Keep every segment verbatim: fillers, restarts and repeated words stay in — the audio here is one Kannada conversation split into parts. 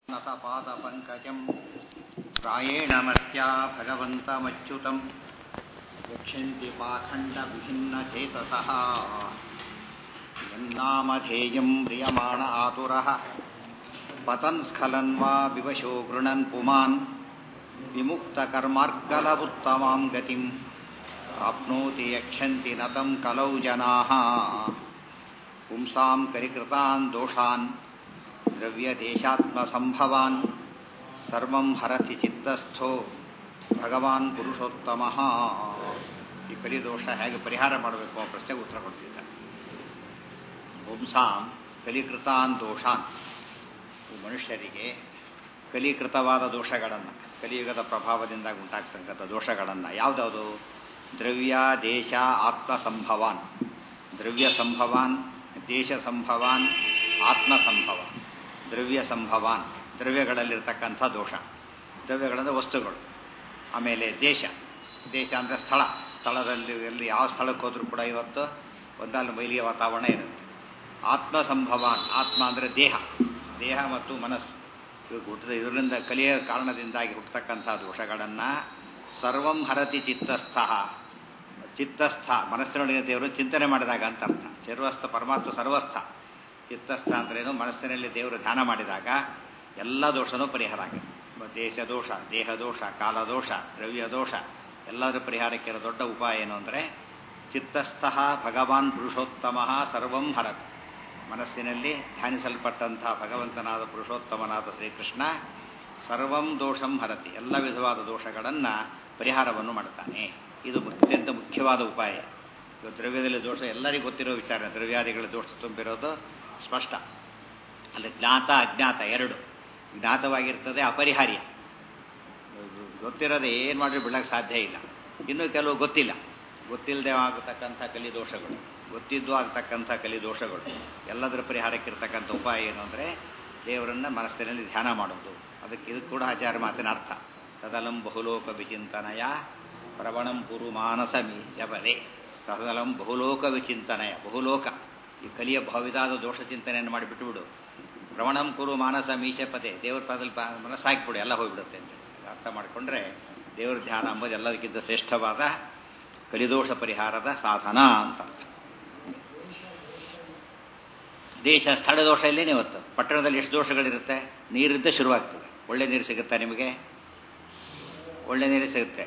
ನತಪಾದಪಂಕಜಂ ಪ್ರಾಯೇಣ ಮರ್ತ್ಯಾ ಭಗವಂತಮಚ್ಯುತಂ ಯಕ್ಷಂತಿ ಪಾಖಂಡವಿಭಿನ್ನಚೇತಸಃ ಯನ್ನಾಮಧೇಯಂ ಪ್ರಿಯಮಾಣ ಆತುರಃ ಪತನ್ ಸ್ಖಲನ್ ವಾ ವಿವಶೋ ಗೃಣನ್ ಪುಮಾನ್ ವಿಮುಕ್ತಕರ್ಮಾರ್ಗಲವುತ್ತಮಾಂ ಗತಿಂ ಆಪ್ನೋತಿ ಯಕ್ಷಂತಿ ನತಂ ಕಲೌ ಜನಾಃ ಪುಂಸಾಂ ಕರಿಕೃತಾನ್ ದೋಷಾನ್ ದ್ರವ್ಯದೇಶಾತ್ಮಸಂಭವಾನ್ ಸರ್ವಂ ಹರತಿ ಚಿತ್ತಸ್ಥೋ ಭಗವಾನ್ ಪುರುಷೋತ್ತಮಃ. ಈ ಕಲಿದೋಷ ಹೇಗೆ ಪರಿಹಾರ ಮಾಡಬೇಕು ಆ ಪ್ರಶ್ನೆಗೆ ಉತ್ತರ ಕೊಡ್ತಿದ್ದಾರೆ. ಪುಂಸಾಂ ಕಲಿಕೃತಾನ್ ದೋಷಾನ್, ಮನುಷ್ಯರಿಗೆ ಕಲಿಕೃತವಾದ ದೋಷಗಳನ್ನು, ಕಲಿಯುಗದ ಪ್ರಭಾವದಿಂದ ಉಂಟಾಗ್ತಕ್ಕಂಥ ದೋಷಗಳನ್ನು ಯಾವುದಾವುದು? ದ್ರವ್ಯ ದೇಶ ಆತ್ಮ ಸಂಭವಾನ್, ದ್ರವ್ಯ ಸಂಭವಾನ್, ದೇಶ ಸಂಭವಾನ್, ಆತ್ಮ ಸಂಭವಾನ್. ದ್ರವ್ಯ ಸಂಭವಾನ್, ದ್ರವ್ಯಗಳಲ್ಲಿರ್ತಕ್ಕಂಥ ದೋಷ, ದ್ರವ್ಯಗಳಂದರೆ ವಸ್ತುಗಳು. ಆಮೇಲೆ ದೇಶ, ದೇಶ ಅಂದರೆ ಸ್ಥಳ, ಸ್ಥಳದಲ್ಲಿ ಎಲ್ಲಿ ಯಾವ ಸ್ಥಳಕ್ಕೆ ಹೋದರೂ ಕೂಡ ಇವತ್ತು ಒಂದಲ್ಲ ಮೈಲಿಯ ವಾತಾವರಣ ಇರುತ್ತೆ. ಆತ್ಮ ಸಂಭವಾನ್, ಆತ್ಮ ಅಂದರೆ ದೇಹ, ದೇಹ ಮತ್ತು ಮನಸ್ಸು, ಇವು ಹುಟ್ಟಿದ ಇದರಿಂದ ಕಲಿಯ ಕಾರಣದಿಂದಾಗಿ ಹುಟ್ಟತಕ್ಕಂಥ ದೋಷಗಳನ್ನು ಸರ್ವಂ ಹರತಿ ಚಿತ್ತಸ್ಥ, ಚಿತ್ತಸ್ಥ ಮನಸ್ಸಿನೊಳಗೆ ದೇವರು ಚಿಂತನೆ ಮಾಡಿದಾಗ ಅಂತ ಅರ್ಥ. ಸರ್ವಸ್ಥ ಪರಮಾತ್ಮ ಸರ್ವಸ್ಥ, ಚಿತ್ತಸ್ಥ ಅಂದ್ರೇನು? ಮನಸ್ಸಿನಲ್ಲಿ ದೇವರು ಧ್ಯಾನ ಮಾಡಿದಾಗ ಎಲ್ಲ ದೋಷನೂ ಪರಿಹಾರ ಆಗುತ್ತೆ. ದೇಶ ದೋಷ, ದೇಹ ದೋಷ, ಕಾಲ ದೋಷ, ದ್ರವ್ಯ ದೋಷ ಎಲ್ಲದರ ಪರಿಹಾರಕ್ಕೆ ಇರೋ ದೊಡ್ಡ ಉಪಾಯ ಏನು ಅಂದರೆ ಚಿತ್ತಸ್ಥ ಭಗವಾನ್ ಪುರುಷೋತ್ತಮ ಸರ್ವಂ ಹರತಿ. ಮನಸ್ಸಿನಲ್ಲಿ ಧ್ಯಾನಿಸಲ್ಪಟ್ಟಂಥ ಭಗವಂತನಾದ ಪುರುಷೋತ್ತಮನಾದ ಶ್ರೀಕೃಷ್ಣ ಸರ್ವಂ ದೋಷಂ ಹರತಿ, ಎಲ್ಲ ವಿಧವಾದ ದೋಷಗಳನ್ನು ಪರಿಹಾರವನ್ನು ಮಾಡ್ತಾನೆ. ಇದು ಅತ್ಯಂತ ಮುಖ್ಯವಾದ ಉಪಾಯ. ಇವತ್ತು ದ್ರವ್ಯದಲ್ಲಿ ದೋಷ ಎಲ್ಲರಿಗೂ ಗೊತ್ತಿರೋ ವಿಚಾರ. ದ್ರವ್ಯಾದಿಗಳ ದೋಷ ತುಂಬಿರೋದು ಸ್ಪಷ್ಟ. ಅಲ್ಲಿ ಜ್ಞಾತ ಅಜ್ಞಾತ ಎರಡು. ಜ್ಞಾತವಾಗಿರ್ತದೆ ಅಪರಿಹಾರ್ಯ, ಗೊತ್ತಿರೋದೇ ಏನು ಮಾಡಿದ್ರೆ ಬಿಡಕ್ಕೆ ಸಾಧ್ಯ ಇಲ್ಲ. ಇನ್ನೂ ಕೆಲವು ಗೊತ್ತಿಲ್ಲ, ಗೊತ್ತಿಲ್ಲದೆ ಆಗತಕ್ಕಂಥ ಕಲಿದೋಷಗಳು, ಗೊತ್ತಿದ್ದು ಆಗ್ತಕ್ಕಂಥ ಕಲಿದೋಷಗಳು ಎಲ್ಲದರ ಪರಿಹಾರಕ್ಕಿರ್ತಕ್ಕಂಥ ಉಪಾಯ ಏನು ಅಂದರೆ ದೇವರನ್ನು ಮನಸ್ಸಿನಲ್ಲಿ ಧ್ಯಾನ ಮಾಡೋದು. ಅದಕ್ಕೆ ಇದು ಕೂಡ ಆಚಾರ ಮಾತಿನ ಅರ್ಥ. ತದಲಂ ಬಹುಲೋಕ ವಿಚಿಂತನಯ ಪ್ರವಣಂ ಕುರು ಮಾನಸ ಮೀಜಬಲೆ. ತದಲಂ ಬಹುಲೋಕ ವಿಚಿಂತನಯ, ಬಹುಲೋಕ ಈ ಕಲಿಯ ಭಾವಿದಾದ ದೋಷ ಚಿಂತನೆಯನ್ನು ಮಾಡಿ ಬಿಟ್ಟುಬಿಡು. ಪ್ರವಣಂ ಕುರು ಮಾನಸ ಮೀಶಪತೆ, ದೇವ್ರ ಪದದಲ್ಲಿ ಮನಸ್ಸು ಹಾಕಿಬಿಡು, ಎಲ್ಲ ಹೋಗಿಬಿಡುತ್ತೆ ಅಂತ ಅರ್ಥ ಮಾಡಿಕೊಂಡ್ರೆ ದೇವ್ರ ಧ್ಯಾನ ಅಂಬೋದು ಎಲ್ಲದಕ್ಕಿಂತ ಶ್ರೇಷ್ಠವಾದ ಕಲಿದೋಷ ಪರಿಹಾರದ ಸಾಧನ ಅಂತ ಅರ್ಥ. ದೇಶ ಸ್ಥಳ ದೋಷ ಇಲ್ಲೇನೆ. ಇವತ್ತು ಪಟ್ಟಣದಲ್ಲಿ ಎಷ್ಟು ದೋಷಗಳಿರುತ್ತೆ? ನೀರಿದ್ದ ಶುರುವಾಗ್ತದೆ. ಒಳ್ಳೆ ನೀರು ಸಿಗುತ್ತಾ ನಿಮಗೆ? ಒಳ್ಳೆ ನೀರು ಸಿಗುತ್ತೆ.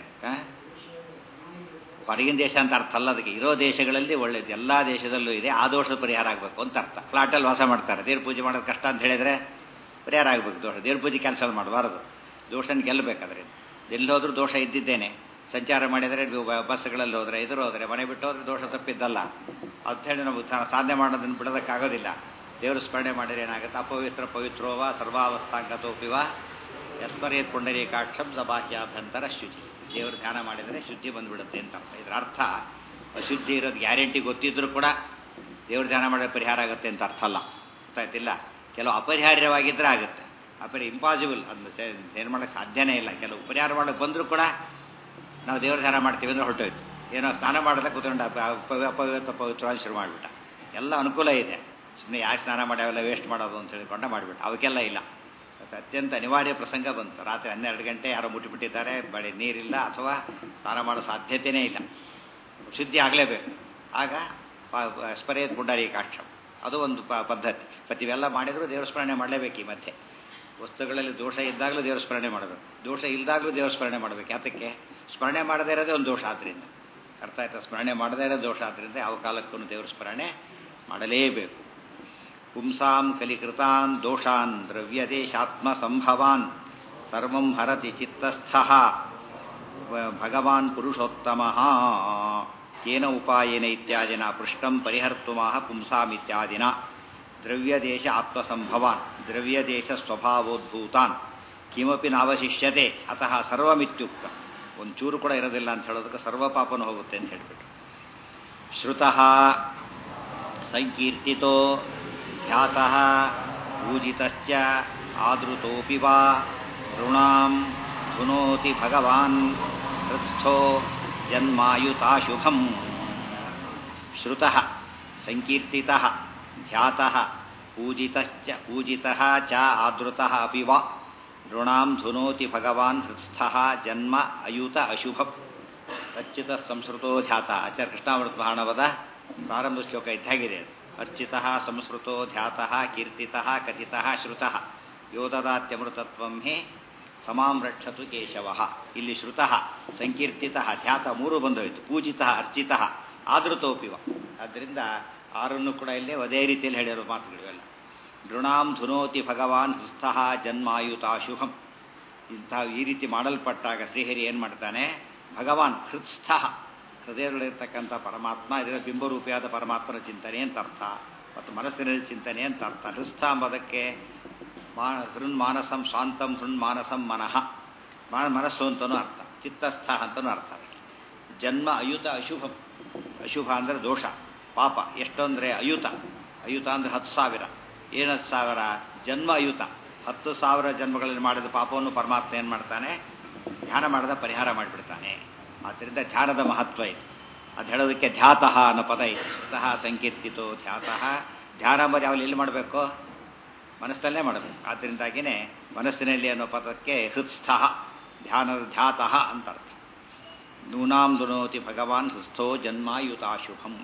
ಹೊರಗಿನ ದೇಶ ಅಂತ ಅರ್ಥ ಅಲ್ಲ ಅದಕ್ಕೆ. ಇರೋ ದೇಶಗಳಲ್ಲಿ ಒಳ್ಳೇದು, ಎಲ್ಲ ದೇಶದಲ್ಲೂ ಇದೆ. ಆ ದೋಷದ ಪರಿಹಾರ ಆಗಬೇಕು ಅಂತ ಅರ್ಥ. ಫ್ಲಾಟಲ್ಲಿ ವಾಸ ಮಾಡ್ತಾರೆ, ದೇವ್ರ ಪೂಜೆ ಮಾಡೋದು ಕಷ್ಟ ಅಂತ ಹೇಳಿದರೆ ಪರಿಹಾರ ಆಗಬೇಕು ದೋಷ. ದೇವ್ರ ಪೂಜೆ ಕ್ಯಾನ್ಸಲ್ ಮಾಡಬಾರದು, ದೋಷನ ಗೆಲ್ಲಬೇಕಾದ್ರೆ. ಎಲ್ಲಿ ಹೋದ್ರೂ ದೋಷ ಇದ್ದಿದ್ದೇನೆ. ಸಂಚಾರ ಮಾಡಿದರೆ ನೀವು ಬಸ್ಗಳಲ್ಲಿ ಹೋದರೆ, ಎದುರು ಹೋದರೆ, ಮನೆ ಬಿಟ್ಟು ಹೋದರೆ ದೋಷ ತಪ್ಪಿದ್ದಲ್ಲ ಅಂತ ಹೇಳಿ ನಾವು ಸಾಧನೆ ಮಾಡೋದನ್ನು ಬಿಡೋದಕ್ಕಾಗೋದಿಲ್ಲ. ದೇವರು ಸ್ಮರಣೆ ಮಾಡಿದರೆ ಏನಾಗುತ್ತೆ? ಅಪವಿತ್ರ ಪವಿತ್ರೋವ ಸರ್ವಾವಸ್ಥಾಂಗತೋಪಿವ ಯಸ್ಮರೇತ್ ಪುಂಡರೀಕಾಕ್ಷಂ ಸಬಾಹ್ಯಾಭ್ಯಂತರ ಶುಚಿ. ದೇವರು ಧ್ಯಾನ ಮಾಡಿದರೆ ಶುದ್ಧಿ ಬಂದುಬಿಡುತ್ತೆ ಅಂತ ಅರ್ಥ. ಇದರ ಅರ್ಥ ಅಶುದ್ಧಿ ಇರೋದು ಗ್ಯಾರಂಟಿ ಗೊತ್ತಿದ್ರೂ ಕೂಡ ದೇವ್ರ ಧ್ಯಾನ ಮಾಡಿದ್ರೆ ಪರಿಹಾರ ಆಗುತ್ತೆ ಅಂತ ಅರ್ಥ ಅಲ್ಲ. ಗೊತ್ತಾಯ್ತಿಲ್ಲ? ಕೆಲವು ಅಪರಿಹಾರ್ಯವಾಗಿದ್ದರೆ ಆಗುತ್ತೆ, ಅಪರಿ ಇಂಪಾಸಿಬಲ್, ಅದನ್ನು ಏನು ಮಾಡೋಕ್ಕೆ ಸಾಧ್ಯನೇ ಇಲ್ಲ. ಕೆಲವು ಪರಿಹಾರ ಮಾಡೋಕ್ಕೆ ಬಂದರೂ ಕೂಡ ನಾವು ದೇವ್ರ ಧ್ಯಾನ ಮಾಡ್ತೀವಿ ಅಂದರೆ ಹೊರಟೋಯ್ತು. ಏನೋ ಸ್ನಾನ ಮಾಡೋದ ಕೂತ್ಕೊಂಡು ಅಪವಿತ್ರ ಪವಿತ್ರವಾಗಿ ಶುರು ಮಾಡಿಬಿಟ್ಟ. ಎಲ್ಲ ಅನುಕೂಲ ಇದೆ, ಸುಮ್ಮನೆ ಯಾಕೆ ಸ್ನಾನ ಮಾಡಿ ಅವೆಲ್ಲ ವೇಸ್ಟ್ ಮಾಡೋದು ಅಂತ ಹೇಳಿಕೊಂಡ ಮಾಡಿಬಿಟ್ಟ. ಅವಕ್ಕೆಲ್ಲ ಇಲ್ಲ. ಅತ್ಯಂತ ಅನಿವಾರ್ಯ ಪ್ರಸಂಗ ಬಂತು. ರಾತ್ರಿ ಹನ್ನೆರಡು ಗಂಟೆ ಯಾರೋ ಮುಟ್ಟಿಬಿಟ್ಟಿದ್ದಾರೆ, ಬಳಿ ನೀರಿಲ್ಲ ಅಥವಾ ಸ್ನಾನ ಮಾಡೋ ಸಾಧ್ಯತೆಯೇ ಇಲ್ಲ, ಶುದ್ಧಿ ಆಗಲೇಬೇಕು. ಆಗ ಸ್ಮರೇತ್ ಪುಂಡರೀಕಾಕ್ಷಂ, ಅದು ಒಂದು ಪ ಪದ್ಧತಿ. ಮತ್ತು ಇವೆಲ್ಲ ಮಾಡಿದರೂ ದೇವ್ರ ಸ್ಮರಣೆ ಮಾಡಲೇಬೇಕು. ಈ ಮಧ್ಯೆ ವಸ್ತುಗಳಲ್ಲಿ ದೋಷ ಇದ್ದಾಗಲೂ ದೇವ್ರ ಸ್ಮರಣೆ ಮಾಡಬೇಕು, ದೋಷ ಇಲ್ದಾಗಲೂ ದೇವ್ರ ಸ್ಮರಣೆ ಮಾಡಬೇಕು. ಯಾತಕ್ಕೆ? ಸ್ಮರಣೆ ಮಾಡದೇ ಇರೋದೇ ಒಂದು ದೋಷ. ಆದ್ದರಿಂದ ಅರ್ಥ ಆಯ್ತಾ? ಸ್ಮರಣೆ ಮಾಡದೇ ಇರೋ ದೋಷ. ಆದ್ದರಿಂದ ಯಾವ ಕಾಲಕ್ಕೂ ದೇವ್ರ ಸ್ಮರಣೆ ಮಾಡಲೇಬೇಕು. ಪುಂಸಾಂ ಕಲಿಕೃತಾನ್ ದೋಷಾನ್ ದ್ರವ್ಯದೇಶಾತ್ಮ ಸಂಭವಾನ್ ಸರ್ವಂ ಹರತಿ ಚಿತ್ತಸ್ಥಃ ಭಗವಾನ್ ಪುರುಷೋತ್ತಮಃ. ಕೇನ ಉಪಾಯೇನ ಇತ್ಯಾದಿನ ಪೃಷ್ಟಂ ಪರಿಹರ್ತುಮಾಹ ಪುಂಸಾಂ ಇತ್ಯಾದಿನ. ದ್ರವ್ಯದೇಶ ಆತ್ಮಸಂಭವಾನ್ ದ್ರವ್ಯದೇಶ ಸ್ವಭಾವೋದ್ಭೂತಾನ್ ಕಿಮಪಿ ನಾವಶಿಷ್ಯತೆ ಅತಃ ಸರ್ವಮಿತ್ಯುಕ್ತ. ಒಂದು ಚೂರು ಕೂಡ ಇರೋದಿಲ್ಲ ಅಂತ ಹೇಳೋದಕ್ಕೆ ಸರ್ವ ಪಾಪನೂ ಹೋಗುತ್ತೆ ಅಂತ ಹೇಳಿಬಿಟ್ಟು. ಶ್ರುತಃ ಸಂಕೀರ್ತಿತೋ ಖ್ಯಾತಃ ಪೂಜಿತಶ್ಚ ಆದೃತೋಪಿ ವಾ ಋಣಾಂ ಧುನೋತಿ ಭಗವಾನ್ ಹೃತ್ಸ್ಥೋ ಜನ್ಮಾಯುತಾಶುಭಂ. ಶ್ರುತಃ ಸಂಕೀರ್ತಿತಃ ಖ್ಯಾತಃ ಪೂಜಿತಶ್ಚ ಪೂಜಿತಃ ಚ ಆದೃತಃ ಅಪಿ ವಾ ನೃಣಾಂ ಧುನೋತಿ ಭಗವಾನ್ ಹೃತ್ಸ್ಥಃ ಜನ್ಮ ಅಯುತ ಅಶುಭಂ ಅರ್ಚಿತ ಸಂಸ್ಕೃತೋ ಧ್ಯಾತ ಆಚಾರ್ಯ ಕೃಷ್ಣಾಮೃತ ಮಹಾಣವದ ಪ್ರಾರಂಭ ಶ್ಲೋಕ ಇದ್ದಾಗಿದೆ. ಅರ್ಚಿತಃ ಸಂಸ್ಕೃತೋ ಧ್ಯಾತಃ ಕೀರ್ತಿತಃ ಕಥಿತಃ ಶ್ರುತಃ ಯೋದದಾತ್ಯಮೃತತ್ವಂ ಹೇ ಸಮಾಂ ರಕ್ಷತು ಕೇಶವಃ. ಇಲ್ಲಿ ಶ್ರುತಃ ಸಂಕೀರ್ತಿತಃ ಧ್ಯಾತ ಮೂರು ಬಂದೋಯ್ತು. ಪೂಜಿತಃ ಅರ್ಚಿತಃ ಆದೃತೋಪಿವ. ಆದ್ದರಿಂದ ಆರನ್ನು ಕೂಡ ಇಲ್ಲೇ ಅದೇ ರೀತಿಯಲ್ಲಿ ಹೇಳಿರೋ ಮಾತುಗಳಿವೆಲ್ಲ. ನೃಣಾಂ ಧುನೋತಿ ಭಗವಾನ್ ಹೃತ್ಸ್ಥಃ ಜನ್ಮಾಯುತಾಶುಭಂ. ಇಂತಹ ಈ ರೀತಿ ಮಾಡಲ್ಪಟ್ಟಾಗ ಶ್ರೀಹರಿ ಏನು ಮಾಡ್ತಾನೆ? ಭಗವಾನ್ ಹೃತ್ಸ್ಥಃ ಹೃದಯದಲ್ಲಿರ್ತಕ್ಕಂಥ ಪರಮಾತ್ಮ, ಇದರ ಬಿಂಬರೂಪಿಯಾದ ಪರಮಾತ್ಮನ ಚಿಂತನೆ ಅಂತ ಅರ್ಥ, ಮತ್ತು ಮನಸ್ಸಿನಲ್ಲಿ ಚಿಂತನೆ ಅಂತ ಅರ್ಥ. ಹೃತ್ಸ್ಥ ಎಂಬುದಕ್ಕೆ ಮಾ ಹೃನ್ಮಾನಸಂ ಶಾಂತಂ ಹೃನ್ಮಾನಸಂ ಮನಃ, ಮನಸ್ಸು ಅಂತನೂ ಅರ್ಥ, ಚಿತ್ತಸ್ಥ ಅಂತನೂ ಅರ್ಥ. ಜನ್ಮ ಅಯುತ ಅಶುಭಂ. ಅಶುಭ ಅಂದರೆ ದೋಷ, ಪಾಪ. ಎಷ್ಟು ಅಂದರೆ ಅಯುತ. ಅಯುತ ಅಂದರೆ ಹತ್ತು ಸಾವಿರ. ಏನು ಹತ್ತು ಸಾವಿರ? ಜನ್ಮ ಅಯುತ. ಹತ್ತು ಸಾವಿರ ಜನ್ಮಗಳಲ್ಲಿ ಮಾಡಿದ ಪಾಪವನ್ನು ಪರಮಾತ್ಮ ಏನು ಮಾಡ್ತಾನೆ? ಧ್ಯಾನ ಮಾಡದ ಪರಿಹಾರ ಮಾಡಿಬಿಡ್ತಾನೆ. ಆದ್ದರಿಂದ ಧ್ಯಾನದ ಮಹತ್ವ ಇದೆ. ಅದು ಹೇಳೋದಕ್ಕೆ ಧ್ಯಾತಃ ಅನ್ನೋ ಪದ ಇದೆ. ಸ್ವತಃ ಸಂಕೀರ್ತಿತೋ ಧ್ಯಾತಃ. ಧ್ಯಾನ ಎಂಬುದು ಯಾವಾಗ ಎಲ್ಲಿ ಮಾಡಬೇಕು? ಮನಸ್ಸಲ್ಲೇ ಮಾಡಬೇಕು. ಆದ್ದರಿಂದಾಗಿಯೇ ಮನಸ್ಸಿನಲ್ಲಿ ಅನ್ನೋ ಪದಕ್ಕೆ ಹೃತ್ಸ್ಥಃ ಧ್ಯಾನದ ಧ್ಯಾತಃ ಅಂತ ಅರ್ಥ. ನೂನಾಂ ದುನೋತಿ ಭಗವಾನ್ ಹೃತ್ಸ್ಥೋ ಜನ್ಮಾಯುತಾಶುಭಂ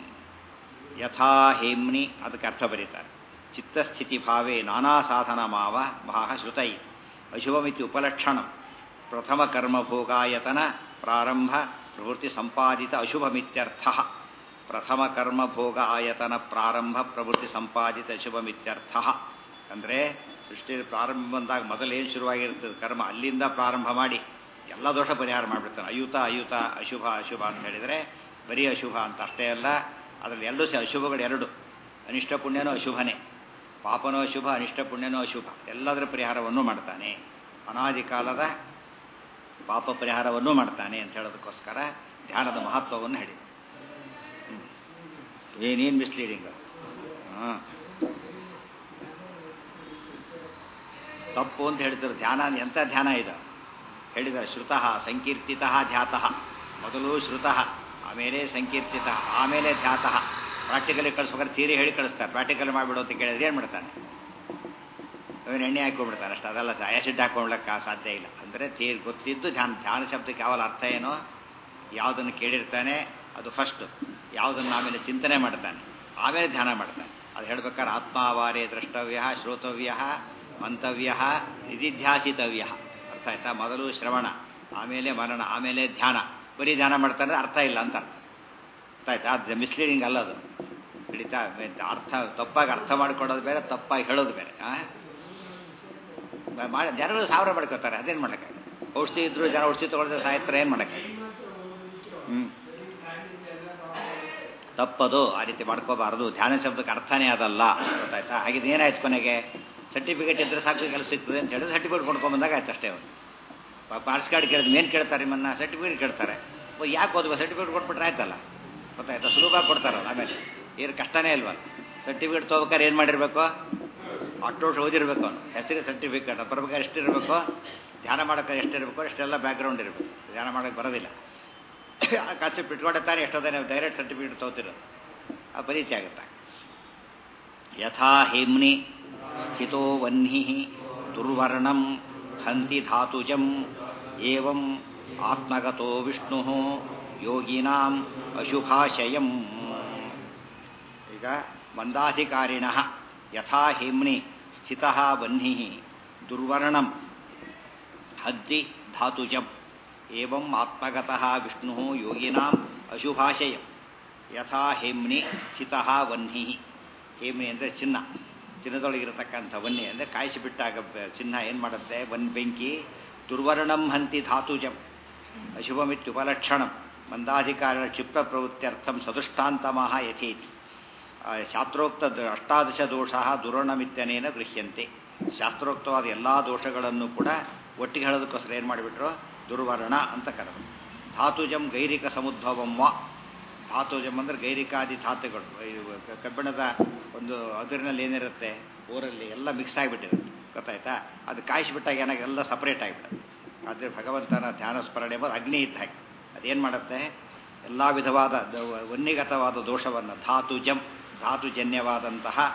ಯಥಾ ಹೇಮ್ನಿ. ಅದಕ್ಕೆ ಅರ್ಥ ಬರೀತಾರೆ. ಚಿತ್ತಸ್ಥಿತಿ ಭಾವೇ ನಾನಾ ಸಾಧನ ಮಾವ ಮಹಾ ಶ್ರುತೈ ಅಶುಭಮಿತಿ ಉಪಲಕ್ಷಣಂ ಪ್ರಥಮ ಕರ್ಮಭೋಗಾಯತನ ಪ್ರಾರಂಭ ಪ್ರವೃತ್ತಿ ಸಂಪಾದಿತ ಅಶುಭಮಿತ್ಯರ್ಥ. ಪ್ರಥಮ ಕರ್ಮಭೋಗ ಆಯತನ ಪ್ರಾರಂಭ ಪ್ರವೃತ್ತಿ ಸಂಪಾದಿತ ಅಶುಭಮಿತ್ಯರ್ಥ. ಅಂದರೆ ಸೃಷ್ಟಿ ಪ್ರಾರಂಭ ಬಂದಾಗ ಮೊದಲೇನು ಶುರುವಾಗಿರ್ತದೆ ಕರ್ಮ, ಅಲ್ಲಿಂದ ಪ್ರಾರಂಭ ಮಾಡಿ ಎಲ್ಲ ದೋಷ ಪರಿಹಾರ ಮಾಡಿಬಿಡ್ತಾನೆ. ಅಯುತ ಅಯುತ ಅಶುಭ ಅಶುಭ ಅಂತ ಹೇಳಿದರೆ ಬರೀ ಅಶುಭ ಅಂತ ಅಷ್ಟೇ ಅಲ್ಲ, ಅದರಲ್ಲಿ ಎಲ್ಲೂ ಸಹ ಅಶುಭಗಳು ಎರಡು. ಅನಿಷ್ಟ ಪುಣ್ಯನೂ ಅಶುಭನೇ, ಪಾಪನೋ ಅಶುಭ, ಅನಿಷ್ಟ ಪುಣ್ಯನೋ ಅಶುಭ. ಎಲ್ಲದರ ಪರಿಹಾರವನ್ನು ಮಾಡ್ತಾನೆ. ಅನಾದಿ ಕಾಲದ ಪಾಪ ಪರಿಹಾರವನ್ನೂ ಮಾಡ್ತಾನೆ ಅಂತ ಹೇಳೋದಕ್ಕೋಸ್ಕರ ಧ್ಯಾನದ ಮಹತ್ವವನ್ನು ಹೇಳಿ. ಏನೇನು ಮಿಸ್ಲೀಡಿಂಗ್. ಹಾಂ, ತಪ್ಪು ಅಂತ ಹೇಳ್ತಾರೆ. ಧ್ಯಾನ ಎಂಥ ಧ್ಯಾನ ಇದು ಹೇಳಿದ್ದಾರೆ. ಶ್ರುತಃ ಸಂಕೀರ್ತಿತಃ ಧ್ಯಾತಃ. ಮೊದಲು ಶ್ರುತಃ, ಆಮೇಲೆ ಸಂಕೀರ್ತಿತಃ, ಆಮೇಲೆ ಧ್ಯಾತಃ. ಪ್ರಾಕ್ಟಿಕಲಿ ಕಳಿಸ್ಬೇಕಾದ್ರೆ ಥಿಯರಿ ಹೇಳಿ ಕಳಿಸ್ತಾರೆ. ಪ್ರಾಕ್ಟಿಕಲ್ ಮಾಡಿಬಿಡು ಅಂತ ಕೇಳಿದ್ರೆ ಏನು ಮಾಡ್ತಾನೆ? ಅವನು ಎಣ್ಣೆ ಹಾಕೊಂಡ್ಬಿಡ್ತಾನೆ ಅಷ್ಟು. ಅದೆಲ್ಲ ಆ್ಯಸಿಡ್ ಹಾಕೊಂಡ್ಲಿಕ್ಕೆ ಸಾಧ್ಯ ಇಲ್ಲ. ಅಂದರೆ ಥಿಯರಿ ಗೊತ್ತಿದ್ದು ಧ್ಯಾನ. ಧ್ಯಾನ ಶಬ್ದಕ್ಕೆ ಯಾವಲ್ಲ ಅರ್ಥ ಏನೋ, ಯಾವುದನ್ನು ಕೇಳಿರ್ತಾನೆ ಅದು ಫಸ್ಟು, ಯಾವುದನ್ನು ಆಮೇಲೆ ಚಿಂತನೆ ಮಾಡ್ತಾನೆ, ಆಮೇಲೆ ಧ್ಯಾನ ಮಾಡ್ತಾನೆ. ಅದು ಹೇಳ್ಬೇಕಾದ್ರೆ ಆತ್ಮಾವಾರೇ ದ್ರಷ್ಟವ್ಯ ಶ್ರೋತವ್ಯ ಮಂತವ್ಯ ನಿಧಿಧ್ಯಾಸಿತವ್ಯ. ಅರ್ಥ ಆಯ್ತಾ? ಮೊದಲು ಶ್ರವಣ, ಆಮೇಲೆ ಮರಣ, ಆಮೇಲೆ ಧ್ಯಾನ. ಬರೀ ಧ್ಯಾನ ಮಾಡ್ತಾನೆ ಅರ್ಥ ಇಲ್ಲ ಅಂತ ಅರ್ಥ. ಅರ್ಥ ಆಯ್ತಾ? ಅದು ಮಿಸ್ಲೀಡಿಂಗ್ ಅಲ್ಲ. ಅದು ಹಿಡಿತಾ ಅರ್ಥ ತಪ್ಪಾಗಿ ಅರ್ಥ ಮಾಡ್ಕೊಡೋದು ಬೇರೆ, ತಪ್ಪಾಗಿ ಹೇಳೋದು ಬೇರೆ. ಮಾಡಿ ಜನರು ಸಾವಿರ ಮಾಡ್ಕೋತಾರೆ. ಅದೇನು ಮಾಡೋಕ್ಕೆ? ಔಷಧಿ ಇದ್ರು ಜನ ಔಷಧಿ ತೊಗೊಳ್ತಾರೆ, ಸಾಯ್ತಾರೆ. ಏನು ಮಾಡೋಕ್ಕೆ? ಹ್ಞೂ, ತಪ್ಪದು. ಆ ರೀತಿ ಮಾಡ್ಕೋಬಾರ್ದು. ಧ್ಯಾನ ಶಬ್ದಕ್ಕೆ ಅರ್ಥನೇ ಅದಲ್ಲ. ಗೊತ್ತಾಯ್ತಾ? ಹಾಗಿದ್ದು ಏನಾಯ್ತು ಕೊನೆಗೆ? ಸರ್ಟಿಫಿಕೇಟ್ ಇದ್ದರೆ ಸಾಕು ಕೆಲಸ ಸಿಗ್ತದೆ ಅಂತ ಹೇಳಿದ್ರೆ ಸರ್ಟಿಫಿಕೇಟ್ ಕೊಡ್ಕೊಂಬಂದಾಗ ಆಯ್ತು ಅಷ್ಟೇ. ಅವರು ಪಾರ್ಟ್ಸ್ ಕಾರ್ಡ್ ಕೇಳಿದ್ರೆ ಏನು ಕೇಳ್ತಾರೆ? ನಿಮ್ಮನ್ನು ಸರ್ಟಿಫಿಕೇಟ್ ಕೇಳ್ತಾರೆ. ಯಾಕೆ ಓದುವ? ಸರ್ಟಿಫಿಕೇಟ್ ಕೊಟ್ಬಿಟ್ರೆ ಆಯ್ತಲ್ಲ. ಗೊತ್ತಾಯ್ತಾ? ಸುಲಭ ಕೊಡ್ತಾರಲ್ಲ. ಆಮೇಲೆ ಏನು ಕಷ್ಟನೇ ಇಲ್ವಲ್ಲ. ಸರ್ಟಿಫಿಕೇಟ್ ತೊಗೋಬೇಕಾದ್ರೆ ಏನು ಮಾಡಿರಬೇಕು? ಅಷ್ಟು ವರ್ಷ ಓದಿರಬೇಕು. ಅವನು ಹೆಸರಿಗೆ ಸರ್ಟಿಫಿಕೇಟ್ ಬರ್ಬೇಕಾದ್ರೆ ಎಷ್ಟಿರಬೇಕು? ಧ್ಯಾನ ಮಾಡೋಕ್ಕೆ ಎಷ್ಟಿರಬೇಕು? ಅಷ್ಟೆಲ್ಲ ಬ್ಯಾಕ್ಗ್ರೌಂಡ್ ಇರಬೇಕು. ಧ್ಯಾನ ಮಾಡೋಕ್ಕೆ ಬರೋದಿಲ್ಲ. ಆ ಕಾನ್ಸೆಪ್ಟ್ ಇಟ್ಕೊಂಡಾನೆ ಎಷ್ಟೋದೇ ನೀವು ಡೈರೆಕ್ಟ್ ಸರ್ಟಿಫಿಕೇಟ್ ತೊಗೋತಿರೋದು. ಆ ಪರಿಚಯ ಆಗುತ್ತೆ. ಯಥಾ ಹೇಮ್ನಿ ಸ್ಥಿತೋ ವನ್ಹಿ ದುರ್ವರ್ಣಂ ಹಂತಿ ಧಾತುಜಂ ಏವಂ ಆತ್ಮಗತೋ ವಿಷ್ಣು ಯೋಗಿನಾಂ ಅಶುಭಾಶಯಂ. ಈಗ ಮಂದಾಧಿಕಾರಿಣಃ ಯಥಾ ಹೇಮ್ನಿ ಸ್ಥಿತಃ ವನ್ಹಿ ದುರ್ವರ್ಣಂ ಹದ್ದಿ ಧಾತುಜಂ ಏವಂ ಆತ್ಮಗತಃ ವಿಷ್ಣು ಯೋಗಿನಾಂ ಅಶುಭಾಶಯಂ. ಯಥಾ ಹೇಮ್ನಿ ಸ್ಥಿತಃ ವನ್ಹಿ. ಹೇಮ್ನಿ ಅಂದರೆ ಚಿನ್ನ. ಚಿನ್ನದೊಳಗಿರತಕ್ಕಂಥ ವನ್ನಿ ಅಂದರೆ ಕಾಯಿಸಿಬಿಟ್ಟಾಗ ಚಿನ್ನ ಏನು ಮಾಡುತ್ತೆ? ವನ್ ಬೆಂಕಿ. ದುರ್ವರ್ಣಂ ಹಂತಿ ಧಾತುಜಂ ಅಶುಭಮಿತ್ಯುಪಲಕ್ಷಣಂ ಮಂದಾಧಿಕಾರಿಣ ಕ್ಷಿಪ್ತ ಪ್ರವೃತ್ತಿಯರ್ಥಂ ಸದುಷ್ಟಾಂತಮಃ ಯಥೇತಿ. ಶಾಸ್ತ್ರೋಕ್ತ ಅಷ್ಟಾದಶ ದೋಷ ದುರ್ವರ್ಣಮಿತ್ಯನೇನ ಗೃಹ್ಯಂತೆ. ಶಾಸ್ತ್ರೋಕ್ತವಾದ ಎಲ್ಲ ದೋಷಗಳನ್ನು ಕೂಡ ಒಟ್ಟಿಗೆ ಹೇಳೋದಕ್ಕೋಸ್ಕರ ಏನು ಮಾಡಿಬಿಟ್ರು? ದುರ್ವರ್ಣ ಅಂತ ಕರೆದು. ಧಾತುಜಂ ಗೈರಿಕ ಸಮುದ್ಭವಂ ವಾ. ಧಾತುಜಂ ಅಂದರೆ ಗೈರಿಕಾದಿ ಧಾತುಗಳು. ಕಬ್ಬಿಣದ ಒಂದು ಅದಿರಿನಲ್ಲಿ ಏನಿರುತ್ತೆ, ಊರಲ್ಲಿ ಎಲ್ಲ ಮಿಕ್ಸ್ ಆಗಿಬಿಟ್ಟಿರುತ್ತೆ. ಗೊತ್ತಾಯ್ತಾ? ಅದು ಕಾಯಿಸಿಬಿಟ್ಟಾಗ ಏನಾಗ ಎಲ್ಲ ಸಪ್ರೇಟ್ ಆಗಿಬಿಡುತ್ತೆ. ಆದರೆ ಭಗವಂತನ ಧ್ಯಾನ ಸ್ಮರಣೆ ಎಂಬುದು ಅಗ್ನಿ ಇದ್ದ ಹಾಗೆ. ಅದೇನು ಮಾಡುತ್ತೆ? ಎಲ್ಲ ವಿಧವಾದ ವನ್ನಿಗತವಾದ ದೋಷವನ್ನು ಧಾತುಜಂ ಧಾತುಜನ್ಯವಾದಂತಹ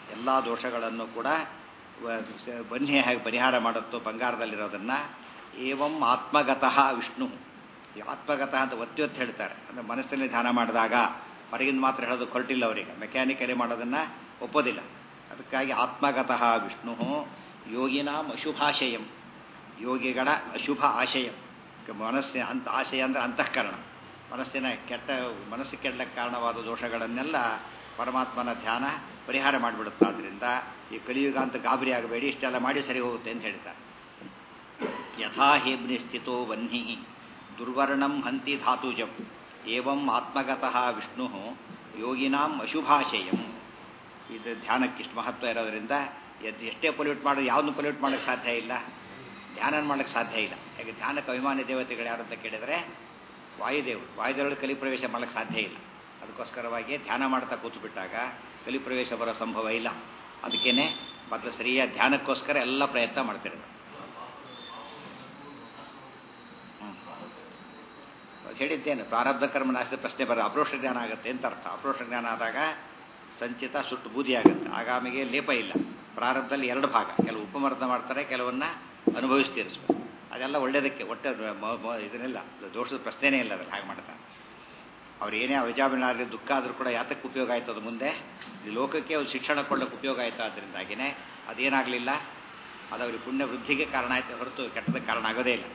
ಎಲ್ಲ ದೋಷಗಳನ್ನು ಕೂಡ ಬನ್ನಿ ಹೇಗೆ ಪರಿಹಾರ ಮಾಡುತ್ತೋ ಬಂಗಾರದಲ್ಲಿರೋದನ್ನು ಏವಂ ಆತ್ಮಗತಃ ವಿಷ್ಣು. ಈ ಆತ್ಮಗತಃ ಅಂತ ಒತ್ತಿ ಒತ್ತಿ ಹೇಳ್ತಾರೆ. ಅಂದರೆ ಮನಸ್ಸಲ್ಲಿ ಧ್ಯಾನ ಮಾಡಿದಾಗ ಹೊರಗಿನ ಮಾತ್ರ ಹೇಳೋದು ಹೊರಟಿಲ್ಲ ಅವರಿಗೆ, ಮೆಕ್ಯಾನಿಕಲಿ ಮಾಡೋದನ್ನು ಒಪ್ಪೋದಿಲ್ಲ. ಅದಕ್ಕಾಗಿ ಆತ್ಮಗತಃ ವಿಷ್ಣು ಯೋಗಿನಾಂ ಅಶುಭಾಶಯಂ, ಯೋಗಿಗಳ ಅಶುಭ ಆಶಯ. ಮನಸ್ಸಿನ ಅಂತ ಆಶಯ ಅಂದರೆ ಅಂತಃಕರಣ, ಮನಸ್ಸಿನ ಕೆಟ್ಟ ಮನಸ್ಸು ಕೆಡಲಕ್ಕೆ ಕಾರಣವಾದ ದೋಷಗಳನ್ನೆಲ್ಲ ಪರಮಾತ್ಮನ ಧ್ಯಾನ ಪರಿಹಾರ ಮಾಡಿಬಿಡುತ್ತೆ. ಆದ್ದರಿಂದ ಈ ಕಲಿಯುಗ ಅಂತ ಗಾಬರಿ ಆಗಬೇಡಿ, ಇಷ್ಟೆಲ್ಲ ಮಾಡಿ ಸರಿ ಹೋಗುತ್ತೆ ಅಂತ ಹೇಳ್ತಾರೆ. ಯಥಾ ಹೇಮ್ನಿ ಸ್ಥಿತೋ ವನ್ಹಿ ದುರ್ವರ್ಣಂ ಹಂತಿ ಧಾತುಜಂ ಏವಂ ಆತ್ಮಗತಃ ವಿಷ್ಣು ಯೋಗಿನಾಂ ಅಶುಭಾಶಯಂ. ಇದು ಧ್ಯಾನಕ್ಕಿಷ್ಟು ಮಹತ್ವ ಇರೋದರಿಂದ ಎದ್ದು ಎಷ್ಟೇ ಪೊಲ್ಯೂಟ್ ಮಾಡೋದು ಯಾವುದನ್ನು ಪೊಲ್ಯೂಟ್ ಮಾಡೋಕ್ಕೆ ಸಾಧ್ಯ ಇಲ್ಲ, ಧ್ಯಾನ ಮಾಡೋಕ್ಕೆ ಸಾಧ್ಯ ಇಲ್ಲ. ಯಾಕೆ ಧ್ಯಾನಕ್ಕೆ ಅಭಿಮಾನಿ ದೇವತೆಗಳು ಯಾರು ಅಂತ ಕೇಳಿದರೆ ವಾಯುದೇವರು. ವಾಯುದೇವರು ಕಲಿಪ್ರವೇಶ ಮಾಡೋಕ್ಕೆ ಸಾಧ್ಯ ಇಲ್ಲ. ಅದಕ್ಕೋಸ್ಕರವಾಗಿ ಧ್ಯಾನ ಮಾಡ್ತಾ ಕೂತು ಬಿಟ್ಟಾಗ ಕಲಿಪ್ರವೇಶ ಬರೋ ಸಂಭವ ಇಲ್ಲ. ಅದಕ್ಕೇನೆ ಮೊದಲು ಸರಿಯಾದ ಧ್ಯಾನಕ್ಕೋಸ್ಕರ ಎಲ್ಲ ಪ್ರಯತ್ನ ಮಾಡ್ತಿರೋದು. ಹೇಳಿದ್ದೇನು, ಪ್ರಾರಬ್ಧ ಕರ್ಮ ನಾಶದ ಪ್ರಶ್ನೆ ಬರ ಅಪ್ರೋಷ ಜ್ಞಾನ ಆಗುತ್ತೆ ಅಂತ ಅರ್ಥ. ಅಪ್ರೋಷ ಜ್ಞಾನ ಆದಾಗ ಸಂಚಿತ ಸುಟ್ಟು ಬೂದಿ ಆಗುತ್ತೆ, ಆಗಾಮಿಗೆ ಲೇಪ ಇಲ್ಲ. ಪ್ರಾರಬ್ಧದಲ್ಲಿ ಎರಡು ಭಾಗ, ಕೆಲವು ಉಪಮರ್ದ ಮಾಡ್ತಾರೆ, ಕೆಲವನ್ನ ಅನುಭವಿಸಿ ತೀರಿಸ್ಬೇಕು. ಅದೆಲ್ಲ ಒಳ್ಳೆಯದಕ್ಕೆ, ಒಟ್ಟೆ ಇದನ್ನೆಲ್ಲ ದೋಷದ ಪ್ರಶ್ನೆನೇ ಇಲ್ಲ ಅದ್ರಲ್ಲಿ. ಹಾಗೆ ಮಾಡ್ತಾರೆ ಅವ್ರು. ಏನೇ ಅವಜಾಬಿನಾಗಲಿ ದುಃಖ ಆದರೂ ಕೂಡ ಯಾತಕ್ಕೆ ಉಪಯೋಗ ಆಯ್ತು ಅದು ಮುಂದೆ ಈ ಲೋಕಕ್ಕೆ ಅವ್ರು ಶಿಕ್ಷಣ ಕೊಡೋಕ್ಕೆ ಉಪಯೋಗ ಆಯಿತು. ಅದರಿಂದಾಗಿಯೇ ಅದೇನಾಗಲಿಲ್ಲ, ಅದು ಅವ್ರಿಗೆ ಪುಣ್ಯ ವೃದ್ಧಿಗೆ ಕಾರಣ ಆಯ್ತು ಹೊರತು ಕೆಟ್ಟದಕ್ಕೆ ಕಾರಣ ಆಗೋದೇ ಇಲ್ಲ.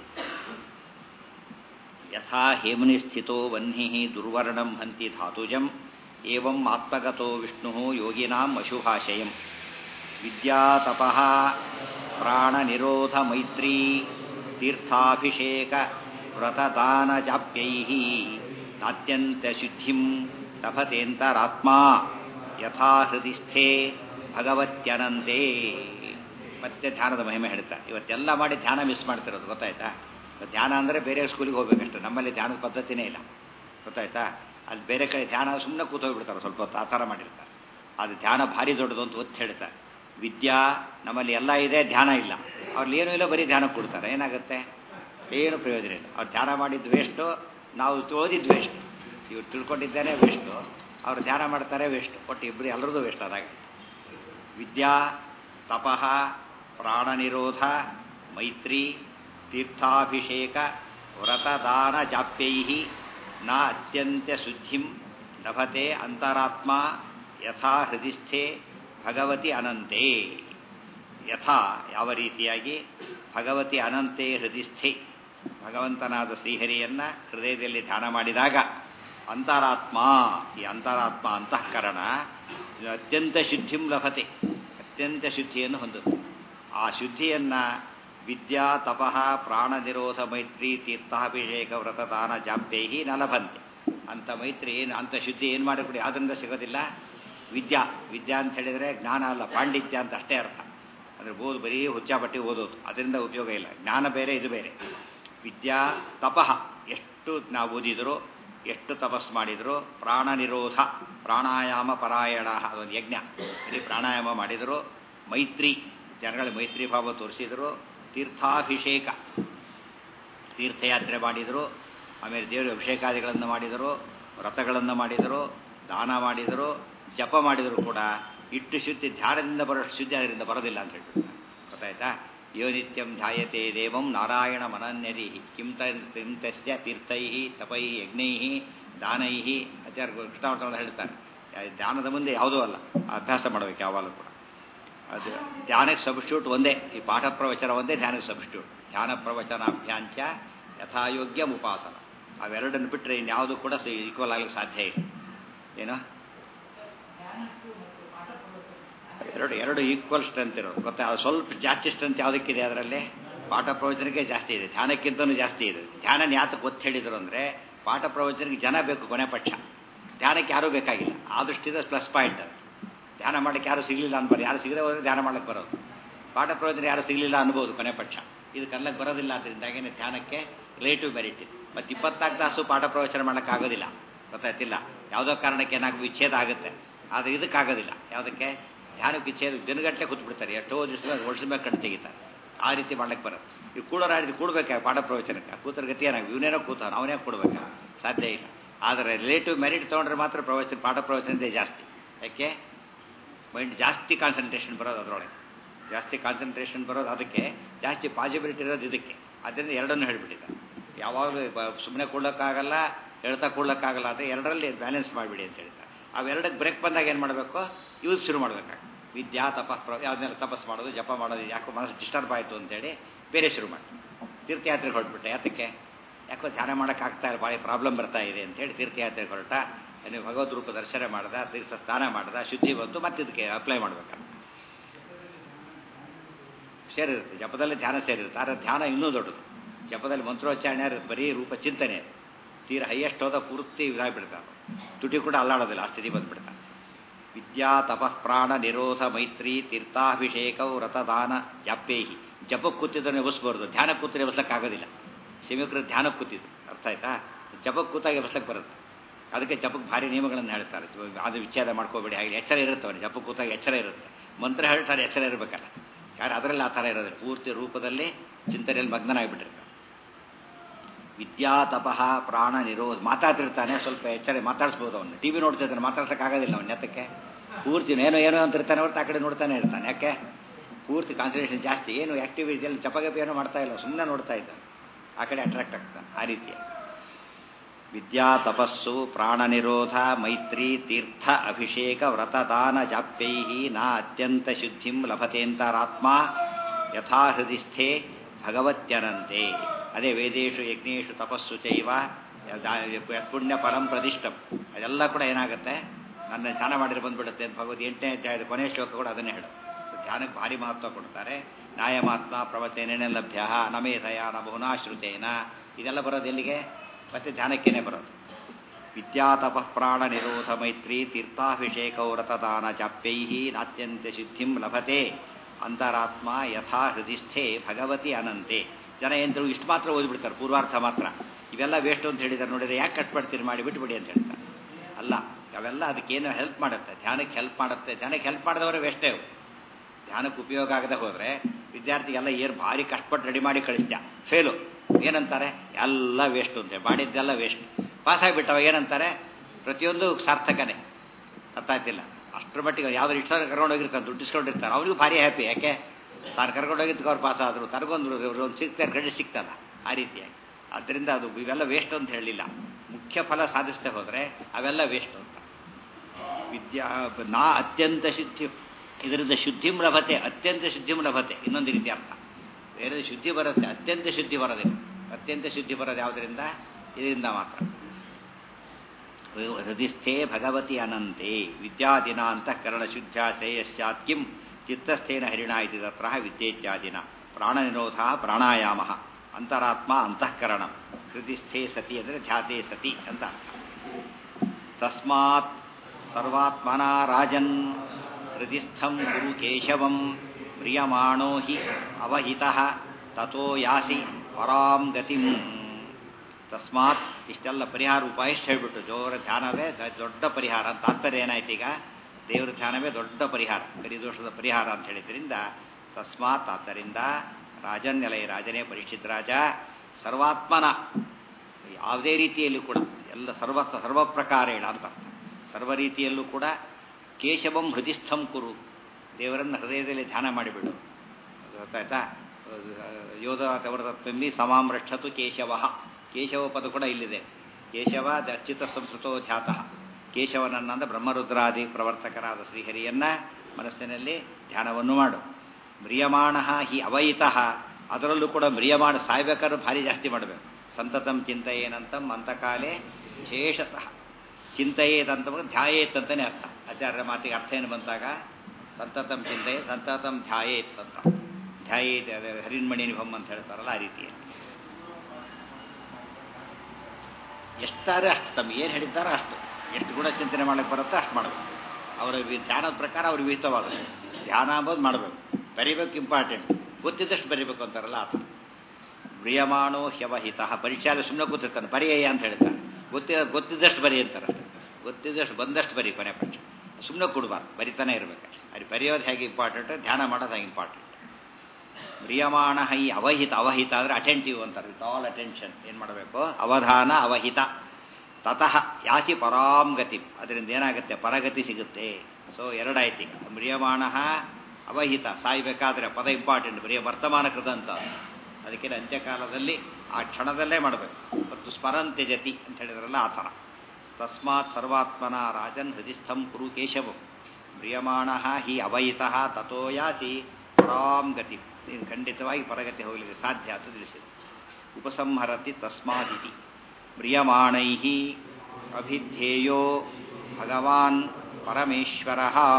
ಯಥಾ ಹೇಮನಿ ಸ್ಥಿತೋ ವನ್ಹಿ ದುರ್ವರ್ಣಂ ಹಂತಿ ಧಾತುಜಂ ಏವಂ ಆತ್ಮಗತೋ ವಿಷ್ಣು ಯೋಗಿನಾಂ ಅಶುಭಾಶಯಂ. ವಿದ್ಯಾತಪಃ ಪ್ರಾಣನಿರೋಧ ಮೈತ್ರೀ ತೀರ್ಥಾಭಿಷೇಕ ವ್ರತದಾನಜಾಪ್ಯೈಃ ನಾತ್ಯಂತ ಶುದ್ಧಿಂ ಲಭತೇಂತರಾತ್ಮಾ ಯಥಾ ಹೃದಿಸ್ಥೆ ಭಗವತ್ಯನಂತೆ. ಮತ್ತೆ ಧ್ಯಾನದ ಮಹಿಮೆ ಹೇಳ್ತಾರೆ. ಇವತ್ತೆಲ್ಲ ಮಾಡಿ ಧ್ಯಾನ ಮಿಸ್ ಮಾಡ್ತಿರೋದು ಗೊತ್ತಾಯ್ತಾ. ಧ್ಯಾನ ಅಂದರೆ ಬೇರೆ ಸ್ಕೂಲಿಗೆ ಹೋಗ್ಬೇಕಷ್ಟೆ, ನಮ್ಮಲ್ಲಿ ಧ್ಯಾನದ ಪದ್ಧತಿನೇ ಇಲ್ಲ ಗೊತ್ತಾಯ್ತಾ. ಅಲ್ಲಿ ಬೇರೆ ಕಡೆ ಧ್ಯಾನ ಸುಮ್ಮನೆ ಕೂತೋಗ್ಬಿಡ್ತಾರೆ, ಸ್ವಲ್ಪ ಹೊತ್ತು ಆ ಥರ ಮಾಡಿರ್ತಾರೆ. ಅದು ಧ್ಯಾನ ಭಾರಿ ದೊಡ್ಡದು ಅಂತ ಒತ್ತು ಹೇಳ್ತಾರೆ. ವಿದ್ಯಾ ನಮ್ಮಲ್ಲಿ ಎಲ್ಲ ಇದೆ, ಧ್ಯಾನ ಇಲ್ಲ. ಅವ್ರಲ್ಲಿ ಏನೂ ಇಲ್ಲ, ಬರೀ ಧ್ಯಾನ ಕೊಡ್ತಾರೆ. ಏನಾಗುತ್ತೆ, ಏನು ಪ್ರಯೋಜನ ಇಲ್ಲ. ಅವ್ರು ಧ್ಯಾನ ಮಾಡಿದ್ದು ವೇಸ್ಟು, ನಾವು ಓದಿದ್ದು ವೇಸ್ಟ್. ಇವ್ರು ತಿಳ್ಕೊಂಡಿದ್ದೇನೆ ವೇಸ್ಟು, ಅವ್ರು ಧ್ಯಾನ ಮಾಡ್ತಾರೆ ವೇಸ್ಟ್. ಒಟ್ಟು ಇಬ್ಬರು ಎಲ್ಲರದು ವೇಸ್ಟ್ ಆದಾಗ. ವಿದ್ಯಾ ತಪಃ ಪ್ರಾಣ ನಿರೋಧ ಮೈತ್ರಿ ತೀರ್ಥಾಭಿಷೇಕ ವ್ರತದಾನ ಜಾಪ್ಯೈಃ ನ ಅತ್ಯಂತ ಶುದ್ಧಿಂ ಲಭತೆ ಅಂತರಾತ್ಮ ಯಥಾ ಹೃದಿಸ್ಥೆ ಭಗವತಿ ಅನಂತೆ. ಯಥಾ ಯಾವ ರೀತಿಯಾಗಿ ಭಗವತಿ ಅನಂತೆ ಹೃದಿಸ್ಥೆ, ಭಗವಂತನಾದ ಶ್ರೀಹರಿಯನ್ನು ಹೃದಯದಲ್ಲಿ ಧ್ಯಾನ ಮಾಡಿದಾಗ ಅಂತರಾತ್ಮ, ಈ ಅಂತರಾತ್ಮ ಅಂತಃಕರಣ ಅತ್ಯಂತ ಶುದ್ಧಿಂ ಲಭತೆ, ಅತ್ಯಂತ ಶುದ್ಧಿಯನ್ನು ಹೊಂದುತ್ತೆ. ಆ ಶುದ್ಧಿಯನ್ನು ವಿದ್ಯಾ ತಪಃ ಪ್ರಾಣ ನಿರೋಧ ಮೈತ್ರಿ ತೀರ್ಥಾಭಿಷೇಕ ವ್ರತದಾನ ಜಾಪ್ಯೈಹಿ ನ ಲಭಂತೆ. ಅಂಥ ಮೈತ್ರಿ ಏನು, ಅಂಥ ಶುದ್ಧಿ ಏನು ಮಾಡಿಕೊಡಿ ಅದರಿಂದ ಸಿಗೋದಿಲ್ಲ. ವಿದ್ಯಾ ವಿದ್ಯಾ ಅಂತ ಹೇಳಿದರೆ ಜ್ಞಾನ ಅಲ್ಲ, ಪಾಂಡಿತ್ಯ ಅಂತ ಅಷ್ಟೇ ಅರ್ಥ. ಅಂದರೆ ಓದು ಬರೀ ಹುಚ್ಚಾಪಟ್ಟಿ ಓದೋದು, ಅದರಿಂದ ಉಪಯೋಗ ಇಲ್ಲ. ಜ್ಞಾನ ಬೇರೆ, ಇದು ಬೇರೆ. ವಿದ್ಯಾ ತಪಃ, ಎಷ್ಟು ನಾವು ಓದಿದ್ರು, ಎಷ್ಟು ತಪಸ್ಸು ಮಾಡಿದ್ರು. ಪ್ರಾಣ ನಿರೋಧ, ಪ್ರಾಣಾಯಾಮ ಪರಾಯಣ, ಅದೊಂದು ಯಜ್ಞ. ಇಲ್ಲಿ ಪ್ರಾಣಾಯಾಮ ಮಾಡಿದರು. ಮೈತ್ರಿ, ಜನಗಳಿಗೆ ಮೈತ್ರಿ ಭಾವ ತೋರಿಸಿದರು. ತೀರ್ಥಾಭಿಷೇಕ, ತೀರ್ಥಯಾತ್ರೆ ಮಾಡಿದರು. ಆಮೇಲೆ ದೇವರ ಅಭಿಷೇಕಾದಿಗಳನ್ನು ಮಾಡಿದರು, ವ್ರತಗಳನ್ನು ಮಾಡಿದರು, ದಾನ ಮಾಡಿದರು, ಜಪ ಮಾಡಿದರು ಕೂಡ. ಇಟ್ಟು ಶುದ್ಧಿ ಧ್ಯಾನದಿಂದ ಬರೋ ಶುದ್ಧಿ ಅದರಿಂದ ಬರೋದಿಲ್ಲ ಅಂತ ಹೇಳ್ಬಿಡ್ತಾರೆ. ಗೊತ್ತಾಯ್ತಾ. ಯೋ ನಿತ್ಯಂ ಧ್ಯಾಯತೆ ದೇವಂ ನಾರಾಯಣ ಮನನ್ಯದಿ ಕಿಂ ತಸ್ಯ ತೀರ್ಥೈ ತಪೈ ಯಜ್ಞೈ ದಾನೈ ಆಚಾರ್ಯ ಕೃಷ್ಣಾವತಾರ ಹೇಳ್ತಾರೆ. ಧ್ಯಾನದ ಮುಂದೆ ಯಾವುದೂ ಅಲ್ಲ, ಅಭ್ಯಾಸ ಮಾಡಬೇಕು ಯಾವಾಗಲೂ ಕೂಡ. ಅದು ಧ್ಯಾನಕ್ಕೆ ಸಬ್ಸ್ಟ್ಯೂಟ್ ಒಂದೇ, ಈ ಪಾಠ ಪ್ರವಚನ ಒಂದೇ ಧ್ಯಾನಕ್ಕೆ ಸಬ್ಸ್ಟ್ಯೂಟ್. ಧ್ಯಾನ ಪ್ರವಚನಾಭ್ಯಾಂಚ ಯಥಾಯೋಗ್ಯ ಉಪಾಸನ, ಅವೆರಡನ್ನು ಬಿಟ್ಟರೆ ಇನ್ಯಾವುದು ಕೂಡ ಈಕ್ವಲ್ ಆಗಲಿಕ್ಕೆ ಸಾಧ್ಯ ಇಲ್ಲ. ಏನೋ ಎರಡು ಎರಡು ಈಕ್ವಲ್ ಸ್ಟ್ರೆಂತ್ ಇರೋದು ಗೊತ್ತಾ. ಅದು ಸ್ವಲ್ಪ ಜಾಸ್ತಿ ಸ್ಟ್ರೆಂತ್ ಯಾವುದಕ್ಕಿದೆ ಅದರಲ್ಲಿ, ಪಾಠ ಪ್ರವಚನಕ್ಕೆ ಜಾಸ್ತಿ ಇದೆ, ಧ್ಯಾನಕ್ಕಿಂತಲೂ ಜಾಸ್ತಿ ಇದೆ. ಧ್ಯಾನ ಯಾತಕ್ಕೆ ಒತ್ತು ಹೇಳಿದರು ಅಂದರೆ ಪಾಠ ಪ್ರವಚನಕ್ಕೆ ಜನ ಬೇಕು ಕೊನೆ ಪಕ್ಷ, ಧ್ಯಾನಕ್ಕೆ ಯಾರೂ ಬೇಕಾಗಿಲ್ಲ. ಆ ದೃಷ್ಟಿಯಿಂದ ಪ್ಲಸ್ ಪಾಯಿಂಟ್. ಧ್ಯಾನ ಮಾಡಲಿಕ್ಕೆ ಯಾರು ಸಿಗಲಿಲ್ಲ ಅನ್ಬಾರ್ದು, ಯಾರು ಸಿಗದೆ ಹೋದರೆ ಧ್ಯಾನ ಮಾಡಲಿಕ್ಕೆ ಬರೋದು. ಪಾಠ ಪ್ರವಚನ ಯಾರು ಸಿಗಲಿಲ್ಲ ಅನ್ಬೋದು ಕೊನೆ ಪಕ್ಷ, ಇದು ಕನ್ನಕ್ಕೆ ಬರೋದಿಲ್ಲ. ಅದರಿಂದಾಗೇ ಧ್ಯಾನಕ್ಕೆ ರಿಲೇಟಿವ್ ಮೆರಿಟ್ ಇದೆ. ಮತ್ತು ಇಪ್ಪತ್ನಾಲ್ಕು ತಾಸು ಪಾಠ ಪ್ರವಚನ ಮಾಡೋಕ್ಕಾಗೋದಿಲ್ಲ, ಗೊತ್ತಾಯ್ತಿಲ್ಲ. ಯಾವುದೋ ಕಾರಣಕ್ಕೆ ಏನಾಗ ವಿಚ್ಛೇದ ಆಗುತ್ತೆ, ಆದರೆ ಇದಕ್ಕಾಗೋದಿಲ್ಲ. ಯಾವುದಕ್ಕೆ, ಧ್ಯಾನಕ್ಕೆ ವಿಚ್ಛೇದ ದಿನಗಟ್ಟಲೆ ಕೂತ್ಬಿಡ್ತಾರೆ, ಎಷ್ಟೋ ದಿವಸ ವರ್ಷದ ಮೇಲೆ ಕಣ್ಣು ತೆಗಿತಾರೆ. ಆ ರೀತಿ ಮಾಡ್ಲಿಕ್ಕೆ ಬರೋದು. ಈಗ ಕೂಡೋರು ಆ ರೀತಿ ಕೂಡಬೇಕಾ ಪಾಠ ಪ್ರವಚನಕ್ಕೆ, ಕೂತರ ಗತಿ ಏನಾಗ ಇವನೇನೋ ಕೂತಾನ ಅವನೇ ಕೊಡ್ಬೇಕಾ, ಸಾಧ್ಯ ಇಲ್ಲ. ಆದರೆ ರಿಲೇಟಿವ್ ಮೆರಿಟ್ ತೊಗೊಂಡ್ರೆ ಮಾತ್ರ ಪ್ರವಚನ ಪಾಠ ಪ್ರವಚನದೇ ಜಾಸ್ತಿ. ಯಾಕೆ ಮೈಂಡ್ ಜಾಸ್ತಿ ಕಾನ್ಸಂಟ್ರೇಷನ್ ಬರೋದು ಅದರೊಳಗೆ, ಜಾಸ್ತಿ ಕಾನ್ಸಂಟ್ರೇಷನ್ ಬರೋದು ಅದಕ್ಕೆ, ಜಾಸ್ತಿ ಪಾಸಿಬಿಲಿಟಿ ಇರೋದು ಇದಕ್ಕೆ. ಅದರಿಂದ ಎರಡನ್ನೂ ಹೇಳಿಬಿಟ್ಟಿದ್ದಾರೆ. ಯಾವಾಗಲೂ ಸುಮ್ಮನೆ ಕೊಡ್ಲಿಕ್ಕಾಗಲ್ಲ, ಹೇಳ್ತಾ ಕೊಡ್ಲಿಕ್ಕಾಗಲ್ಲ, ಅದೇ ಎರಡರಲ್ಲಿ ಬ್ಯಾಲೆನ್ಸ್ ಮಾಡಿಬಿಡಿ ಅಂತ ಹೇಳ್ತಾರೆ. ಅವೆರಡಕ್ಕೆ ಬ್ರೇಕ್ ಬಂದಾಗ ಏನು ಮಾಡಬೇಕು, ಯೂಸ್ ಶುರು ಮಾಡಬೇಕಾಗ ವಿದ್ಯಾ ತಪ ಯಾವ್ದನ್ನೆಲ್ಲ ತಪಸ್ ಮಾಡೋದು, ಜಪ ಮಾಡೋದು, ಯಾಕೋ ಮನಸ್ಸು ಡಿಸ್ಟರ್ಬ್ ಆಯಿತು ಅಂತೇಳಿ ಬೇರೆ ಶುರು ಮಾಡಿ ತೀರ್ಥಯಾತ್ರೆಗೆ ಹೊರಟ್ಬಿಟ್ಟೆ. ಯಾತಕ್ಕೆ? ಯಾಕೋ ಧ್ಯಾನ ಮಾಡೋಕ್ಕಾಗ್ತಾ ಇಲ್ಲ, ಭಾಳ ಪ್ರಾಬ್ಲಮ್ ಬರ್ತಾ ಇದೆ ಅಂತೇಳಿ ತೀರ್ಥಯಾತ್ರೆಗೆ ಹೊರಟ. ನೀವು ಭಗವದ್ ರೂಪ ದರ್ಶನ ಮಾಡ್ದ, ತೀರ್ಥ ಸ್ನಾನ ಮಾಡ್ದ, ಶುದ್ಧಿ ಬಂತು, ಮತ್ತೆ ಇದಕ್ಕೆ ಅಪ್ಲೈ ಮಾಡ್ಬೇಕು. ಸೇರಿರುತ್ತೆ ಜಪದಲ್ಲಿ, ಧ್ಯಾನ ಸೇರಿರುತ್ತೆ. ಆದರೆ ಧ್ಯಾನ ಇನ್ನೂ ದೊಡ್ಡದು. ಜಪದಲ್ಲಿ ಮಂತ್ರೋಚ್ಚಾರಣೆ ಇರುತ್ತೆ, ಬರೀ ರೂಪ ಚಿಂತನೆ, ತೀರ ಹೈಯೆಸ್ಟ್ ಹೋದ ಪೂರ್ತಿ ಇದಾಗ್ಬಿಡ್ತಾರೆ, ತುಟಿ ಕೂಡ ಅಲ್ಲಾಡೋದಿಲ್ಲ, ಆ ಸ್ಥಿತಿ ಬಂದ್ಬಿಡ್ತಾರೆ. ವಿದ್ಯಾ ತಪಃ ಪ್ರಾಣ ನಿರೋಧ ಮೈತ್ರಿ ತೀರ್ಥಾಭಿಷೇಕವು ರಥದಾನ ಜಾಪ್ಯೇಹಿ. ಜಪಕ್ಕೆ ಕೂತಿದ್ದನ್ನು ಎಬ್ಬಿಸ್ಬಾರ್ದು, ಧ್ಯಾನಕ್ಕೆ ಕೂತಿದ್ರೆ ಎಬ್ಬಿಸ್ಲಿಕ್ಕಾಗೋದಿಲ್ಲ. ಶಿವಕರು ಧ್ಯಾನಕ್ಕೆ ಕೂತಿದ್ರು, ಅರ್ಥ ಆಯ್ತಾ? ಜಪಕ್ಕೆ ಕೂತಾಗ ಎಬ್ಬಿಸ್ಲಿಕ್ಕೆ ಬರುತ್ತೆ. ಅದಕ್ಕೆ ಜಪಕ್ಕೆ ಭಾರಿ ನಿಯಮಗಳನ್ನು ಹೇಳ್ತಾರೆ. ಅದು ವಿಚ್ಛೇದ ಮಾಡ್ಕೋಬೇಡಿ, ಹಾಗೆ ಎಚ್ಚರ ಇರುತ್ತೆ. ಅವನು ಜಪಕ್ಕೆ ಕೂತಾಗ ಎಚ್ಚರ ಇರುತ್ತೆ. ಮಂತ್ರ ಹೇಳ್ತಾರೆ, ಎಚ್ಚರ ಇರಬೇಕಲ್ಲ. ಯಾರು ಅದರಲ್ಲಿ ಆ ಥರ ಇರೋದಿಲ್ಲ, ಪೂರ್ತಿ ರೂಪದಲ್ಲಿ ಚಿಂತನೆಯಲ್ಲಿ ಮಗ್ನನಾಗಿಬಿಟ್ಟಿರ್ತಾರೆ. ವಿದ್ಯಾ ತಪಃ ಪ್ರಾಣ ನಿರೋಧ. ಮಾತಾಡ್ತಿರ್ತಾನೆ, ಸ್ವಲ್ಪ ಎಚ್ಚರ ಮಾತಾಡಿಸ್ಬೋದು. ಅವನು ಟಿ ವಿ ನೋಡ್ತಿರ್ತಾನೆ, ಮಾತಾಡ್ಸೋಕ್ಕಾಗೋದಿಲ್ಲ ಅವನು ನೆತ್ತಕ್ಕೆ. ಪೂರ್ತಿ ಏನೋ ಏನೋ ಅಂತ ಇರ್ತಾನೆ, ಹೊರತು ಆ ಕಡೆ ನೋಡ್ತಾನೆ ಇರ್ತಾನೆ. ಯಾಕೆ? ಪೂರ್ತಿ ಕಾನ್ಸಂಟ್ರೇಷನ್ ಜಾಸ್ತಿ, ಏನು ಆ್ಯಕ್ಟಿವಿಟಿಯಲ್ಲಿ ಜಪಗಪಿ ಏನೋ ಮಾಡ್ತಾ ಇಲ್ಲ, ಸುಮ್ಮನೆ ನೋಡ್ತಾ ಇದ್ದಾನೆ, ಆ ಕಡೆ ಅಟ್ರಾಕ್ಟ್ ಆಗ್ತಾನೆ. ಆ ರೀತಿಯ ವಿದ್ಯಾ ತಪಸ್ಸು ಪ್ರಾಣ ನಿರೋಧ ಮೈತ್ರಿ ತೀರ್ಥ ಅಭಿಷೇಕ ವ್ರತದಾನ ಜಾಪ್ಯೈ ನಾ ಅತ್ಯಂತ ಶುದ್ಧಿಂ ಲಭತೇಂತರಾತ್ಮ ಯಥಾ ಹೃದಿಸ್ಥೆ ಭಗವತ್ಯನಂತೆ. ಅದೇ ವೇದೇಶು ಯಜ್ಞೇಶು ತಪಸ್ಸು ಚೈವ ಪುಣ್ಯ ಪರಂ ಪ್ರದಿಷ್ಟಂ. ಅದೆಲ್ಲ ಕೂಡ ಏನಾಗುತ್ತೆ, ನನ್ನ ಧ್ಯಾನ ಮಾಡಿದ್ರೆ ಬಂದ್ಬಿಡುತ್ತೆ ಅಂತ ಭಗವದ್ ಎಂಟನೇ ಅಧ್ಯಾಯದ ಕೊನೆಯ ಶ್ಲೋಕ ಕೂಡ ಅದನ್ನೇ ಹೇಳು. ಧ್ಯಾನಕ್ಕೆ ಭಾರಿ ಮಹತ್ವ ಕೊಡ್ತಾರೆ. ನ್ಯಾಯಮಾತ್ಮ ಪ್ರವಚನೇನ ಲಭ್ಯ ನಮೇಧಯ ನ ಬಹುನಾಶ್ರುತೇನ. ಇದೆಲ್ಲ ಬರೋದು ಎಲ್ಲಿಗೆ? ಮತ್ತೆ ಧ್ಯಾನಕ್ಕೇನೆ ಬರೋದು. ವಿದ್ಯಾ ತಪಃ ಪ್ರಾಣ ನಿರೋಧ ಮೈತ್ರಿ ತೀರ್ಥಾಭಿಷೇಕ ವ್ರತದಾನ ಜಾಪ್ಯೈ ನಾತ್ಯಂತ ಸಿದ್ಧಿಂ ಲಭತೆ ಅಂತರಾತ್ಮ ಯಥಾ ಹೃದಿಸ್ಥೆ ಭಗವತಿ ಅನಂತೆ. ಜನ ಏನ್ರು ಇಷ್ಟು ಮಾತ್ರ ಓದ್ಬಿಡ್ತಾರೆ, ಪೂರ್ವಾರ್ಥ ಮಾತ್ರ. ಇವೆಲ್ಲ ವೇಸ್ಟ್ ಅಂತ ಹೇಳಿದ್ದಾರೆ, ನೋಡಿದ್ರೆ ಯಾಕೆ ಕಟ್ಪಡ್ತೀರಿ, ಮಾಡಿ ಬಿಟ್ಬಿಡಿ ಅಂತ ಹೇಳ್ತಾರೆ. ಅಲ್ಲ, ಅವೆಲ್ಲ ಅದಕ್ಕೇನು ಹೆಲ್ಪ್ ಮಾಡುತ್ತೆ, ಧ್ಯಾನಕ್ಕೆ ಹೆಲ್ಪ್ ಮಾಡುತ್ತೆ. ಧ್ಯಾನಕ್ಕೆ ಹೆಲ್ಪ್ ಮಾಡಿದವರು ವೇಸ್ಟೇ. ಧ್ಯಾನಕ್ಕೆ ಉಪಯೋಗ ಆಗದೆ ಹೋದರೆ ವಿದ್ಯಾರ್ಥಿಗೆಲ್ಲ ಏನು ಭಾರಿ ಕಷ್ಟಪಟ್ಟು ರೆಡಿ ಮಾಡಿ ಕಳಿಸ್ತ್ಯಾ, ಫೇಲು ಏನಂತಾರೆ, ಎಲ್ಲ ವೇಸ್ಟ್ ಅಂತೆ, ಮಾಡಿದ್ದೆಲ್ಲ ವೇಸ್ಟ್. ಪಾಸ್ ಆಗಿಬಿಟ್ಟವ ಏನಂತಾರೆ, ಪ್ರತಿಯೊಂದು ಸಾರ್ಥಕನೇ. ಅರ್ಥ ಆಯ್ತಿಲ್ಲ. ಅಷ್ಟರ ಮಟ್ಟಿಗೆ ಯಾವ್ದು ಇಷ್ಟು ಸಾವಿರ ಕರ್ಕೊಂಡು ಹೋಗಿರ್ತಾರೆ, ದುಡ್ಡು ಇಸ್ಕೊಂಡಿರ್ತಾರೆ, ಅವ್ರಿಗೂ ಭಾರಿ ಹ್ಯಾಪಿ. ಯಾಕೆ? ತಾನು ಕರ್ಕೊಂಡು ಹೋಗಿದ್ದಕ್ಕೆ ಅವ್ರು ಪಾಸ್ ಆದರು, ತರ್ಗೊಂಡ್ರು ಒಂದು ಸಿಗ್ತಾರೆ, ಕ್ರೆಡಿಟ್ ಸಿಗ್ತಲ್ಲ, ಆ ರೀತಿಯಾಗಿ. ಆದ್ದರಿಂದ ಅದು ಇವೆಲ್ಲ ವೇಸ್ಟ್ ಅಂತ ಹೇಳಲಿಲ್ಲ. ಮುಖ್ಯ ಫಲ ಸಾಧಿಸದೆ ಹೋದರೆ ಅವೆಲ್ಲ ವೇಸ್ಟ್ ಅಂತ. ವಿದ್ಯಾ ನಾ ಅತ್ಯಂತ ಶುದ್ಧಿ, ಇದರಿಂದ ಶುದ್ಧಿಂ ಲಭತೆ, ಅತ್ಯಂತ ಶುದ್ಧಿಂ ಲಭತೆ ಇನ್ನೊಂದು ರೀತಿ ಅರ್ಥ. ಬೇರೆ ಶುದ್ಧಿ ಬರುತ್ತೆ, ಅತ್ಯಂತ ಶುದ್ಧಿ ಬರೋದಿಲ್ಲ. ಅತ್ಯಂತ ಶುದ್ಧಿ ಬರೋದು ಯಾವುದರಿಂದ? ಇದರಿಂದ ಮಾತ್ರ. ಹೃದಿಸ್ಥೆ ಭಗವತಿ ಅನಂತೆ ವಿದ್ಯಾದಿನ ಅಂತಃಕರಣ ಶುದ್ಧ ಶ್ರೇಯಸ್ಯಾತ್ ಕಿಂ ಚಿತ್ತಸ್ಥೇನ ಹರಿಣ ಇತಿ ತತ್ರ ವಿದ್ಯೇತ್ಯಾದಿನ ಪ್ರಾಣ ನಿರೋಧ ಪ್ರಾಣಾಯಾಮ ಅಂತರಾತ್ಮ ಅಂತಃಕರಣ ಹೃದಿಸ್ಥೆ ಸತಿ ಅಂದರೆ ಧ್ಯಾತೆ ಸತಿ ಅಂತ ಅರ್ಥ. ತಸ್ಮಾತ್ ಸರ್ವಾತ್ಮನ ರಾಜನ್ ಹೃದಿಸ್ಥಂ ಗುರು ಕೇಶವಂ ಪ್ರಿಯಮಾಣೋ ಹಿ ಅವಹಿತಃ ತಥೋ ಯಾಸಿ ಪರಾಂ ಗತಿಂ. ತಸ್ಮಾತ್ ಇಷ್ಟೆಲ್ಲ ಪರಿಹಾರ ಉಪಾಯ ಇಷ್ಟು ಹೇಳಿಬಿಟ್ಟು, ಜೋರ ಧ್ಯಾನವೇ ದೊಡ್ಡ ಪರಿಹಾರ ಅಂತ ತಾತ್ಪರ್ಯ ಏನಾಯ್ತು ಈಗ? ದೇವರ ಧ್ಯಾನವೇ ದೊಡ್ಡ ಪರಿಹಾರ, ಕರಿದೋಷದ ಪರಿಹಾರ ಅಂತ ಹೇಳಿದ್ರಿಂದ ತಸ್ಮಾತ್, ಆದ್ದರಿಂದ ರಾಜನ್ನೆಲೆ ರಾಜನೇ ಪರೀಕ್ಷಿತ್ ರಾಜ ಸರ್ವಾತ್ಮನ ಯಾವುದೇ ರೀತಿಯಲ್ಲೂ ಕೂಡ ಎಲ್ಲ ಸರ್ವ ಸರ್ವ ಪ್ರಕಾರೇಣ ಅಂತ ಅರ್ಥ. ಸರ್ವ ರೀತಿಯಲ್ಲೂ ಕೂಡ ಕೇಶವಂ ಹೃದಿಸ್ಥಂ ಕುರು, ದೇವರನ್ನು ಹೃದಯದಲ್ಲಿ ಧ್ಯಾನ ಮಾಡಿಬಿಡು. ಗೊತ್ತಾಯ್ತಾ? ಯೋಧ ತವರತತ್ವಮ್ಮಿ ಸಮಾಂ ರಕ್ಷತು ಕೇಶವ. ಕೇಶವ ಪದ ಕೂಡ ಇಲ್ಲಿದೆ. ಕೇಶವ ದರ್ಚಿತ ಸಂಸ್ಕೃತೋ ಧ್ಯಾತಃ. ಕೇಶವನನ್ನಂದ ಬ್ರಹ್ಮರುದ್ರಾದಿ ಪ್ರವರ್ತಕರಾದ ಶ್ರೀಹರಿಯನ್ನ ಮನಸ್ಸಿನಲ್ಲಿ ಧ್ಯಾನವನ್ನು ಮಾಡು. ಮ್ರಿಯಮಾಣ ಹಿ ಅವಯಿತಃ, ಅದರಲ್ಲೂ ಕೂಡ ಮ್ರಿಯಮಾಣ ಸಾಯ್ಬೇಕಾದ್ರೂ ಭಾರಿ ಜಾಸ್ತಿ ಮಾಡಬೇಕು. ಸಂತತಂ ಚಿಂತೆಯೇನಂತಂ ಅಂತಕಾಲೇ ಶೇಷತಃ ಚಿಂತೆಯೇದಂತ ಧ್ಯಾಯೇತ್ ಅಂತಲೇ ಅರ್ಥ. ಆಚಾರ್ಯರ ಮಾತಿಗೆ ಅರ್ಥ ಏನು ಬಂತಾಗ ಸಂತತಂ ಚಿಂತೆಯೇ ಸಂತತಂ ಧ್ಯಾಯೇತ್ ಅಂತ. ಧ್ಯಾಯೇತ್ ಹರಿನ್ಮಣಿ ನಿಭಂ ಅಂತ ಹೇಳ್ತಾರಲ್ಲ, ಆ ರೀತಿಯಲ್ಲಿ ಎಷ್ಟಾದ್ರೆ ಅಷ್ಟು ತಮ್ಮ ಏನು ಹೇಳಿದ್ದಾರೋ ಅಷ್ಟು, ಎಷ್ಟು ಗುಣ ಚಿಂತನೆ ಮಾಡಕ್ಕೆ ಬರುತ್ತೋ ಅಷ್ಟು ಮಾಡಬೇಕು. ಅವರ ಧ್ಯಾನದ ಪ್ರಕಾರ ಅವ್ರಿಗೆ ವಿಹಿತವಾಗಬೇಕು. ಧ್ಯಾನ ಅಂಬೋದು ಮಾಡಬೇಕು, ಬರೀಬೇಕು, ಇಂಪಾರ್ಟೆಂಟ್. ಗೊತ್ತಿದ್ದಷ್ಟು ಬರೀಬೇಕು ಅಂತಾರಲ್ಲ ಆ ಥರ. ಪ್ರಿಯಮಾಣೋ ಹ್ಯವಹಿತ. ಪರೀಕ್ಷೆಯಲ್ಲಿ ಸುಮ್ಮನೆ ಗೊತ್ತಿರ್ತಾನೆ, ಬರೆಯ ಅಂತ ಹೇಳ್ತಾರೆ. ಗೊತ್ತಿ ಗೊತ್ತಿದ್ದಷ್ಟು ಬರಿ ಅಂತಾರೆ ಅಷ್ಟೇ. ಗೊತ್ತಿದ್ದಷ್ಟು ಬಂದಷ್ಟು ಬರೀ, ಕೊನೆ ಪಕ್ಷ ಸುಮ್ಮನೆ ಕೊಡಬಾರ್ದು, ಬರಿತಾನೆ ಇರಬೇಕು. ಅಲ್ಲಿ ಬರೆಯೋದು ಹೇಗೆ ಇಂಪಾರ್ಟೆಂಟ್, ಧ್ಯಾನ ಮಾಡೋದು ಹೇಗೆ ಇಂಪಾರ್ಟೆಂಟ್. ಪ್ರಿಯಮಾಣ ಹೈ ಅವಹಿತ. ಅವಹಿತ ಅಂದರೆ ಅಟೆಂಟಿವ್ ಅಂತಾರೆ, ವಿತ್ ಆಲ್ ಅಟೆನ್ಷನ್ ಏನು ಮಾಡಬೇಕು, ಅವಧಾನ ಅವಹಿತ. ತತಃ ಯಾಚಿ ಪರಾಂ ಗತಿ, ಅದರಿಂದ ಏನಾಗುತ್ತೆ, ಪರಗತಿ ಸಿಗುತ್ತೆ. ಸೊ ಎರಡಾಯ್ತು ಈಗ. ಮ್ರಿಯಮಾಣ ಅವಹಿತ ಸಾಯಬೇಕಾದ್ರೆ ಪದ ಇಂಪಾರ್ಟೆಂಟ್, ಬರೀ ವರ್ತಮಾನ ಕೃತ ಅಂತ. ಅದಕ್ಕೆ ಅಂತ್ಯಕಾಲದಲ್ಲಿ ಆ ಕ್ಷಣದಲ್ಲೇ ಮಾಡಬೇಕು. ಮತ್ತು ಸ್ಮರಂತೆ ಜತಿ ಅಂತ ಹೇಳಿದ್ರಲ್ಲ ಆ ಥರ. ತಸ್ಮಾತ್ ಸರ್ವಾತ್ಮನ ರಾಜನ್ ಹೃದಿಸ್ಥಂ ಕುರು ಕೇಶವಂ ಮ್ರಿಯಮಾಣ ಹಿ ಅವಹಿತ ತಥೋ ಯಾತಿ ಪರಾಂ ಗತಿ. ನೀನು ಖಂಡಿತವಾಗಿ ಪರಗತಿ ಹೋಗಲಿಕ್ಕೆ ಸಾಧ್ಯ ಅಂತ ತಿಳಿಸಿದೆ. ಉಪಸಂಹರತಿ ತಸ್ಮಾದಿತಿ ಮ್ರಿಯಮಾಣೈ ಅಭಿಧ್ಯೇಯೋ ಭಗವಾನ್ ಪರಮೇಶ್ವರ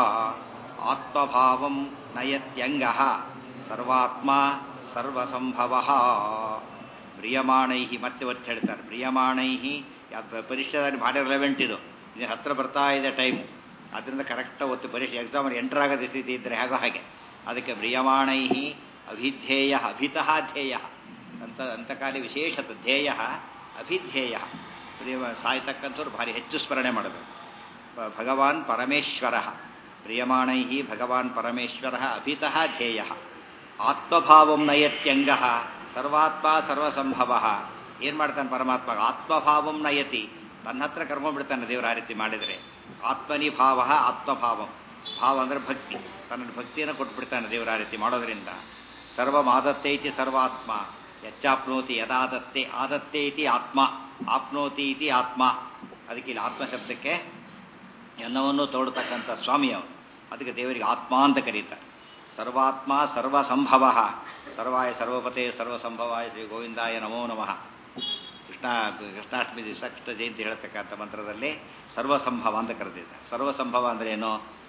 ಆತ್ಮಭಾವಂ ನಯತ್ಯಂಗ ಸರ್ವಾತ್ಮ ಸರ್ವಸಂಭವ. ಮ್ರಿಯಮಾಣೈ ಮತ್ತೆ ಒತ್ತು ಹೇಳ್ತಾರೆ. ಮ್ರಿಯಮಾಣೈ ಪರೀಕ್ಷೆದಲ್ಲಿ ಭಾಳ ರೆಲೆವೆಂಟ್ ಇದು. ಇದು ಹತ್ರ ಬರ್ತಾ ಇದೆ ಟೈಮು, ಅದರಿಂದ ಕರೆಕ್ಟಾಗಿ ಒತ್ತು ಪರೀಕ್ಷೆ ಎಕ್ಸಾಮಲ್ಲಿ ಎಂಟರ್ ಆಗೋದು ಸ್ಥಿತಿ ಇದ್ದರೆ ಹಾಗೋ ಹಾಗೆ. ಅದಕ್ಕೆ ಮ್ರಿಯಮಾಣೈ ಅಭಿಧ್ಯೇಯ ಅಭಿತಃ ಧ್ಯೇಯ ಅಂತ ಅಂತಕಾಲಿ ವಿಶೇಷತ ಧ್ಯೇಯ ಅಭಿಧ್ಯೇಯ. ಸಾಯ್ತಕ್ಕಂಥವ್ರು ಭಾರಿ ಹೆಚ್ಚು ಸ್ಮರಣೆ ಮಾಡಬೇಕು. ಭಗವಾನ್ ಪರಮೇಶ್ವರ ಪ್ರಿಯಮಾಣೈ ಭಗವಾನ್ ಪರಮೇಶ್ವರ ಅಭಿತಃ ಧ್ಯೇಯ ಆತ್ಮಭಾವಂ ನಯತ್ಯಂಗ ಸರ್ವಾತ್ಮ ಸರ್ವಸಂಭವ. ಏನು ಮಾಡ್ತಾನೆ ಪರಮಾತ್ಮ? ಆತ್ಮಭಾವಂ ನಯತಿ, ತನ್ನ ಹತ್ರ ಕರ್ಮ ಬಿಡ್ತಾನೆ ದೇವರ ಆ ರೀತಿ ಮಾಡಿದರೆ. ಆತ್ಮನಿ ಭಾವ ಆತ್ಮಭಾವಂ, ಭಾವ ಅಂದರೆ ಭಕ್ತಿ, ತನ್ನ ಭಕ್ತಿಯನ್ನು ಕೊಟ್ಬಿಡ್ತಾನೆ ದೇವರ ಆ ರೀತಿ ಮಾಡೋದ್ರಿಂದ. ಸರ್ವಮಾದತ್ತೆ ಇತಿ ಸರ್ವಾತ್ಮ ಯಚ್ಚಾಪ್ನೋತಿ ಯದಾದತ್ತೆ ಆದತ್ತೆ ಇತಿ ಆತ್ಮ ಆಪ್ನೋತಿ ಇತಿ ಆತ್ಮ. ಅದಕ್ಕೆ ಇಲ್ಲಿ ಆತ್ಮ ಶಬ್ದಕ್ಕೆ ಎಲ್ಲವನ್ನೂ ತೋಡ್ತಕ್ಕಂಥ ಸ್ವಾಮಿ ಅವನು. ಅದಕ್ಕೆ ದೇವರಿಗೆ ಆತ್ಮ ಅಂತ ಕರೀತಾರೆ. ಸರ್ವಾತ್ಮ ಸರ್ವಸಂಭವ ಸರ್ವಾಯ ಸರ್ವಪತೆ ಸರ್ವಸಂಭವಾಯ ಶ್ರೀ ಗೋವಿಂದಾಯ ನಮೋ ನಮಃ. ಕೃಷ್ಣ ಕೃಷ್ಣಾಷ್ಟಮಿ ದಿವಸ ಕೃಷ್ಣ ಜಯಂತಿ ಹೇಳ್ತಕ್ಕಂಥ ಮಂತ್ರದಲ್ಲಿ ಸರ್ವಸಂಭವ ಅಂತ ಕರೆದಿದ್ದಾರೆ. ಸರ್ವಸಂಭವ ಅಂದರೆ ಏನು?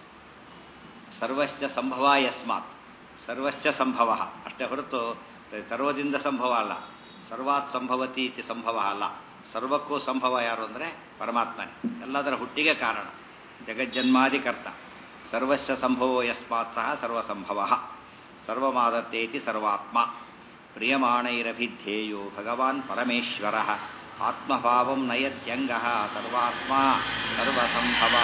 ಸರ್ವಶ್ಚ ಸಂಭವ ಯಸ್ಮಾತ್, ಸರ್ವಶ್ಚ ಸಂಭವ ಅಷ್ಟೇ ಹೊರತು ಸರ್ವದಿಂದ ಸಂಭವ ಅಲ್ಲ. ಸರ್ವಾತ್ ಸಂಭವತಿ ಇತಿ ಸಂಭವ ಅಲ್ಲ. ಸರ್ವಕ್ಕೂ ಸಂಭವ ಯಾರು ಅಂದರೆ ಪರಮಾತ್ಮನೇ, ಎಲ್ಲದರ ಹುಟ್ಟಿಗೆ ಕಾರಣ, ಜಗಜ್ಜನ್ಮಾದಿ ಕರ್ತ. ಸರ್ವಶ್ಚ ಸಂಭವೋ ಯಸ್ಮಾತ್ ಸಹ ಸರ್ವಸಂಭವ. ಸರ್ವಮಾದತ್ತೆ ಇತಿ ಸರ್ವಾತ್ಮ. ಪ್ರಿಯಮಾಣೈರಭಿಧ್ಯೇಯೋ ಭಗವಾನ್ ಪರಮೇಶ್ವರ ಆತ್ಮಭಾವಂ ನಯತ್ಯಂಗ ಸರ್ವಾತ್ಮ ಸರ್ವಸಂಭವ.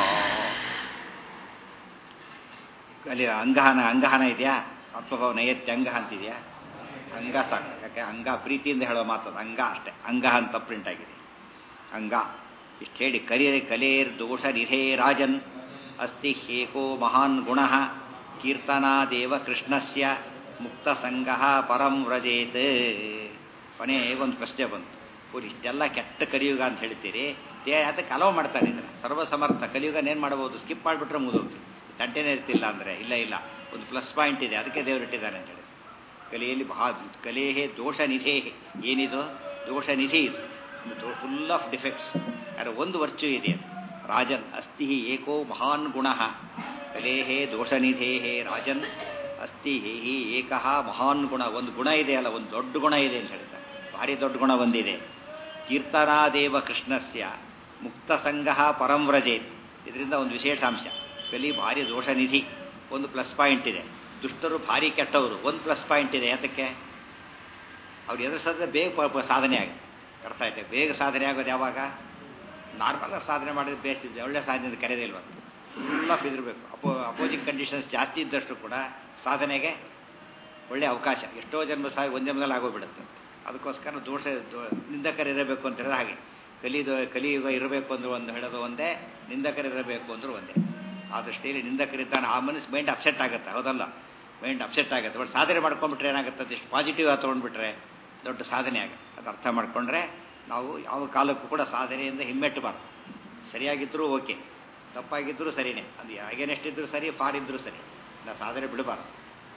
ಅಲ್ಲಿ ಅಂಗಹನ ಅಂಗಹನ ಇದೆಯಾ? ಆತ್ಮಭಾವ ನಯತ್ಯಂಗ ಅಂತಿದೆಯಾ? ಅಂಗ ಸಾಕು. ಯಾಕೆ ಅಂಗ ಪ್ರೀತಿಯಿಂದ ಹೇಳೋ ಮಾತದು. ಅಂಗ ಅಷ್ಟೇ, ಅಂಗ ಅಂತ ಪ್ರಿಂಟ್ ಆಗಿದೆ. ಅಂಗ ಇಷ್ಟು ಹೇಳಿ ಕಲಿಯರೆ ಕಲೇರ್ ದೋಷ ನಿಧೇ ರಾಜನ್ ಅಸ್ತಿ ಹೇಕೋ ಮಹಾನ್ ಗುಣ ಕೀರ್ತನಾದೇವ ಕೃಷ್ಣಸ್ಯ ಮುಕ್ತ ಸಂಘ ಪರಂ ವ್ರಜೇತ್. ಕೊನೆಗೆ ಒಂದು ಪ್ರಶ್ನೆ ಬಂತು. ಓ ಇಷ್ಟೆಲ್ಲ ಕೆಟ್ಟ ಕಲಿಯುಗ ಅಂತ ಹೇಳ್ತೀರಿ, ದೇ ಅದಕ್ಕೆ ಅಲೋ ಮಾಡ್ತಾನೆ ಇದ್ರೆ ಸರ್ವಸಮರ್ಥ ಕಲಿಯುಗನೇನು ಮಾಡ್ಬೋದು? ಸ್ಕಿಪ್ ಮಾಡಿಬಿಟ್ರೆ ಮುಗಿದೋಗ್ತೀವಿ, ತಂಟೆನೇ ಇರ್ತಿಲ್ಲ ಅಂದರೆ. ಇಲ್ಲ ಇಲ್ಲ, ಒಂದು ಪ್ಲಸ್ ಪಾಯಿಂಟ್ ಇದೆ, ಅದಕ್ಕೆ ದೇವರು ಇಟ್ಟಿದ್ದಾನೆ ಅಂತ ಹೇಳಿ. ಕಲೆಯಲ್ಲಿ ಬಹಳ ಕಲೆಯೇ ದೋಷ ನಿಧೇ. ಏನಿದು? ದೋಷ ನಿಧಿ ಇದು, ಫುಲ್ ಆಫ್ ಡಿಫೆಕ್ಟ್ಸ್. ಆದರೆ ಒಂದು ವರ್ಚು ಇದೆ, ರಾಜನ್ ಅಸ್ತಿ ಏಕೋ ಮಹಾನ್ ಗುಣ ಕಲೇಹೇ ದೋಷನಿಧೇ ರಾಜನ್ ಅಸ್ತಿ ಹಿ ಏಕಃ ಮಹಾನ್ ಗುಣ. ಒಂದು ಗುಣ ಇದೆ ಅಲ್ಲ, ಒಂದು ದೊಡ್ಡ ಗುಣ ಇದೆ ಅಂತ ಹೇಳ್ತಾರೆ. ಭಾರಿ ದೊಡ್ಡ ಗುಣ ಒಂದಿದೆ. ಕೀರ್ತನಾದೇವ ಕೃಷ್ಣಸ್ಯ ಮುಕ್ತ ಸಂಘ ಪರಂ ವ್ರಜೇತ್. ಇದರಿಂದ ಒಂದು ವಿಶೇಷಾಂಶ, ಕಲಿ ಭಾರಿ ದೋಷನಿಧಿ, ಒಂದು ಪ್ಲಸ್ ಪಾಯಿಂಟ್ ಇದೆ. ದುಷ್ಟರು ಭಾರಿ ಕೆಟ್ಟವರು, ಒಂದು ಪ್ಲಸ್ ಪಾಯಿಂಟ್ ಇದೆ. ಯಾತಕ್ಕೆ? ಅವ್ರು ಎದುರಿಸಿದ್ರೆ ಬೇಗ ಸಾಧನೆ ಆಗುತ್ತೆ. ಅರ್ಥ ಆಯ್ತು? ಬೇಗ ಸಾಧನೆ ಆಗೋದು ಯಾವಾಗ? ನಾರ್ಮಲಾಗಿ ಸಾಧನೆ ಮಾಡಿದ್ರೆ ಬೇಸ್ಟ್ ಇದೆ, ಒಳ್ಳೆ ಸಾಧನೆ ಕರೆಯೋದಿಲ್ವ? ಫುಲ್ ಆಫ್ ಇದಿರಬೇಕು. ಅಪೋ ಅಪೋಸಿಂಗ್ ಕಂಡೀಷನ್ಸ್ ಜಾಸ್ತಿ ಇದ್ದಷ್ಟು ಕೂಡ ಸಾಧನೆಗೆ ಒಳ್ಳೆಯ ಅವಕಾಶ. ಎಷ್ಟೋ ಜನ್ಮ ಸಹ ಒಂದು ಜನ್ಮದಲ್ಲಿ ಆಗೋಗ್ಬಿಡುತ್ತೆ. ಅದಕ್ಕೋಸ್ಕರ ದೋಷ ನಿಂದಕರಿರಬೇಕು ಅಂತ ಹೇಳಿದ್ರೆ ಹಾಗೆ. ಕಲಿದು ಕಲಿಯುಗ ಇರಬೇಕು ಅಂದ್ರೆ ಒಂದು ಹೇಳೋದು ಒಂದೇ, ನಿಂದಕರಿರಬೇಕು ಅಂದ್ರೆ ಒಂದೇ. ಆ ದೃಷ್ಟಿಯಲ್ಲಿ ನಿಂದಕರಿದ್ದಾನೆ, ಆ ಮನಸ್ಸು ಮೈಂಡ್ ಅಪ್ಸೆಟ್ ಆಗುತ್ತೆ. ಹೌದಲ್ಲ? ಮೈಂಡ್ ಅಪ್ಸೆಟ್ ಆಗುತ್ತೆ. ಬಟ್ ಸಾಧನೆ ಮಾಡ್ಕೊಂಡ್ಬಿಟ್ರೆ ಏನಾಗುತ್ತೆ? ಇಷ್ಟು ಪಾಸಿಟಿವ್ ಆಗಿ ತೊಗೊಂಡ್ಬಿಟ್ರೆ ದೊಡ್ಡ ಸಾಧನೆ ಆಗುತ್ತೆ. ಅದು ಅರ್ಥ ಮಾಡಿಕೊಂಡ್ರೆ ನಾವು ಯಾವ ಕಾಲಕ್ಕೂ ಕೂಡ ಸಾಧನೆಯಿಂದ ಹಿಮ್ಮೆಟ್ಟಬಾರ್ದು. ಸರಿಯಾಗಿದ್ದರೂ ಓಕೆ, ತಪ್ಪಾಗಿದ್ದರೂ ಸರಿಯೇ. ಅದು ಅಗೇನೆಷ್ಟಿದ್ರೂ ಸರಿ, ಫಾರಿದ್ರೂ ಸರಿ, ನಾವು ಸಾಧನೆ ಬಿಡಬಾರ್ದು.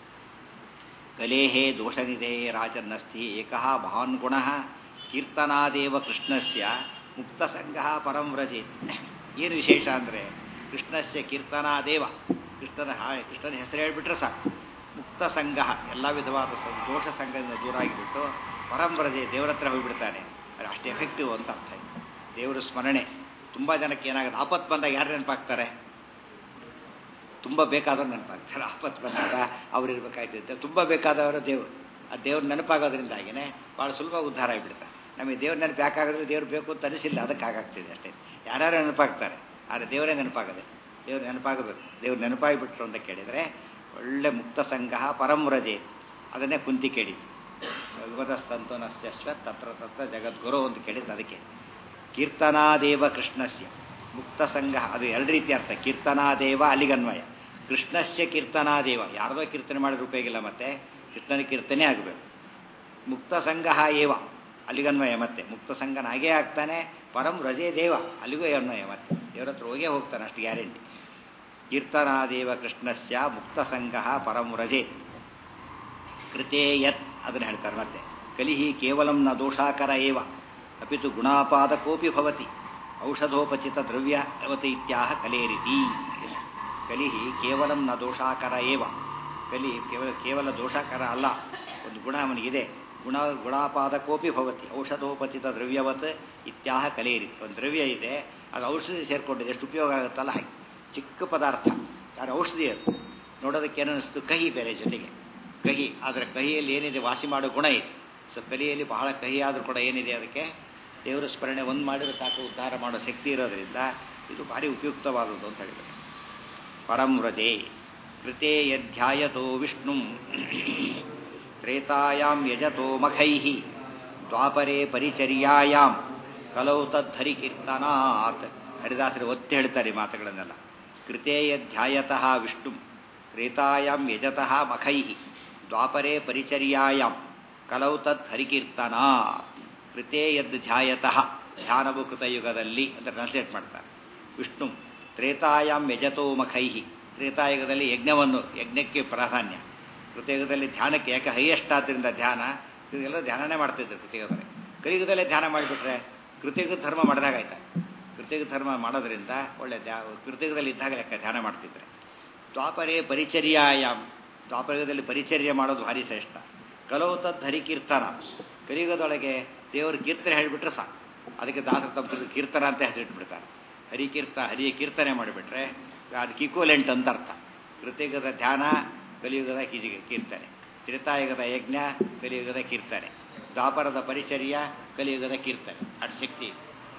ಕಲೇಹೇ ದೋಷನಿಧೇ ರಾಜನ್ನಸ್ತಿ ಏಕಃ ಮಹಾನ್ ಗುಣ ಕೀರ್ತನಾದೇವ ಕೃಷ್ಣಸ್ಯ ಮುಕ್ತ ಸಂಘ ಪರಂ ವ್ರಜೇತ್. ಏನು ವಿಶೇಷ ಅಂದರೆ ಕೃಷ್ಣಸ್ಯ ಕೀರ್ತನಾದೇವ, ಕೃಷ್ಣನ ಕೃಷ್ಣನ ಹೆಸರು ಹೇಳಿಬಿಟ್ರೆ ಸಾಕು. ಮುಕ್ತ ಸಂಘ, ಎಲ್ಲ ವಿಧವಾದ ದೋಷ ಸಂಘದಿಂದ ದೂರ ಆಗಿಬಿಟ್ಟು ಪರಂ ವ್ರಜೆ, ದೇವರ ಹತ್ರ ಹೋಗಿಬಿಡ್ತಾನೆ. ಅದು ಅಷ್ಟು ಎಫೆಕ್ಟಿವ್ ಅಂತ ಅರ್ಥ ಇದೆ. ದೇವರ ಸ್ಮರಣೆ ತುಂಬ ಜನಕ್ಕೆ ಏನಾಗುತ್ತೆ? ಆಪತ್ತು ಬಂದಾಗ ಯಾರು ನೆನಪಾಗ್ತಾರೆ? ತುಂಬ ಬೇಕಾದವ್ರು ನೆನಪಾಗ್ತಾರೆ. ಆಪತ್ತು ಬಂದಾಗ ಅವ್ರು ಇರಬೇಕಾಯ್ತು. ತುಂಬ ಬೇಕಾದವರು ದೇವರು, ಆ ದೇವ್ರ ನೆನಪಾಗೋದ್ರಿಂದಾಗಿಯೇ ಭಾಳ ಸುಲಭ ಉದ್ಧಾರ ಆಗಿಬಿಡ್ತಾರೆ. ನಮಗೆ ದೇವ್ರ ನೆನಪು ಯಾಕಾಗಿದ್ರೆ ದೇವ್ರು ಬೇಕು ಅಂತ ಅನಿಸಿಲ್ಲ, ಅದಕ್ಕೆ ಆಗಾಗ್ತಿದೆ ಅಷ್ಟೇ. ಯಾರ್ಯಾರು ನೆನಪಾಗ್ತಾರೆ, ಆದರೆ ದೇವರೇ ನೆನಪಾಗದೆ. ದೇವ್ರು ನೆನಪಾಗಬೇಕು. ದೇವ್ರು ನೆನಪಾಗಿಬಿಟ್ರು ಅಂತ ಕೇಳಿದರೆ ಒಳ್ಳೆ ಮುಕ್ತ ಸಂಘ ಪರಂ ವ್ರಜೆ. ಅದನ್ನೇ ಕುಂತಿ ಕೇಳಿದ್ದು. ಭಗವತಸ್ತಂತುನಶ್ಯಶ್ವ ತತ್ರ ತತ್ರ ಜಗದ್ಗುರು ಅಂತ ಕೇಳಿದ್ದು ಅದಕ್ಕೆ. ಕೀರ್ತನಾದೇವ ಕೃಷ್ಣಸ್ಯ, ಮುಕ್ತ ಸಂಘ ಅದು ಎರಡು ರೀತಿ ಅರ್ಥ. ಕೀರ್ತನಾದೇವ ಅಲಿಗನ್ವಯ. ಕೃಷ್ಣಸ್ಯ ಕೀರ್ತನಾದೇವ, ಯಾರದೋ ಕೀರ್ತನೆ ಮಾಡಿದ್ರೆ ಉಪಯೋಗಿಲ್ಲ, ಮತ್ತೆ ಕೃಷ್ಣನ ಕೀರ್ತನೆ ಆಗಬೇಕು. ಮುಕ್ತ ಸಂಘ ಏವ ಅಲಿಗನ್ವಯ, ಮತ್ತೆ ಮುಕ್ತ ಸಂಘನಾಗೇ ಆಗ್ತಾನೆ. ಪರಂ ರಜೆ ದೇವ, ಅಲ್ಲಿಗೂ ಅನ್ವಯ, ಮತ್ತೆ ದೇವರ ಹತ್ರ ಹೋಗೇ ಹೋಗ್ತಾನೆ, ಅಷ್ಟು ಗ್ಯಾರಂಟಿ. ಕೀರ್ತನಾದೇವ ಕೃಷ್ಣಸ್ಯ ಮುಕ್ತ ಸಂಘ ಪರಂ ರಜೆ ಕೃತೇ ಯತ್, ಅದನ್ನು ಹೇಳ್ತಾರೆ ಮತ್ತೆ. ಕಲಿಹಿ ಕೇವಲಂ ನ ದೋಷಾಕರ ಏವ ಅಪಿತು ಗುಣಾಪಾದಕೋಪಿ ಭವತಿ ಔಷಧೋಪಚಿತ ದ್ರವ್ಯವತಿ ಇತ್ಯಾಹ ಕಲೇರಿತಿ. ಕಲಿಹಿ ಕೇವಲಂ ನ ದೋಷಾಕರ ಏವ, ಕಲಿ ಕೇವಲ ಕೇವಲ ದೋಷಾಕರ ಅಲ್ಲ, ಒಂದು ಗುಣ ಅವನಿಗಿದೆ. ಗುಣ ಗುಣಾಪಾದಕೋಪಿ ಭವತಿ ಔಷಧೋಪಚಿತ ದ್ರವ್ಯವತ್ ಇತ್ಯಾಹ ಕಲೇರಿತಿ. ಒಂದು ದ್ರವ್ಯ ಇದೆ, ಅದು ಔಷಧಿ ಸೇರಿಕೊಂಡಿದೆ, ಎಷ್ಟು ಉಪಯೋಗ ಆಗುತ್ತಲ್ಲ ಹಾಗೆ. ಚಿಕ್ಕ ಪದಾರ್ಥ, ಆದರೆ ಔಷಧಿ ಅದು. ನೋಡೋದಕ್ಕೆ ಏನನ್ನಿಸ್ತು, ಕಹಿ ಬೇರೆ ಜೊತೆಗೆ ಕಹಿ, ಆದರೆ ಕಹಿಯಲ್ಲಿ ಏನಿದೆ, ವಾಸಿ ಮಾಡೋ ಗುಣ ಇದೆ. ಸೊ ಕಲಿಯಲ್ಲಿ ಬಹಳ ಕಹಿ ಆದರೂ ಕೂಡ ಏನಿದೆ, ಅದಕ್ಕೆ ದೇವರ ಸ್ಮರಣೆ ಒಂದು ಮಾಡಿದ್ರೆ ಸಾಕು, ಉದ್ಧಾರ ಮಾಡೋ ಶಕ್ತಿ ಇರೋದರಿಂದ ಇದು ಭಾರಿ ಉಪಯುಕ್ತವಾದದ್ದು ಅಂತ ಹೇಳಿದರು. ಪರಂ ವ್ರಜೆ ಕೃತೆ ಯಧ್ಯಾಯತೋ ವಿಷ್ಣು ತ್ರೇತಾಯಾಂ ಯಜತೋ ಮಖೈಃ ದ್ವಾಪರೇ ಪರಿಚರ್ಯಾಯಾಂ ಕಲೌ ತದ್ಧರಿ ಕೀರ್ತನಾತ್. ಹರಿದಾಸರು ಒತ್ತಿ ಹೇಳ್ತಾರೆ ಮಾತುಗಳನ್ನೆಲ್ಲ. ಕೃತೆ ಯಧ್ಯಾಯತಃ ವಿಷ್ಣು ತ್ರೇತಾಯಾಂ ಯಜತಃ ಮಖೈಃ ದ್ವಾಪರೇ ಪರಿಚರ್ಯಾಯಾಂ ಕಲೌ ತದ್ ಹರಿಕೀರ್ತನಾತ್. ಕೃತೆ ಯದ್ ಧ್ಯಾಯತಃ, ಧ್ಯಾನವು ಕೃತಯುಗದಲ್ಲಿ ಅಂತ ಟ್ರಾನ್ಸ್ಲೇಟ್ ಮಾಡ್ತಾರೆ. ವಿಷ್ಣು ತ್ರೇತಾಯಾಂ ಯಜತೋ ಮಖೈಹಿ, ತ್ರೇತಾಯುಗದಲ್ಲಿ ಯಜ್ಞವನ್ನು, ಯಜ್ಞಕ್ಕೆ ಪ್ರಾಧಾನ್ಯ. ಕೃತಯುಗದಲ್ಲಿ ಧ್ಯಾನಕ್ಕೆ, ಯಾಕೆ ಹೈಯೆಸ್ಟ್ ಆದ್ದರಿಂದ ಧ್ಯಾನ, ಇದೆಲ್ಲ ಧ್ಯಾನನೇ ಮಾಡ್ತಿದ್ರು ಕೃತಯುಗದಲ್ಲಿ. ಕಲಿಯುಗದಲ್ಲೇ ಧ್ಯಾನ ಮಾಡಿಬಿಟ್ರೆ ಕೃತಯುಗದ ಧರ್ಮ ಮಾಡಿದಾಗಾಯ್ತ. ಕೃತಯುಗ ಧರ್ಮ ಮಾಡೋದ್ರಿಂದ ಒಳ್ಳೆ ದ್ಯಾ ಕೃತಯುಗದಲ್ಲಿ ಇದ್ದಾಗ ಲೆಕ್ಕ ಧ್ಯಾನ ಮಾಡ್ತಿದ್ರೆ. ದ್ವಾಪರೇ ಪರಿಚರ್ಯಾಯಾಮ್, ದ್ವಾಪರಯುಗದಲ್ಲಿ ಪರಿಚರ್ಯ ಮಾಡೋದು ಭಾರಿ ಶ್ರೇಷ್ಠ. ಕಲವು ತದ್ ಹರಿಕೀರ್ತನ, ಕಲಿಯುಗದೊಳಗೆ ದೇವರು ಕೀರ್ತನೆ ಹೇಳಿಬಿಟ್ರೆ ಸಾಕು. ಅದಕ್ಕೆ ದಾಸರ ತಪ್ಪು ಕೀರ್ತನ ಅಂತ ಹೆಸರಿಟ್ಬಿಡ್ತಾರೆ. ಹರಿಕೀರ್ತ ಹರಿಯ ಕೀರ್ತನೆ ಮಾಡಿಬಿಟ್ರೆ ಅದಕ್ಕೆ ಈಕ್ವಲೆಂಟ್ ಅಂತ ಅರ್ಥ. ಕೃತಯುಗದ ಧ್ಯಾನ, ಕಲಿಯುಗದ ಕಿಜಿಗೆ ಕೀರ್ತನೆ. ತ್ರೇತಾಯುಗದ ಯಜ್ಞ, ಕಲಿಯುಗದ ಕೀರ್ತನೆ. ದ್ವಾಪರದ ಪರಿಚರ್ಯ, ಕಲಿಯುಗದ ಕೀರ್ತನೆ. ಅಷ್ಟು ಶಕ್ತಿ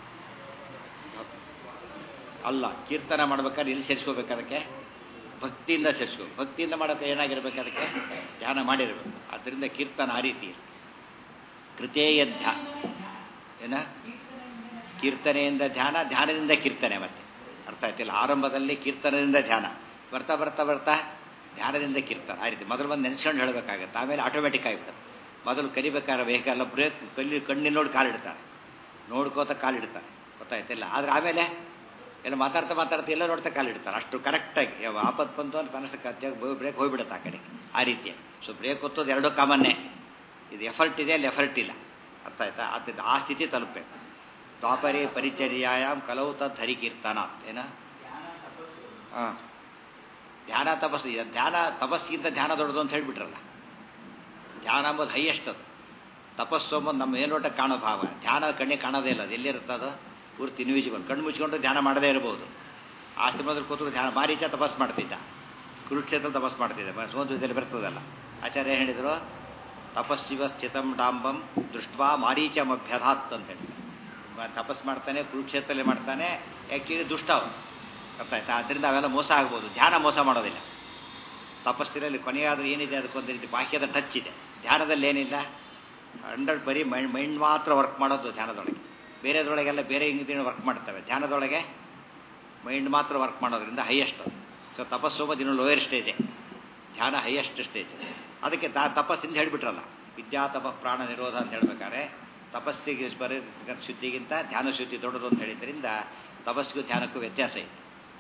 ಅಲ್ಲ. ಕೀರ್ತನ ಮಾಡ್ಬೇಕಾದ್ರೆ ಇಲ್ಲಿ ಸೇರಿಸ್ಕೋಬೇಕು, ಅದಕ್ಕೆ ಭಕ್ತಿಯಿಂದ ಸೇರಿಸ್ಕೋಬೇಕು. ಭಕ್ತಿಯಿಂದ ಮಾಡೋಕೆ ಏನಾಗಿರ್ಬೇಕು, ಅದಕ್ಕೆ ಧ್ಯಾನ ಮಾಡಿರಬೇಕು. ಆದ್ದರಿಂದ ಕೀರ್ತನ ಆ ರೀತಿ. ಕೃತೇಯ ಧ್ಯಾನ ಏನ, ಕೀರ್ತನೆಯಿಂದ ಧ್ಯಾನ, ಧ್ಯಾನದಿಂದ ಕೀರ್ತನೆ. ಮತ್ತೆ ಅರ್ಥ ಆಯ್ತಿಲ್ಲ, ಆರಂಭದಲ್ಲಿ ಕೀರ್ತನದಿಂದ ಧ್ಯಾನ, ಬರ್ತಾ ಬರ್ತಾ ಬರ್ತಾ ಧ್ಯಾನದಿಂದ ಕೀರ್ತನ. ಆ ರೀತಿ ಮೊದಲು ಬಂದು ನೆನೆಸ್ಕೊಂಡು ಹೇಳಬೇಕಾಗತ್ತೆ, ಆಮೇಲೆ ಆಟೋಮೆಟಿಕ್ ಆಗಿಬಿಡುತ್ತೆ. ಮೊದಲು ಕಲಿಬೇಕಾದ್ರೆ ವೆಹಿಕಲ್ ಬ್ರೇಕ್ ಕಲ್ಲಿ ಕಣ್ಣಿನ ನೋಡಿ ಕಾಲಿಡ್ತಾರೆ, ನೋಡ್ಕೋತ ಕಾಲಿಡ್ತಾರೆ, ಗೊತ್ತಾಯ್ತಿಲ್ಲ. ಆದರೆ ಆಮೇಲೆ ಎಲ್ಲ ಮಾತಾಡ್ತಾ ಮಾತಾಡ್ತಾ ಎಲ್ಲ ನೋಡ್ತಾ ಕಾಲಿಡ್ತಾರೆ. ಅಷ್ಟು ಕರೆಕ್ಟಾಗಿ ಆಪತ್ತು ಬಂತು ಅಂತ ಕನಸಕ್ಕೆ ಬ್ರೇಕ್ ಹೋಗ್ಬಿಡುತ್ತೆ ಆ ಕಡೆ. ಆ ರೀತಿ ಸೊ ಬ್ರೇಕ್ ಹೊತ್ತೋದು ಎರಡೂ ಕಾಮನ್ನೇ. ಇದು ಎಫರ್ಟ್ ಇದೆ, ಅಲ್ಲಿ ಎಫರ್ಟ್ ಇಲ್ಲ. ಅರ್ಥ ಆಯ್ತಾ? ಅದು ಆ ಸ್ಥಿತಿ ತಲುಪಬೇಕು. ದ್ವಾಪರೇ ಪರಿಚರ್ಯಾಯಾಮ್ ಕಲವು ತದ್ ಹರಿಕೀರ್ತನ. ಏನ ಹಾಂ, ಧ್ಯಾನ ತಪಸ್ಸು. ಧ್ಯಾನ ತಪಸ್ಸಿಗಿಂತ ಧ್ಯಾನ ದೊಡ್ಡದು ಅಂತ ಹೇಳಿಬಿಟ್ರಲ್ಲ. ಧ್ಯಾನ ಅಂಬೋದು ಹೈಯೆಸ್ಟ್. ಅದು ತಪಸ್ಸು ಅಂಬೋದು ನಮ್ಮ ಮೇಲ್ನೋಟ ಕಾಣೋ ಭಾವ. ಧ್ಯಾನ ಕಣ್ಣಿಗೆ ಕಾಣೋದೇ ಇಲ್ಲ, ಅದು ಎಲ್ಲಿರುತ್ತೆ, ಅದು ಪೂರ್ತಿ ಇನ್ವಿಜಿಬಲ್. ಕಣ್ಣು ಮುಚ್ಕೊಂಡು ಧ್ಯಾನ ಮಾಡದೇ ಇರ್ಬೋದು. ಆಶ್ರಮದಲ್ಲಿ ಕೂತು ಧ್ಯಾನ, ಮಾರೀಚ ತಪಸ್ಸು ಮಾಡ್ತಿದ್ದ, ಕುರುಕ್ಷೇತ್ರ ತಪಸ್ಸು ಮಾಡ್ತಿದ್ದ, ಸೋಂದದಲ್ಲಿ ಬರ್ತದಲ್ಲ. ಆಚಾರ್ಯ ಹೇಳಿದರು, ತಪಸ್ಸಿವ ಸ್ಥಿತಂ ಡಾಂಬಂ ದೃಷ್ಟ್ವಾ ಮಾರೀಚಮಭ್ಯಧಾತ್ ಅಂತ ಹೇಳಿ. ತಪಸ್ಸು ಮಾಡ್ತಾನೆ, ಕುರುಕ್ಷೇತ್ರದಲ್ಲಿ ಮಾಡ್ತಾನೆ, ಆ್ಯಕ್ಚುಲಿ ದುಷ್ಟ ಅವನು. ಅರ್ಥ ಆಯ್ತಾ? ಆದ್ದರಿಂದ ಅವೆಲ್ಲ ಮೋಸ ಆಗ್ಬೋದು. ಧ್ಯಾನ ಮೋಸ ಮಾಡೋದಿಲ್ಲ. ತಪಸ್ಸಿನಲ್ಲಿ ಕೊನೆಯಾದರೂ ಏನಿದೆ, ಅದಕ್ಕೊಂದು ರೀತಿ ಬಾಹ್ಯದ ಟಚ್ ಇದೆ. ಧ್ಯಾನದಲ್ಲಿ ಏನಿಲ್ಲ, ಹಂಡ್ರೆಡ್ ಬರೀ ಮೈಂಡ್ ಮೈಂಡ್ ಮಾತ್ರ ವರ್ಕ್ ಮಾಡೋದು ಧ್ಯಾನದೊಳಗೆ. ಬೇರೆದ್ರೊಳಗೆಲ್ಲ ಬೇರೆ ಇಂಗ್ರೀಡಿಯೆಂಟ್ ವರ್ಕ್ ಮಾಡ್ತವೆ, ಧ್ಯಾನದೊಳಗೆ ಮೈಂಡ್ ಮಾತ್ರ ವರ್ಕ್ ಮಾಡೋದ್ರಿಂದ ಹೈಯೆಸ್ಟ್. ಸೊ ತಪಸ್ಸು ಹೋಗೋದು ಇನ್ನೂ ಲೋಯರ್ ಸ್ಟೇಜೇ, ಧ್ಯಾನ ಹೈಯೆಸ್ಟ್ ಸ್ಟೇಜ್. ಅದಕ್ಕೆ ತಾ ತಪಸ್ಸಿಂದ ಹೇಳಿಬಿಟ್ರಲ್ಲ, ವಿದ್ಯಾ ತಪ ಪ್ರಾಣ ನಿರೋಧ ಅಂತ ಹೇಳ್ಬೇಕಾದ್ರೆ ತಪಸ್ಸಿಗೆ ಬರೀ ಶುದ್ಧಿಗಿಂತ ಧ್ಯಾನ ಶುದ್ಧಿ ದೊಡ್ಡದು ಅಂತ ಹೇಳಿದ್ರಿಂದ ತಪಸ್ಸಿಗೂ ಧ್ಯಾನಕ್ಕೂ ವ್ಯತ್ಯಾಸ ಇದೆ.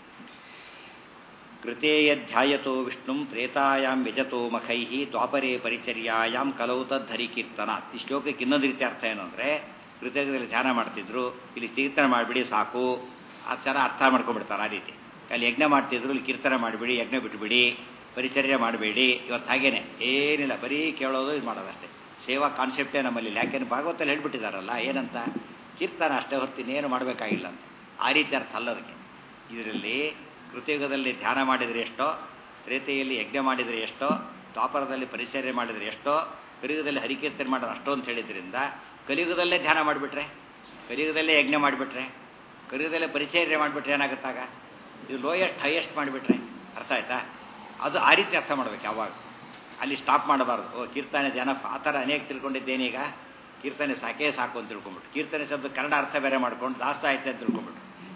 ಕೃತೇಯ ಧ್ಯಾಯತೋ ವಿಷ್ಣು ತ್ರೇತಾಯಾಮ್ ಯಜತೋ ಮಖೈಃ ದ್ವಾಪರೇ ಪರಿಚರ್ಯಾಯಾಮ್ ಕಲೌ ತದ್ಧರಿ ಕೀರ್ತನ. ಈ ಶ್ಲೋಕಕ್ಕೆ ಇನ್ನೊಂದು ರೀತಿ ಅರ್ಥ ಏನು ಅಂದರೆ, ಕೃತಜ್ಞದಲ್ಲಿ ಧ್ಯಾನ ಮಾಡ್ತಿದ್ರು, ಇಲ್ಲಿ ಕೀರ್ತನೆ ಮಾಡಿಬಿಡಿ ಸಾಕು, ಆ ಥರ ಅರ್ಥ ಮಾಡ್ಕೊಂಡ್ಬಿಡ್ತಾರೆ. ಆ ರೀತಿ ಅಲ್ಲಿ ಯಜ್ಞ ಮಾಡ್ತಿದ್ರು, ಇಲ್ಲಿ ಕೀರ್ತನೆ ಮಾಡಿಬಿಡಿ, ಯಜ್ಞ ಬಿಟ್ಟುಬಿಡಿ, ಪರಿಚರ್ಯ ಮಾಡಬೇಡಿ. ಇವತ್ತು ಹಾಗೇನೆ ಏನಿಲ್ಲ, ಬರೀ ಕೇಳೋದು, ಇದು ಮಾಡೋದಷ್ಟೇ. ಸೇವಾ ಕಾನ್ಸೆಪ್ಟೇ ನಮ್ಮಲ್ಲಿ. ಯಾಕೆಂದ್ರೆ ಭಾಗವತಲ್ಲಿ ಹೇಳ್ಬಿಟ್ಟಿದ್ದಾರಲ್ಲ, ಏನಂತ, ಕೀರ್ತನ ಅಷ್ಟೇ ಹೊರ್ತು ಇನ್ನೇನು ಮಾಡಬೇಕಾಗಿಲ್ಲ ಅಂತ. ಆ ರೀತಿ ಅರ್ಥ ಅಲ್ಲ ಅದಕ್ಕೆ. ಇದರಲ್ಲಿ ಕೃತಯುಗದಲ್ಲಿ ಧ್ಯಾನ ಮಾಡಿದರೆ ಎಷ್ಟೋ, ತ್ರೇತೆಯಲ್ಲಿ ಯಜ್ಞ ಮಾಡಿದರೆ ಎಷ್ಟೋ, ದ್ವಾಪರದಲ್ಲಿ ಪರಿಚರ್ಯ ಮಾಡಿದರೆ ಎಷ್ಟೋ, ಕಲಿಯುಗದಲ್ಲಿ ಹರಿಕೀರ್ತನೆ ಮಾಡೋದು ಅಷ್ಟೋ ಅಂತ ಹೇಳಿದ್ರಿಂದ ಕಲಿಯುಗದಲ್ಲೇ ಧ್ಯಾನ ಮಾಡಿಬಿಟ್ರೆ, ಕಲಿಯುಗದಲ್ಲೇ ಯಜ್ಞ ಮಾಡಿಬಿಟ್ರೆ, ಕಲಿಯುಗದಲ್ಲೇ ಪರಿಚರ್ಯ ಮಾಡಿಬಿಟ್ರೆ ಏನಾಗುತ್ತಾಗ, ಇದು ಲೋಯೆಸ್ಟ್ ಹೈಯೆಸ್ಟ್ ಮಾಡಿಬಿಟ್ರೆ. ಅರ್ಥ ಆಯ್ತಾ? ಅದು ಆ ರೀತಿ ಅರ್ಥ ಮಾಡ್ಬೇಕು ಯಾವಾಗ. ಅಲ್ಲಿ ಸ್ಟಾಪ್ ಮಾಡಬಾರ್ದು. ಓ ಕೀರ್ತನೆ ಜನ ಆ ಥರ ಅನೇಕ ತಿಳ್ಕೊಂಡಿದ್ದೇನೀಗ, ಕೀರ್ತನೆ ಸಾಕೇ ಸಾಕು ಅಂತ ತಿಳ್ಕೊಂಬಿಟ್ಟು, ಕೀರ್ತನೆ ಶಬ್ದ ಕನ್ನಡ ಅರ್ಥ ಬೇರೆ ಮಾಡ್ಕೊಂಡು ದಾಸ ಸಾಹಿತ್ಯ ಅಂತ ತಿಳ್ಕೊಂಬಿಟ್ಟು,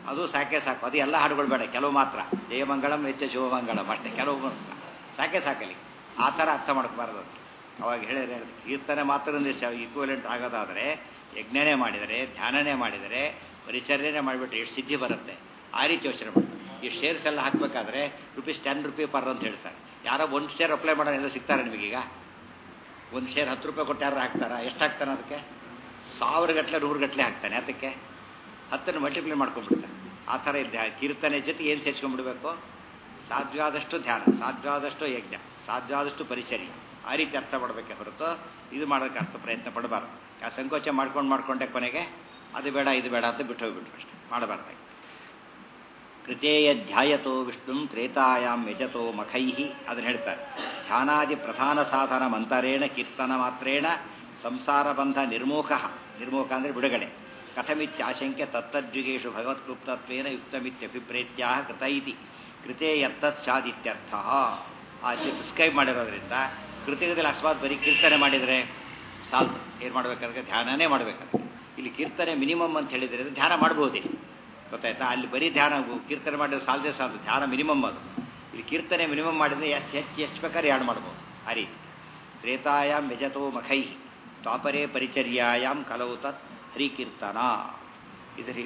ಅದು ಸಾಕೆ ಸಾಕು. ಅದು ಎಲ್ಲ ಹಾಡುಗಳು ಬೇಡ, ಕೆಲವು ಮಾತ್ರ. ಜಯಮಂಗಳಂ ವೆಚ್ಚ ಶಿವಮಂಗಳಂ ಅಷ್ಟೇ, ಕೆಲವು ಮಾತ್ರ ಸಾಕೆ ಸಾಕಲಿ. ಆ ಥರ ಅರ್ಥ ಮಾಡ್ಕೋಬಾರ್ದು. ಅವಾಗ ಹೇಳಿದ್ರೆ ಕೀರ್ತನೆ ಮಾತ್ರ ಈಕ್ವಲೆಂಟ್ ಆಗೋದಾದರೆ ಯಜ್ಞನೇ ಮಾಡಿದರೆ, ಧ್ಯಾನನೇ ಮಾಡಿದರೆ, ಪರಿಚರ್ಯನೇ ಮಾಡಿಬಿಟ್ರೆ ಎಷ್ಟು ಸಿದ್ಧಿ ಬರುತ್ತೆ. ಆ ರೀತಿ ಯೋಚನೆ ಮಾಡ್ತಾರೆ. ಈ ಶೇರ್ಸ್ ಎಲ್ಲ ಹಾಕಬೇಕಾದ್ರೆ ರುಪೀಸ್ ಟೆನ್ ರುಪಿ ಪರ್ ಅಂತ ಹೇಳ್ತಾರೆ. ಯಾರೋ ಒಂದು ಶೇರ್ ಅಪ್ಲೈ ಮಾಡೋಣ ಎಲ್ಲ ಸಿಗ್ತಾರೆ ನಿಮಗೀಗ. ಒಂದು ಶೇರ್ ಹತ್ತು ರೂಪಾಯಿ ಕೊಟ್ಟು ಯಾರು ಹಾಕ್ತಾರ? ಎಷ್ಟು ಹಾಕ್ತಾನೆ ಅದಕ್ಕೆ? ಸಾವಿರ ಗಟ್ಟಲೆ ನೂರು ಗಟ್ಟಲೆ ಹಾಕ್ತಾನೆ. ಅದಕ್ಕೆ ಹತ್ತನ್ನು ಮಲ್ಟಿಪ್ಲೈ ಮಾಡ್ಕೊಂಡ್ಬಿಡ್ತಾನೆ. ಆ ಥರ ಇದ್ದ ಕೀರ್ತನೆ ಜೊತೆ ಏನು ಸೇರ್ಸ್ಕೊಂಡ್ಬಿಡ್ಬೇಕು? ಸಾಧ್ಯವಾದಷ್ಟು ಧ್ಯಾನ, ಸಾಧ್ಯವಾದಷ್ಟು ಯಜ್ಞ, ಸಾಧ್ಯವಾದಷ್ಟು ಪರಿಚರ್ಯ. ಆ ರೀತಿ ಅರ್ಥ ಮಾಡಬೇಕೆ ಹೊರತು ಇದು ಮಾಡೋದಕ್ಕೆ ಅರ್ಥ ಪ್ರಯತ್ನ ಪಡಬಾರ್ದು. ಆ ಸಂಕೋಚ ಮಾಡ್ಕೊಂಡು ಮಾಡ್ಕೊಂಡೆ ಕೊನೆಗೆ ಅದು ಬೇಡ ಇದು ಬೇಡ ಅಂತ ಬಿಟ್ಟು ಹೋಗ್ಬಿಟ್ರು ಅಷ್ಟೇ, ಮಾಡಬಾರ್ದಾಗಿ. ಕೃತೇಯ ಧ್ಯಾಯತೋ ವಿಷ್ಣು ತ್ರೇತಾಯಾಮ್ ಯಜತೋ ಮಖೈಹಿ ಅದನ್ನು ಹೇಳ್ತಾರೆ. ಧ್ಯಾನಾದಿ ಪ್ರಧಾನ ಸಾಧನ ಮಂತರೇಣ ಕೀರ್ತನ ಮಾತ್ರೇಣ ಸಂಸಾರ ಬಂಧ ನಿರ್ಮೋಖ. ನಿರ್ಮೋಖ ಅಂದರೆ ಬಿಡುಗಡೆ. ಕಥಮಿತ್ಯಾಶಂಕ್ಯ ತತ್ತದ್ವಿಗೇಶು ಭಗವತ್ಕೃಪ್ತತ್ವೇನ ಯುಕ್ತಮಿತ್ಯಭಿಪ್ರೇತ್ಯಾ ಕೃತ ಇತಿ ಕೃತೆ ಯತ್ತತ್ ಸ್ಯಾದಿತ್ಯರ್ಥ. ಆ ಪ್ರಿಸ್ಕ್ರೈಬ್ ಮಾಡಿರೋದ್ರಿಂದ ಕೃತಿಗದಲ್ಲಿ ಅಕಸ್ಮಾತ್ ಬರೀ ಕೀರ್ತನೆ ಮಾಡಿದರೆ ಸಾಲ್ತು. ಏನು ಮಾಡಬೇಕಾದ್ರೆ ಧ್ಯಾನನೇ ಮಾಡಬೇಕಾದ್ರೆ. ಇಲ್ಲಿ ಕೀರ್ತನೆ ಮಿನಿಮಮ್ ಅಂತ ಹೇಳಿದರೆ ಧ್ಯಾನ ಮಾಡ್ಬೋದೇ, ಗೊತ್ತಾಯ್ತಾ? ಅಲ್ಲಿ ಬರೀ ಧ್ಯಾನ ಕೀರ್ತನೆ ಮಾಡಿದ್ರೆ ಸಾಲದೆ ಸಾಲದು, ಧ್ಯಾನ ಮಿನಿಮಮ್ ಅದು. ಇಲ್ಲಿ ಕೀರ್ತನೆ ಮಿನಿಮಮ್ ಮಾಡಿದರೆ ಎಷ್ಟು ಹೆಚ್ಚು ಎಷ್ಟು ಬೇಕಾದ್ರೆ ಯಾಡ್ ಮಾಡ್ಬೋದು. ಆ ರೀತಿ ತ್ರೇತಾಯಾಮ್ ಯಜತೋ ಮಖೈ ದ್ವಾಪರೇ ಪರಿಚರ್ಯಾಯಾಮ್ ಕಲವು ತತ್ ಹರಿಕೀರ್ತನ. ಇದರಿ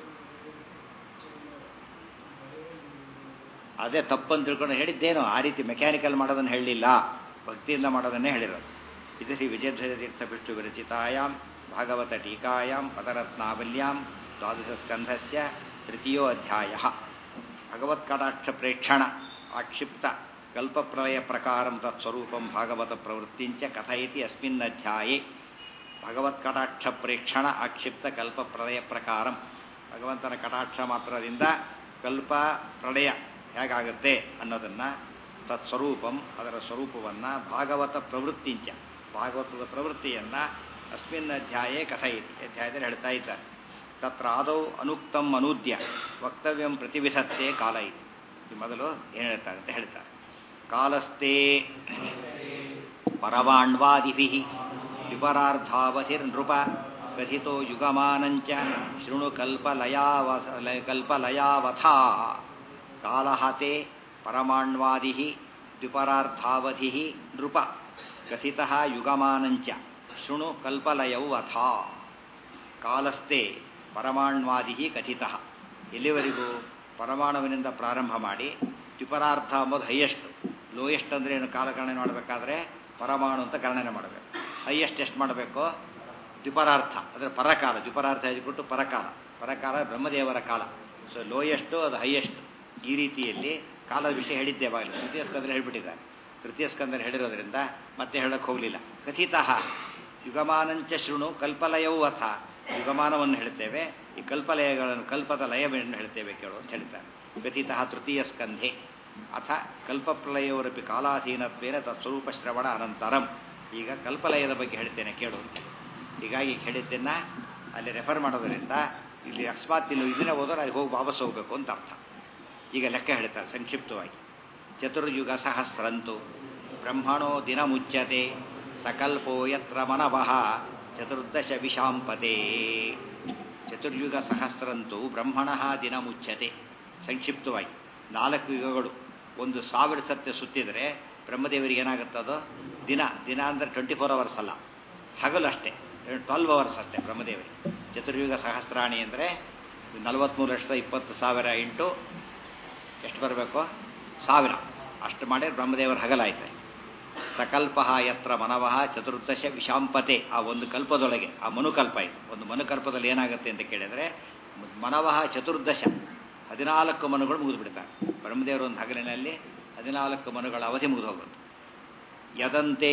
ಅದೇ ತಪ್ಪಂತ ತಿಳ್ಕೊಂಡು ಹೇಳಿದ್ದೇನೋ. ಆ ರೀತಿ ಮೆಕ್ಯಾನಿಕಲ್ ಮಾಡೋದನ್ನು ಹೇಳಲಿಲ್ಲ, ಭಕ್ತಿಯಿಂದ ಮಾಡೋದನ್ನೇ ಹೇಳಿರೋದು. ಇದು ಶ್ರೀ ವಿಜಯಧ್ವಜತೀರ್ಥ ವಿಷ್ಣು ವಿರಚಿತಾಯಾಮ್ ಭಾಗವತ ಟೀಕಾಯಾಮ್ ಪದರತ್ನಾವಲ್ಯಾಂ ದ್ವಾದಶ ಸ್ಕಂಧಸ್ಯ ತೃತೀಯೋ ಅಧ್ಯಾಯ. ಭಗವತ್ಕಟಾಕ್ಷ ಪ್ರೇಕ್ಷಣ ಆಕ್ಷಿಪ್ತ ಕಲ್ಪಪ್ರಲಯ ಪ್ರಕಾರಂ ತತ್ಸ್ವರೂಪಂ ಭಾಗವತ ಪ್ರವೃತ್ತಿಂಚ ಕಥಯತಿ ಅಸ್ಮಿನ್ ಅಧ್ಯಾಯೇ. ಭಗವತ್ಕಟಾಕ್ಷ ಪ್ರೇಕ್ಷಣ ಆಕ್ಷಿಪ್ತ ಕಲ್ಪಪ್ರಲಯ ಪ್ರಕಾರಂ. ಭಗವಂತನ ಕಟಾಕ್ಷ ಮಾತ್ರದಿಂದ ಕಲ್ಪ ಪ್ರಳಯ ಹೇಗಾಗುತ್ತೆ ಅನ್ನೋದನ್ನು, ತತ್ಸ್ವರೂಪಂ ಅದರ ಸ್ವರೂಪವನ್ನು, ಭಾಗವತ ಪ್ರವೃತ್ತಿಂಚ ಭಾಗವತದ ಪ್ರವೃತ್ತಿಯನ್ನು ಅಸ್ಮಿನ್ ಅಧ್ಯಾಯೇ ಕಥಯತಿ ಅಧ್ಯಾಯದಲ್ಲಿ ಹೇಳ್ತಾ ಇದ್ದಾರೆ. ತತ್ರ ಆದೌ ಅನುಕ್ತಂ ಅನೂದ್ಯ ವಕ್ತವ್ಯಂ ಪ್ರತಿವಿಧತ್ತೆ ಕಾಲ ಇದೆ. ಮೊದಲು ಏನು ಹೇಳ್ತಾರೆ ಅಂತ ಹೇಳ್ತಾರೆ. ಕಾಲಸ್ಥೆ ಪರವಾಣ್ವಾದಿಭಿಃ ವಿಪರಾರ್ಧಾವಧಿರ್ನೃಪ ಕಥಿತೋ ಯುಗಮಾನಂಚ ಶೃಣು ಕಲ್ಪಲಯಾವ ಕಲ್ಪಲಯಾವಥಾ. ಕಾಲಹತೆ ಪರಮಾಣ್ವಾದಿಃ ದ್ವಿಪರಾರ್ಧಾವಧಿಃ ನೃಪ ಕಥಿತಃ ಯುಗಮಾನಂಚ ಶೃಣು ಕಲ್ಪಲಯೌ ಅಥಾ. ಕಾಲಸ್ಥೆ ಪರಮಾಣ್ವಾದಿ ಕಥಿತಃ. ಎಲ್ಲಿವರೆಗೂ? ಪರಮಾಣುವಿನಿಂದ ಪ್ರಾರಂಭ ಮಾಡಿ ದ್ವಿಪರಾರ್ಧ ಅಂಬೋದು ಹೈಯೆಸ್ಟ್. ಲೋಯೆಸ್ಟ್ ಅಂದರೆ ಏನು? ಕಾಲಗಣನೆ ಮಾಡಬೇಕಾದ್ರೆ ಪರಮಾಣು ಅಂತ ಗಣನೆ ಮಾಡಬೇಕು. ಹೈಯೆಸ್ಟ್ ಎಷ್ಟು ಮಾಡಬೇಕು? ದ್ವಿಪರಾರ್ಥ ಅಂದರೆ ಪರಕಾಲ. ದ್ವಿಪರಾರ್ಥ ಹೇಳಿಬಿಟ್ಟು ಪರಕಾಲ. ಪರಕಾಲ ಬ್ರಹ್ಮದೇವರ ಕಾಲ. ಸೊ ಲೋಯೆಸ್ಟು ಅದು ಹೈಯೆಸ್ಟ್. ಈ ರೀತಿಯಲ್ಲಿ ಕಾಲದ ವಿಷಯ ಹೇಳಿದ್ದೇವಾಗಲಿ. ತೃತೀಯ ಸ್ಕಂದರೆ ಹೇಳಿಬಿಟ್ಟಿದ್ದಾರೆ. ತೃತೀಯ ಸ್ಕಂದರೆ ಹೇಳಿರೋದ್ರಿಂದ ಮತ್ತೆ ಹೇಳಕ್ಕೆ ಹೋಗಲಿಲ್ಲ. ಕಥಿತಃ ಯುಗಮಾನಂಚ ಶೃಣು ಕಲ್ಪಲಯೌ ಅಥ. ಯುಗಮಾನವನ್ನು ಹೇಳ್ತೇವೆ, ಈ ಕಲ್ಪಲಯಗಳನ್ನು ಕಲ್ಪದ ಲಯವನ್ನು ಹೇಳ್ತೇವೆ ಕೇಳು ಅಂತ ಹೇಳ್ತಾರೆ. ಕಥಿತಃ ತೃತೀಯ ಸ್ಕಂಧೆ ಅಥ ಕಲ್ಪಪ್ರಲಯೋರಪಿ ಕಾಲಾಧೀನತ್ವೇನ ತತ್ಸ್ವರೂಪ ಶ್ರವಣ ಅನಂತರಂ. ಈಗ ಕಲ್ಪಲಯದ ಬಗ್ಗೆ ಹೇಳ್ತೇನೆ ಕೇಳು ಅಂತ. ಹೀಗಾಗಿ ಹೇಳಿದ್ದನ್ನು ಅಲ್ಲಿ ರೆಫರ್ ಮಾಡೋದರಿಂದ ಇಲ್ಲಿ ಅಕಸ್ಮಾತ್ ಇಲ್ಲಿ ಇದನ್ನೇ ಹೋದ್ರೆ ಅಲ್ಲಿ ಹೋಗಿ ವಾಪಸ್ ಹೋಗಬೇಕು ಅಂತ ಅರ್ಥ. ಈಗ ಲೆಕ್ಕ ಹೇಳ್ತಾರೆ ಸಂಕ್ಷಿಪ್ತವಾಗಿ. ಚತುರ್ಯುಗ ಸಹಸ್ರಂತು ಬ್ರಹ್ಮಣೋ ದಿನ ಮುಚ್ಯತೆ ಸಕಲ್ಪೋ ಯತ್ರ ಮನವಃ ಚತುರ್ದಶ ವಿಶಾಂಪತೆ. ಚತುರ್ಯುಗ ಸಹಸ್ರಂತು ಬ್ರಹ್ಮಣ ದಿನ ಮುಚ್ಯತೆ. ಸಂಕ್ಷಿಪ್ತವಾಗಿ ನಾಲ್ಕು ಯುಗಗಳು ಒಂದು ಸಾವಿರ ಸತ್ಯ ಸುತ್ತಿದರೆ ಬ್ರಹ್ಮದೇವರಿಗೆ ಏನಾಗುತ್ತದೋ ದಿನ. ದಿನ ಅಂದರೆ ಟ್ವೆಂಟಿ ಫೋರ್ ಅವರ್ಸ್ ಅಲ್ಲ, ಹಗಲು ಅಷ್ಟೇ, ಟ್ವೆಲ್ವ್ ಅವರ್ಸ್ ಅಷ್ಟೇ ಬ್ರಹ್ಮದೇವರಿಗೆ. ಚತುರ್ಯುಗ ಸಹಸ್ರಾಣಿ ಅಂದರೆ ನಲವತ್ತ್ಮೂರು ಲಕ್ಷದ ಇಪ್ಪತ್ತು ಸಾವಿರ ಇಂಟು ಎಷ್ಟು ಬರಬೇಕು? ಸಾವಿರ. ಅಷ್ಟು ಮಾಡಿ ಬ್ರಹ್ಮದೇವರ ಹಗಲಾಯ್ತು. ಸಕಲ್ಪ ಯತ್ರ ಮನವಃ ಚತುರ್ದಶ ವಿಶಾಂಪತೆ. ಆ ಒಂದು ಕಲ್ಪದೊಳಗೆ ಆ ಮನುಕಲ್ಪ ಇದು. ಒಂದು ಮನುಕಲ್ಪದಲ್ಲಿ ಏನಾಗುತ್ತೆ ಅಂತ ಕೇಳಿದರೆ ಮನವಃ ಚತುರ್ದಶ ಹದಿನಾಲ್ಕು ಮನುಗಳು ಮುಗಿದು ಬಿಡ್ತಾರೆ. ಬ್ರಹ್ಮದೇವರ ಒಂದು ಹಗಲಿನಲ್ಲಿ ಹದಿನಾಲ್ಕು ಮನುಗಳ ಅವಧಿ ಮುಗಿದು ಹೋಗುತ್ತೆ. ಯದಂತೆ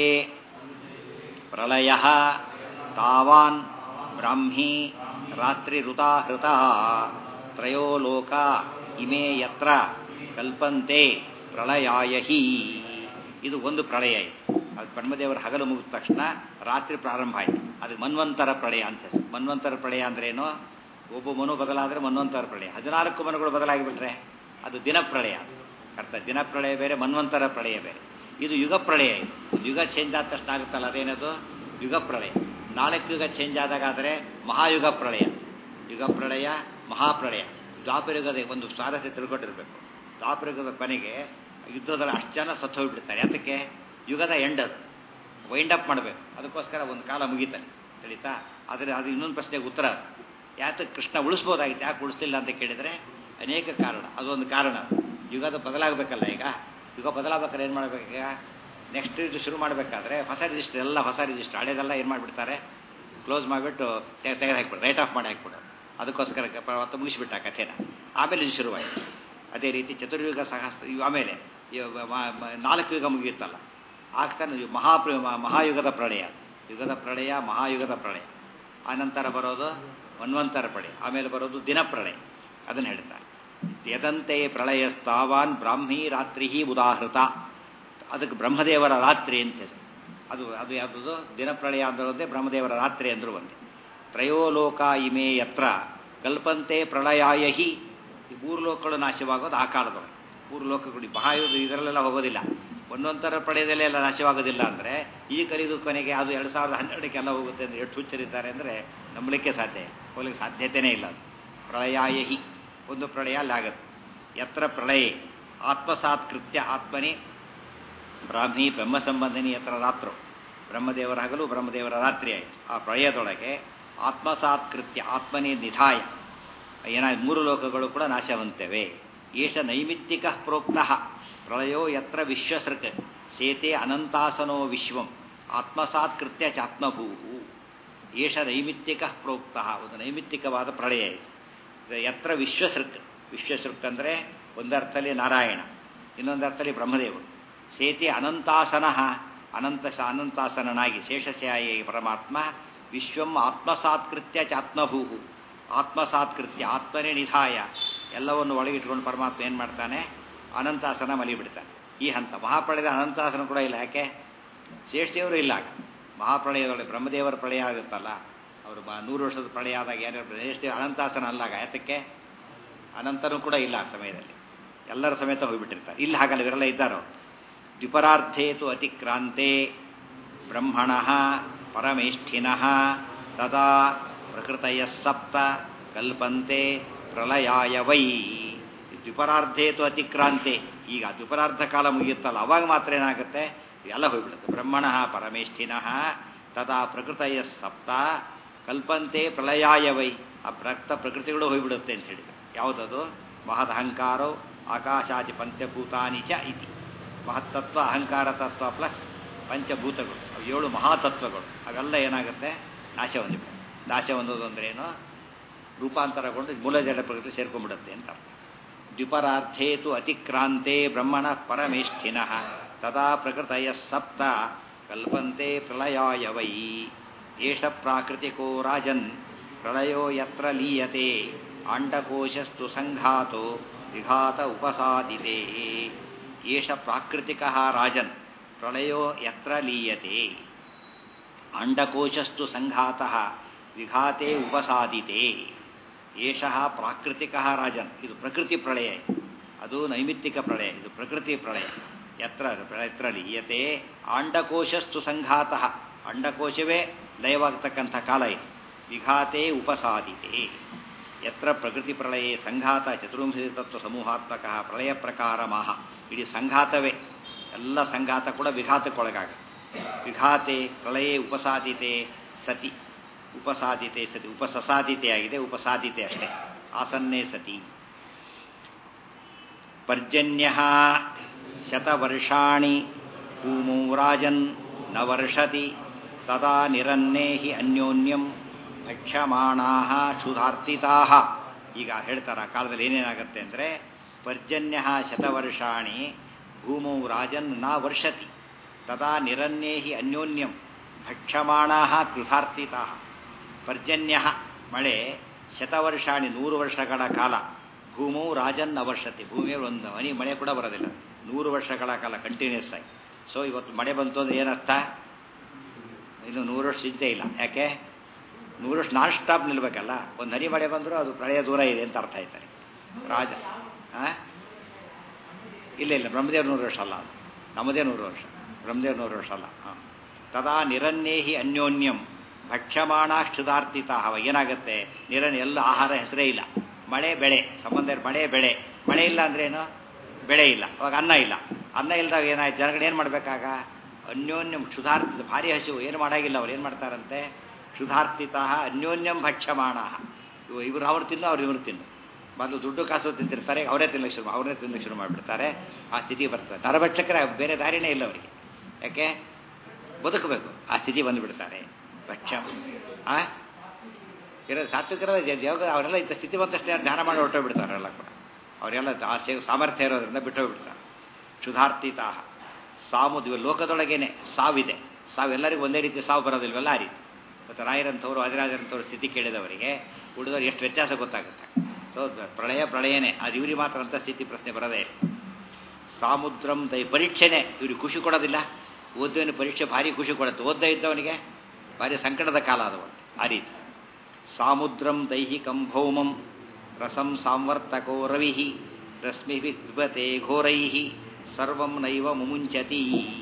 ಪ್ರಳಯ ತಾವಾನ್ ಬ್ರಾಹ್ಮಿ ರಾತ್ರಿ ಋತಾಹೃತ ತ್ರಯೋ ಲೋಕ ಇಮೇ ಯತ್ರ ಕಲ್ಪಂತೆ ಪ್ರಳಯಾಯಹಿ. ಇದು ಒಂದು ಪ್ರಳಯ. ಇದು ಅದು ಬ್ರಹ್ಮದೇವರ ಹಗಲು ಮುಗಿದ ತಕ್ಷಣ ರಾತ್ರಿ ಪ್ರಾರಂಭ ಆಯಿತು. ಅದು ಮನ್ವಂತರ ಪ್ರಳಯ ಅಂತ. ಮನ್ವಂತರ ಪ್ರಳಯ ಅಂದ್ರೇನು? ಒಬ್ಬ ಮನು ಬದಲಾದರೆ ಮನ್ವಂತರ ಪ್ರಳಯ. ಹದಿನಾಲ್ಕು ಮನುಗಳು ಬದಲಾಗಿಬಿಟ್ರೆ ಅದು ದಿನ ಪ್ರಳಯ ಅರ್ಥ. ದಿನ ಪ್ರಳಯ ಬೇರೆ, ಮನ್ವಂತರ ಪ್ರಳಯ ಬೇರೆ. ಇದು ಯುಗ ಪ್ರಳಯ. ಇದು ಯುಗ ಚೇಂಜ್ ಆದ ತಕ್ಷಣ ಆಗುತ್ತಲ್ಲ, ಅದೇನದು ಯುಗ ಪ್ರಳಯ. ನಾಲ್ಕು ಯುಗ ಚೇಂಜ್ ಆದಾಗಾದರೆ ಮಹಾಯುಗ ಪ್ರಳಯ. ಯುಗ ಪ್ರಳಯ, ಮಹಾಪ್ರಳಯ. ದ್ವಾಪರಯುಗದ ಒಂದು ಸ್ವಾರಸ್ಯ ತಿಳ್ಕೊಂಡಿರ್ಬೇಕು. ದ್ವಾಪರಯುಗದ ಕೊನೆಗೆ ಯುದ್ಧದಲ್ಲಿ ಅಷ್ಟು ಜನ ಸತ್ತು ಹೋಗ್ಬಿಡ್ತಾರೆ. ಯಾತಕ್ಕೆ? ಯುಗದ ಎಂಡ್ ಅದು, ವೈಂಡ್ ಅಪ್ ಮಾಡಬೇಕು. ಅದಕ್ಕೋಸ್ಕರ ಒಂದು ಕಾಲ ಮುಗೀತಾನೆ ತಿಳಿತಾ. ಆದರೆ ಅದು ಇನ್ನೊಂದು ಪ್ರಶ್ನೆಗೆ ಉತ್ತರ. ಯಾತಕ್ಕೆ ಕೃಷ್ಣ ಉಳಿಸ್ಬೋದಾಗಿತ್ತು, ಯಾಕೆ ಉಳಿಸ್ಲಿಲ್ಲ ಅಂತ ಕೇಳಿದರೆ ಅನೇಕ ಕಾರಣ. ಅದೊಂದು ಕಾರಣ. ಯುಗದ ಬದಲಾಗಬೇಕಲ್ಲ. ಈಗ ಯುಗ ಬದಲಾಗಬೇಕಾದ್ರೆ ಏನು ಮಾಡಬೇಕೀಗ? ನೆಕ್ಸ್ಟ್ ಇದು ಶುರು ಮಾಡಬೇಕಾದ್ರೆ ಹೊಸ ರಿಜಿಸ್ಟರ್ ಎಲ್ಲ ಹೊಸ ರಿಜಿಸ್ಟರ್ ಹಳೇದೆಲ್ಲ ಏನು ಮಾಡಿಬಿಡ್ತಾರೆ, ಕ್ಲೋಸ್ ಮಾಡಿಬಿಟ್ಟು ತೆಗೆದು ಹಾಕ್ಬಿಡು, ರೈಟ್ ಆಫ್ ಮಾಡಿ ಹಾಕ್ಬಿಡು. ಅದಕ್ಕೋಸ್ಕರ ಅವತ್ತು ಮುಗಿಸ್ಬಿಟ್ಟ ಕಥೆನ. ಆಮೇಲೆ ಇದು ಶುರುವಾಯಿತು. ಅದೇ ರೀತಿ ಚತುರ್ಯುಗ ಸಹಸ್ರ ಆಮೇಲೆ ನಾಲ್ಕು ಯುಗ ಮುಗಿಯುತ್ತಲ್ಲ, ಆಗ್ತಾನೆ ಮಹಾ ಮಹಾಯುಗದ ಪ್ರಳಯ, ಯುಗದ ಪ್ರಳಯ, ಮಹಾಯುಗದ ಪ್ರಳಯ. ಆನಂತರ ಬರೋದು ಮನ್ವಂತರ ಪ್ರಳಯ, ಆಮೇಲೆ ಬರೋದು ದಿನ ಪ್ರಳಯ. ಅದನ್ನು ಹೇಳ್ತಾರೆ. ಯದಂತೆ ಪ್ರಳಯಸ್ತಾವಾನ್ ಬ್ರಾಹ್ಮೀ ರಾತ್ರಿ ಉದಾಹೃತ. ಅದಕ್ಕೆ ಬ್ರಹ್ಮದೇವರ ರಾತ್ರಿ ಅಂತ ಹೆಸರು. ಅದು ಅದು ಯಾವುದದು? ದಿನಪ್ರಳಯ ಅಂದರೊಂದೇ, ಬ್ರಹ್ಮದೇವರ ರಾತ್ರಿ ಅಂದರೂ ಒಂದೇ. ತ್ರಯೋಲೋಕ ಇಮೇ ಯತ್ರ ಕಲ್ಪಂತೆ ಪ್ರಳಯಾಯಹಿ. ಈ ಮೂರು ಲೋಕಗಳು ನಾಶವಾಗೋದು ಆ ಕಾಲದೊಳಗೆ. ಮೂರು ಲೋಕಗಳು ಮಹಾಯುದ್ಧ ಇದರಲ್ಲೆಲ್ಲ ಹೋಗೋದಿಲ್ಲ. ಒಂದೊಂದರ ಪ್ರಳಯದಲ್ಲೇ ಎಲ್ಲ ನಾಶವಾಗೋದಿಲ್ಲ ಅಂದರೆ ಈ ಕಲಿದು ಕೊನೆಗೆ ಅದು ಎರಡು ಸಾವಿರದ ಹನ್ನೆರಡಕ್ಕೆಲ್ಲ ಹೋಗುತ್ತೆ ಅಂದರೆ ಎಷ್ಟು ಹುಚ್ಚರಿದ್ದಾರೆ ಅಂದರೆ ನಂಬಲಿಕ್ಕೆ ಸಾಧ್ಯ ಹೋಗ್ಲಿಕ್ಕೆ ಸಾಧ್ಯತೆಯೇ ಇಲ್ಲ. ಅದು ಪ್ರಳಯಾಯಹಿ ಒಂದು ಪ್ರಳಯ ಅಲ್ಲಾಗತ್ತೆ. ಯತ್ರ ಪ್ರಳಯೇ ಆತ್ಮಸಾತ್ಕೃತ್ಯ ಆತ್ಮನೇ ಬ್ರಾಹ್ಮಿ ಬ್ರಹ್ಮ ಸಂಬಂಧಿನಿ ಯತ್ರ ರಾತ್ರೋ. ಬ್ರಹ್ಮದೇವರ ಹಗಲು, ಬ್ರಹ್ಮದೇವರ ರಾತ್ರಿ ಆಯಿತು. ಆ ಪ್ರಳಯದೊಳಗೆ ಆತ್ಮಸಾತ್ಕೃತ್ಯ ಆತ್ಮನೇ ನಿಧಾಯ ಏನಾಗಿ ಮೂರು ಲೋಕಗಳು ಕೂಡ ನಾಶ ಹೊಂತವೆ. ಏಷ ನೈಮಿತ್ತಿಕ ಪ್ರೋಕ್ತಃ ಪ್ರಳಯೋ ಯತ್ರ ವಿಶ್ವಸೃಕ್ ಸೇತೆ ಅನಂತಾಸನೋ ವಿಶ್ವಂ ಆತ್ಮಸಾತ್ಕೃತ್ಯ ಚಾತ್ಮಭೂ. ಏಷ ನೈಮಿತ್ತಿಕ ಪ್ರೋಕ್ತಃ ಒಂದು ನೈಮಿತ್ತಿಕವಾದ ಪ್ರಳಯ ಇದೆ. ಯತ್ರ ವಿಶ್ವಸೃಕ್, ವಿಶ್ವಸೃಕ್ ಅಂದರೆ ಒಂದರ್ಥದಲ್ಲಿ ನಾರಾಯಣ, ಇನ್ನೊಂದರ್ಥದಲ್ಲಿ ಬ್ರಹ್ಮದೇವರು. ಸೇತಿ ಅನಂತಾಸನ, ಅನಂತ ಅನಂತಾಸನನಾಗಿ ಶೇಷಸ್ಯಾಯಿ ಪರಮಾತ್ಮ ವಿಶ್ವಂ ಆತ್ಮಸಾತ್ಕೃತ್ಯ ಚಾತ್ಮಭೂ. ಆತ್ಮಸಾತ್ಕೃತ್ಯ ಆತ್ಮನೇ ನಿಧಾಯ ಎಲ್ಲವನ್ನು ಒಳಗಿಟ್ಕೊಂಡು ಪರಮಾತ್ಮ ಏನು ಮಾಡ್ತಾನೆ? ಅನಂತಾಸನ ಮಲಿಬಿಡ್ತಾನೆ. ಈ ಹಂತ ಮಹಾಪ್ರಳಯದ ಅನಂತಾಸನ ಕೂಡ ಇಲ್ಲ. ಯಾಕೆ? ಶೇಷದೇವರು ಇಲ್ಲ. ಮಹಾಪ್ರಳಯದೊಳಗೆ ಬ್ರಹ್ಮದೇವರ ಪ್ರಳಯ ಆಗುತ್ತಲ್ಲ, ಅವರು ನೂರು ವರ್ಷದ ಪ್ರಳಯ ಆದಾಗ ಯಾರ್ಯಾರು ಶೇಷದೇವ ಅನಂತಾಸನ ಅಲ್ಲಾಗ. ಯಾತಕ್ಕೆ? ಅನಂತನೂ ಕೂಡ ಇಲ್ಲ ಆ ಸಮಯದಲ್ಲಿ, ಎಲ್ಲರ ಸಮೇತ ಹೋಗಿಬಿಟ್ಟಿರ್ತಾರೆ. ಇಲ್ಲಿ ಹಾಗಲ್ಲ, ಇವರೆಲ್ಲ ಇದ್ದಾರೋ. ದ್ವಿಪರಾರ್ಥೇತು ಅತಿಕ್ರಾಂತೆ ಬ್ರಹ್ಮಣಃ ಪರಮೇಷ್ಠಿನಃ ತದಾ ಪ್ರಕೃತಯ ಸಪ್ತ ಕಲ್ಪಂತೆ ಪ್ರಳಯಾಯ ವೈ. ದ್ವಿಪರಾರ್ಥೇತು ಅತಿಕ್ರಾಂತೆ. ಈಗ ದ್ವಿಪರಾರ್ಧ ಕಾಲ ಮುಗಿಯುತ್ತಲ್ಲ, ಅವಾಗ ಮಾತ್ರ ಏನಾಗುತ್ತೆ? ಎಲ್ಲ ಹೋಗ್ಬಿಡುತ್ತೆ. ಬ್ರಹ್ಮಣಃ ಪರಮೇಷ್ಠಿನಃ ತದಾ ಪ್ರಕೃತಯ ಸಪ್ತ ಕಲ್ಪಂತೆ ಪ್ರಳಯಾಯ ವೈ. ಆ ಪ್ರಕ್ತ ಪ್ರಕೃತಿಗಳು ಹೋಗ್ಬಿಡುತ್ತೆ ಅಂತ ಹೇಳಿದ್ರು. ಯಾವುದದು? ಮಹದಹಂಕಾರೋ ಆಕಾಶಾದಿ ಪಂಚಭೂತಾನಿ ಚ ಇತಿ. ಮಹತ್ತತ್ವ, ಅಹಂಕಾರ ತತ್ವ ಪ್ಲಸ್ ಪಂಚಭೂತಗಳು, ಅವು ಏಳು ಮಹಾತತ್ವಗಳು. ಅವೆಲ್ಲ ಏನಾಗುತ್ತೆ? ನಾಶ ಹೊಂದಿಬಿಡುತ್ತೆ. ನಾಶ ಹೊಂದೋದು ಅಂದ್ರೆ ಏನು? ರೂಪಾಂತರಗೊಂಡು ಮೂಲ ಜಡ ಪ್ರಕೃತಿ ಸೇರ್ಕೊಂಡ್ಬಿಡುತ್ತೆ ಅಂತ ಅರ್ಥ. ದ್ವಿಪರಾರ್ಥೇತು ಅತಿಕ್ರಾಂತೆ ಬ್ರಹ್ಮಣ ಪರಮೇಷ್ಠಿನಃ ತದಾ ಪ್ರಕೃತಯ ಸಪ್ತ ಕಲ್ಪಂತೆ ಪ್ರಳಯಾಯ ವೈ. ಏಷ ಪ್ರಾಕೃತಿಕೋ ರಾಜನ್ ಪ್ರಳಯೋ ಯತ್ರ ಲೀಯತೆ ಅಂಡಕೋಶಸ್ತು ಸಂಘಾತೋ ವಿಘಾತ ಉಪಸಾದಿತೆ. ಏಷ ಪ್ರಾಕೃತಿಕ ರಾಜನ್ ಪ್ರಳಯೋ ಯತ್ರ ಲೀಯತೆ ಅಂಡಕೋಶಸ್ತು ಸಂಘಾತ ವಿಘಾತೆ ಉಪಸಾದಿತೆ. ಏಷಃ ಪ್ರಾಕೃತಿಕ ರಾಜನ್. ಇದು ಪ್ರಕೃತಿ ಪ್ರಳಯ, ಅದು ನೈಮಿತ್ತಿಕ ಪ್ರಳಯ, ಇದು ಪ್ರಕೃತಿ ಪ್ರಳಯ. ಯತ್ರ ಯತ್ರ ಲೀಯತೆ ಅಂಡಕೋಶಸ್ತು ಸಂಘಾತ. ಅಂಡಕೋಶವೇ ಲಯವಾಗತಕ್ಕಂಥ ಕಾಲ ಇದು. ವಿಘಾತೆ ಉಪಸಾದಿತೆ. ಯತ್ರ ಪ್ರಕೃತಿ ಪ್ರಳಯೇ ಸಂಘಾತ ಚತುರ್ವಿಂಶತಿ ತತ್ವ ಸಮೂಹಾತ್ಮಕ ಪ್ರಳಯ ಪ್ರಕಾರ ಮಾಹ. ಇಡೀ ಸಂಘಾತವೇ, ಎಲ್ಲ ಸಂಘಾತ ಕೂಡ ವಿಘಾತಕ್ಕೊಳಗಾಗ. ವಿಘಾತೆ ಪ್ರಳಯೇ ಉಪಸಾದಿತೆ ಸತಿ. ಉಪಸಾದಿತೆ ಸತಿ, ಉಪಸಸಾದಿತೆ ಆಗಿದೆ, ಉಪಸಾದಿತೆ ಅಷ್ಟೇ. ಆಸನ್ನೇ ಸತಿ. ಪರ್ಜನ್ಯ ಶತವರ್ಷಾಣಿ ಭೂಮೌ ರಾಜನ್ ನ ವರ್ಷತಿ ತದಾ ನಿರನ್ನೇಹಿ ಅನ್ಯೋನ್ಯಂ ಭಕ್ಷ್ಯಮಾಣಾ ಕ್ಷುಧಾರ್ತಿತಾ. ಈಗ ಹೇಳ್ತಾರೆ ಆ ಕಾಲದಲ್ಲಿ ಏನೇನಾಗುತ್ತೆ ಅಂದರೆ, ಪರ್ಜನ್ಯ ಶತವರ್ಷಾಣಿ ಭೂಮೌ ರಾಜನ್ ನ ವರ್ಷತಿ ತದಾ ನಿರನ್ನೇಹಿ ಅನ್ಯೋನ್ಯಂ ಭಕ್ಷ್ಯಮಾಣಾ ಕ್ಷುಧಾರ್ತಿತಾ. ಪರ್ಜನ್ಯ ಮಳೆ, ಶತವರ್ಷಾಣಿ ನೂರು ವರ್ಷಗಳ ಕಾಲ, ಭೂಮೌ ರಾಜನ್ ನ ವರ್ಷತಿ ಭೂಮಿಯಲ್ಲಿ ಒಂದು ಹನಿ ಮಳೆ ಕೂಡ ಬರೋದಿಲ್ಲ ನೂರು ವರ್ಷಗಳ ಕಾಲ ಕಂಟಿನ್ಯೂಸ್ ಆಗಿ. ಸೊ ಇವತ್ತು ಮಳೆ ಬಂತು ಅಂದರೆ ಏನರ್ಥ? ಇನ್ನು ನೂರು ವರ್ಷ ಚಿಂತೆ ಇಲ್ಲ. ಯಾಕೆ? ನೂರು ವರ್ಷ ನಾನ್ ಸ್ಟಾಪ್ ನಿಲ್ಬೇಕಲ್ಲ. ಒಂದು ಹನಿ ಮಳೆ ಬಂದರೂ ಅದು ಪ್ರಳಯ ದೂರ ಇದೆ ಅಂತ ಅರ್ಥ ಆಯ್ತಾರೆ. ರಾಜ ಹಾಂ ಇಲ್ಲ ಇಲ್ಲ ಬ್ರಹ್ಮದೇವ್ರ ನೂರು ವರ್ಷ ಅಲ್ಲ, ಅದು ನಮ್ಮದೇ ನೂರು ವರ್ಷ, ಬ್ರಹ್ಮದೇವ್ರ ನೂರು ವರ್ಷ ಅಲ್ಲ. ಹಾಂ ತದಾ ನಿರನ್ನೇಹಿ ಅನ್ಯೋನ್ಯಂ ಭಕ್ಷ್ಯಮಾಣ ಕ್ಷುಧಾರ್ತಿತ. ಅವಾಗ ಏನಾಗುತ್ತೆ? ನಿರನ್ ಎಲ್ಲ ಆಹಾರ ಹೆಸರೇ ಇಲ್ಲ, ಮಳೆ ಬೆಳೆ ಸಂಬಂಧ ಇರೋ ಮಳೆ ಬೆಳೆ ಮಳೆ ಇಲ್ಲ ಅಂದ್ರೆ ಏನು ಬೆಳೆ ಇಲ್ಲ ಅವಾಗ ಅನ್ನ ಇಲ್ಲ ಅನ್ನ ಇಲ್ದಾಗ ಏನಾಯ್ತು ಜನಗಳು ಏನು ಮಾಡಬೇಕಾಗ ಅನ್ಯೋನ್ಯಂ ಕ್ಷುಧಾರ್ಥ ಭಾರಿ ಹಸಿವು ಏನು ಮಾಡಾಗಿಲ್ಲ ಅವ್ರು ಏನು ಮಾಡ್ತಾರಂತೆ ಕ್ಷುಧಾರ್ತಿತ ಅನ್ಯೋನ್ಯಂ ಭಕ್ಷ್ಯಮಾಣ ಇವು ಇವರು ಅವ್ರು ತಿನ್ನು ಅವ್ರು ಇವ್ರು ತಿನ್ನು ಮೊದಲು ದುಡ್ಡು ಕಾಸು ತಿಂತಿರ್ತಾರೆ ಅವರೇ ತಿನ್ನಕ್ಕೆ ಶುರು ಅವರೇ ತಿನ್ನಕ್ಕೆ ಶುರು ಮಾಡಿಬಿಡ್ತಾರೆ ಆ ಸ್ಥಿತಿ ಬರ್ತದೆ ನರಭಕ್ಷಕರ ಬೇರೆ ದಾರಿನೇ ಇಲ್ಲ ಅವರಿಗೆ ಯಾಕೆ ಬದುಕಬೇಕು ಆ ಸ್ಥಿತಿ ಬಂದುಬಿಡ್ತಾರೆ ಭಕ್ಷ್ಯ ಆ ಇರೋ ಸಾತ್ವಿಕರ ದೇವ ಅವರೆಲ್ಲ ಇಂಥ ಸ್ಥಿತಿ ಬಂದಷ್ಟೇ ಧ್ಯಾನ ಮಾಡಿ ಹೊರಟೋಗ್ಬಿಡ್ತಾರೆ ಎಲ್ಲ ಕೂಡ ಅವರೆಲ್ಲ ಆ ಸಾಮರ್ಥ್ಯ ಇರೋದ್ರಿಂದ ಬಿಟ್ಟೋಗ್ಬಿಡ್ತಾರೆ ಕ್ಷುಧಾರ್ತಿತಾ ಸಾಮುದ್ವ ಲೋಕದೊಳಗೇನೆ ಸಾವಿದೆ ಸಾವು ಎಲ್ಲರಿಗೂ ಒಂದೇ ರೀತಿ ಸಾವು ಬರೋದಿಲ್ವಲ್ಲ ಆ ರೀತಿ ಮತ್ತು ರಾಯರಂಥವ್ರು ಅಧಿರಾಜರಂಥವ್ರ ಸ್ಥಿತಿ ಕೇಳಿದವರಿಗೆ ಉಳಿದವರು ಎಷ್ಟು ವ್ಯತ್ಯಾಸ ಗೊತ್ತಾಗುತ್ತೆ ಸೊ ಪ್ರಳಯ ಪ್ರಳಯನೇ ಅದು ಇವ್ರಿಗೆ ಮಾತ್ರ ಅಂತ ಸ್ಥಿತಿ ಪ್ರಶ್ನೆ ಬರೋದೇ ಸಾಮುದ್ರಂ ದೈ ಪರೀಕ್ಷೆನೇ ಇವ್ರಿಗೆ ಖುಷಿ ಕೊಡೋದಿಲ್ಲ ಓದುವನು ಪರೀಕ್ಷೆ ಭಾರಿ ಖುಷಿ ಕೊಡುತ್ತೆ ಓದ್ತಾ ಇದ್ದವನಿಗೆ ಭಾರಿ ಸಂಕಟದ ಕಾಲ ಅದು ಆ ರೀತಿ ಸಾಮುದ್ರಂ ದೈಹಿಕಂ ಭೌಮಂ ರಸಂ ಸಾಂವರ್ತಕೋ ರವಿ ರಶ್ಮಿ ವಿಭತೆ ಘೋರೈ ಸರ್ವಂ ನೈವ ಮುಮುಂಚತಿ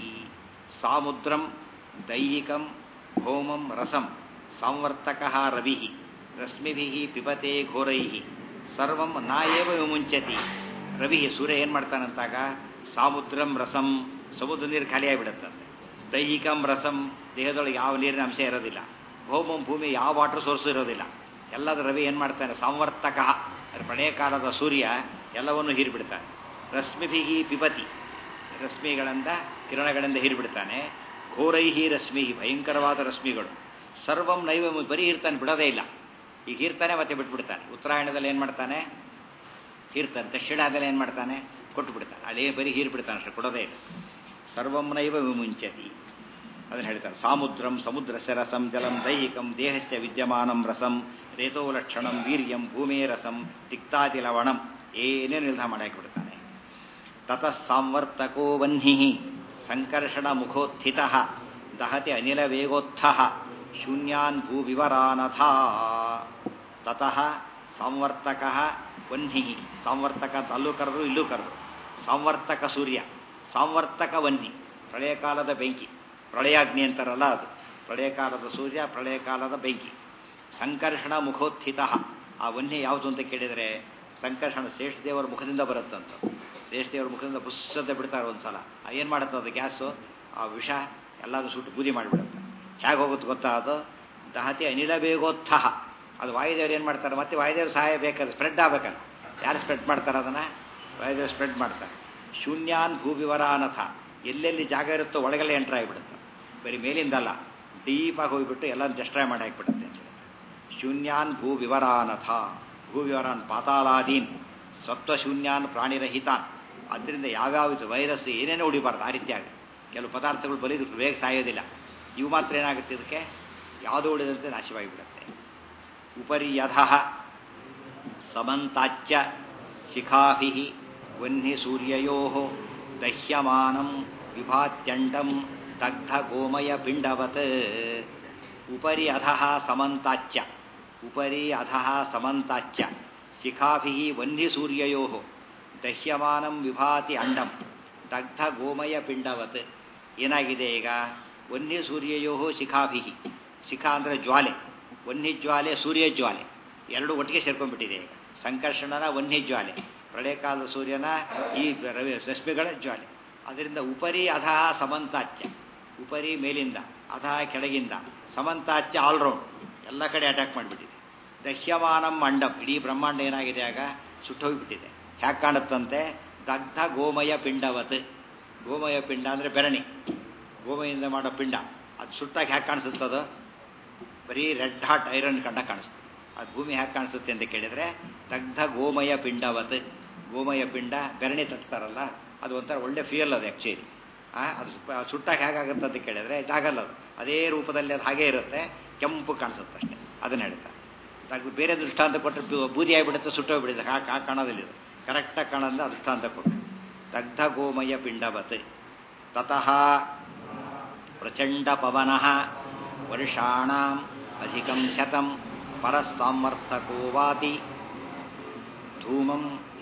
ಸಾಮುದ್ರಂ ದೈಹಿಕಂ ಭೌಮಂ ರಸಂ ಸಾಂವರ್ತಕ ರವಿ ರಶ್ಮಿಭಿ ಪಿಬತೆ ಘೋರೈ ಸರ್ವಂ ನಾಯೇವ ವಿಮುಂಚತಿ ರವಿ ಸೂರ್ಯ ಏನು ಮಾಡ್ತಾನಂತಾಗ ಸಾಮುದ್ರಂ ರಸಂ ಸಮುದ್ರ ನೀರು ಖಾಲಿಯಾಗಿಬಿಡುತ್ತಂತೆ ದೈಹಿಕಂ ರಸಂ ದೇಹದೊಳಗೆ ಯಾವ ನೀರಿನ ಅಂಶ ಇರೋದಿಲ್ಲ ಭೌಮಂ ಭೂಮಿ ಯಾವ ವಾಟರ್ ಸೋರ್ಸು ಇರೋದಿಲ್ಲ ಎಲ್ಲದ ರವಿ ಏನು ಮಾಡ್ತಾನೆ ಸಂವರ್ತಕ ಪ್ರಳಯ ಕಾಲದ ಸೂರ್ಯ ಎಲ್ಲವನ್ನು ಹೀರಿಬಿಡ್ತಾನೆ ರಶ್ಮಿಭಿ ಪಿಬತಿ ರಶ್ಮಿಗಳಿಂದ ಕಿರಣಗಳಿಂದ ಹೀರಿಬಿಡ್ತಾನೆ ಘೋರೈಹಿ ರಶ್ಮಿ ಭಯಂಕರವಾದ ರಶ್ಮಿಗಳು ಸರ್ವಂ ನೈವ ಬರೀ ಹೀರ್ತಾನೆ ಬಿಡೋದೇ ಇಲ್ಲ ಈಗ ಹೀರ್ತಾನೆ ಮತ್ತೆ ಬಿಟ್ಬಿಡ್ತಾನೆ ಉತ್ತರಾಯಣದಲ್ಲಿ ಏನು ಮಾಡ್ತಾನೆ ಹೀರ್ತಾನೆ ದಕ್ಷಿಣದಲ್ಲಿ ಏನು ಮಾಡ್ತಾನೆ ಕೊಟ್ಟು ಬಿಡ್ತಾನೆ ಅದೇ ಬರೀ ಹೀರ್ಬಿಡ್ತಾನೆ ಅಷ್ಟೇ ಕೊಡೋದೇ ಇಲ್ಲ ಸರ್ವಂ ನೈವ ವಿಮುಂಚತಿ ಅದನ್ನು ಹೇಳ್ತಾರೆ ಸಾಮುದ್ರಂ ಸಮುದ್ರಸ್ಯ ರಸಂ ಜಲಂ ದೈಹಿಕಂ ದೇಹಸ್ಯ ವಿದ್ಯಮಾನಂ ರಸಂ ರೇತೋ ಲಕ್ಷಣಂ ವೀರ್ಯಂ ಭೂಮೇ ರಸಂ ತಿಕ್ತಾತಿ ಲವಣಂ ಏನೇನು ನಿರ್ಧಾರ ಮಾಡಾಕಿಬಿಡ್ತಾನೆ ತತಃ ಸಾಂವರ್ತಕೋ ವನ್ಹಿ ಸಂಕರ್ಷಣ ಮುಖೋತ್ಥಿತ ದಹತಿ ಅನಿಲ ವೇಗೋತ್ಥ ಶೂನ್ಯಾನ್ ಭೂವಿವರಾನಥ ತತಃ ಸಂವರ್ತಕ ವನ್ಹಿ ಸಂವರ್ತಕ ಅಲ್ಲೂ ಕರೆದ್ರು ಇಲ್ಲೂ ಕರೆದ್ರು ಸಂವರ್ತಕ ಸೂರ್ಯ ಸಂವರ್ತಕ ವನ್ಹಿ ಪ್ರಳಯ ಕಾಲದ ಬೆಂಕಿ ಪ್ರಳಯಾಗ್ನಿ ಅಂತಾರಲ್ಲ ಅದು ಪ್ರಳಯ ಕಾಲದ ಸೂರ್ಯ ಪ್ರಳಯ ಕಾಲದ ಬೆಂಕಿ ಸಂಕರ್ಷಣ ಮುಖೋತ್ಥಿತ ಆ ವನ್ಹಿ ಯಾವುದು ಅಂತ ಕೇಳಿದರೆ ಸಂಕರ್ಷಣ ಶೇಷದೇವರ ಮುಖದಿಂದ ಬರುತ್ತಂತ ಶೇಷದೇವರ ಮುಖದಿಂದ ಬುಸ್ಸಂತ ಬಿಡ್ತಾರೆ ಒಂದು ಸಲ ಏನು ಮಾಡುತ್ತೆ ಅದು ಗ್ಯಾಸು ಆ ವಿಷ ಎಲ್ಲಾದರೂ ಸುಟ್ಟು ಬೂದಿ ಮಾಡಿಬಿಡುತ್ತೆ ಹೇಗೆ ಹೋಗುತ್ತೆ ಗೊತ್ತಾ ಅದು ದಹತಿ ಅನಿಲ ಬೇಗೋತ್ಥ ಅದು ವಾಯುದೇವರು ಏನು ಮಾಡ್ತಾರೆ ಮತ್ತೆ ವಾಯುದೇವ್ರ ಸಹಾಯ ಬೇಕಾದ್ರೆ ಸ್ಪ್ರೆಡ್ ಆಗಬೇಕಲ್ಲ ಯಾರು ಸ್ಪ್ರೆಡ್ ಮಾಡ್ತಾರೆ ಅದನ್ನು ವಾಯುದೇವರು ಸ್ಪ್ರೆಡ್ ಮಾಡ್ತಾರೆ ಶೂನ್ಯಾನ್ ಭೂವಿವರಾನಥ ಎಲ್ಲೆಲ್ಲಿ ಜಾಗ ಇರುತ್ತೋ ಒಳಗಡೆ ಎಂಟ್ರ್ ಆಗಿಬಿಡುತ್ತೆ ಬರೀ ಮೇಲಿಂದಲ್ಲ ಡೀಪಾಗಿ ಹೋಗಿಬಿಟ್ಟು ಎಲ್ಲ ಡಿಸ್ಟ್ರಾಯ್ ಮಾಡಿ ಹಾಕಿಬಿಡುತ್ತೆ ಅಂತ ಶೂನ್ಯಾನ್ ಭೂವಿವರಾನಥ ಭೂವಿವರಾನ್ ಪಾತಾಲಾದೀನ್ ಸತ್ವಶೂನ್ಯಾನ್ ಪ್ರಾಣಿರಹಿತಾನ್ ಅದರಿಂದ ಯಾವ್ಯಾವ ವೈರಸ್ ಏನೇನೋ ಉಳಿಬಾರ್ದು ಆ ರೀತಿಯಾಗಿ ಕೆಲವು ಪದಾರ್ಥಗಳು ಬಲಿದು ಬೇಗ ಸಾಯೋದಿಲ್ಲ ಇವು ಮಾತ್ರ ಏನಾಗುತ್ತೆ ಇದಕ್ಕೆ ಯಾವುದೋ ಉಳಿದಂತೆ ನಾಶವಾಗಿಬಿಡುತ್ತೆ ಉಪರಿ ಯಧಃ ಸಮಂತಾಚ್ಯ ಶಿಖಾಭಿ ವನ್ಹಿ ಸೂರ್ಯಯೋ ದಹ್ಯಮಾನಂ ವಿಭಾತ್ಯಂಡಂ ದಗ್ಧ ಗೋಮಯ ಪಿಂಡವತ್ ಉಪರಿ ಅಧಃ ಸಮಂತಾಚ್ಯ ಉಪರಿ ಅಧಃ ಸಮಂತಾಚ್ಯ ಶಿಖಾಭಿ ವನ್ಹಿ ಸೂರ್ಯಯೋ ದಹ್ಯಮಾನಂ ವಿಭಾತಿ ಅಂಡಂ ದಗ್ಧ ಗೋಮಯ ಪಿಂಡವತ್ ಏನಾಗಿದೆ ಈಗ ವನ್ಹಿ ಸೂರ್ಯಯೋ ಶಿಖಾಭಿ ಶಿಖಾ ಅಂದರೆ ಜ್ವಾಲೆ ವನ್ಹಿ ಜ್ವಾಲೆ ಸೂರ್ಯ ಜ್ವಾಲೆ ಎರಡು ಒಟ್ಟಿಗೆ ಸೇರ್ಕೊಂಡ್ಬಿಟ್ಟಿದೆ ಈಗ ಸಂಕರ್ಷಣನ ವನ್ಹಿ ಜ್ವಾಲೆ ಪ್ರಳಯ ಕಾಲದ ಸೂರ್ಯನ ಈ ರವಿ ರಶ್ಮಿಗಳ ಜ್ವಾಲೆ ಅದರಿಂದ ಉಪರಿ ಅಧಃ ಸಮಂತಾಚ್ಯ ಉಪರಿ ಮೇಲಿಂದ ಅಧಃ ಕೆಳಗಿಂದ ಸಮಂತಾಚ್ಯ ಆಲ್ರೌಂಡ್ ಎಲ್ಲ ಕಡೆ ಅಟ್ಯಾಕ್ ಮಾಡಿಬಿಟ್ಟಿದೆ ದಹ್ಯಮಾನಂ ಅಂಡಂ ಇಡೀ ಬ್ರಹ್ಮಾಂಡ ಏನಾಗಿದೆ ಆಗ ಸುಟ್ಟೋಗಿಬಿಟ್ಟಿದೆ ಹ್ಯಾಕೆ ಕಾಣುತ್ತಂತೆ ದಗ್ಧ ಗೋಮಯ ಪಿಂಡವತ್ ಗೋಮಯ ಪಿಂಡ ಅಂದರೆ ಬೆರಣಿ ಗೋಮಯಿಂದ ಮಾಡೋ ಪಿಂಡ ಅದು ಸುಟ್ಟಾಗಿ ಹ್ಯಾಕೆ ಕಾಣಿಸುತ್ತದು ಬರೀ ರೆಡ್ ಹಾಟ್ ಐರನ್ ಕಂಡ ಕಾಣಿಸ್ತದೆ ಅದು ಭೂಮಿ ಹ್ಯಾಕೆ ಕಾಣಿಸುತ್ತೆ ಅಂತ ಕೇಳಿದರೆ ದಗ್ಧ ಗೋಮಯ ಪಿಂಡವತ್ ಗೋಮಯ ಪಿಂಡ ಬೆರಣಿ ತಟ್ತಾರಲ್ಲ ಅದು ಒಂಥರ ಒಳ್ಳೆ ಫಿಯಲ್ ಅದು ಆ್ಯಕ್ಚುಲಿ ಅದು ಸುಟ್ಟಾಗಿ ಹೇಗಾಗುತ್ತೆ ಅಂತ ಕೇಳಿದರೆ ಜಾಗಲ್ಲ ಅದು ಅದೇ ರೂಪದಲ್ಲಿ ಅದು ಹಾಗೇ ಇರುತ್ತೆ ಕೆಂಪು ಕಾಣಿಸುತ್ತೆ ಅಷ್ಟೇ ಅದನ್ನು ಹೇಳ್ತಾರೆ ತಗ್ ಬೇರೆ ದೃಷ್ಟಾಂತ ಕೊಟ್ಟರೆ ಬೂದಿ ಆಗಿಬಿಡುತ್ತೆ ಸುಟ್ಟೋಗ್ಬಿಡುತ್ತೆ ಹಾಗೆ ಹಾಗೆ ಕಾಣೋದಿಲ್ಲ ಇದು ಕರೆಕ್ಟಾಗಿ ಕಾಣೋದಿಲ್ಲ ದೃಷ್ಟಾಂತ ಕೊಟ್ಟು ದಗ್ಧ ಗೋಮಯ ಪಿಂಡವತ್ ತತಃ ಪ್ರಚಂಡ ಪವನಃ ವರ್ಷಾಣಾಂ ಅಧಿಕಂ ಶತಂ ಪರಸ್ಸಾಮರ್ಥಕೋ ವಾತಿ ಧೂಮಂ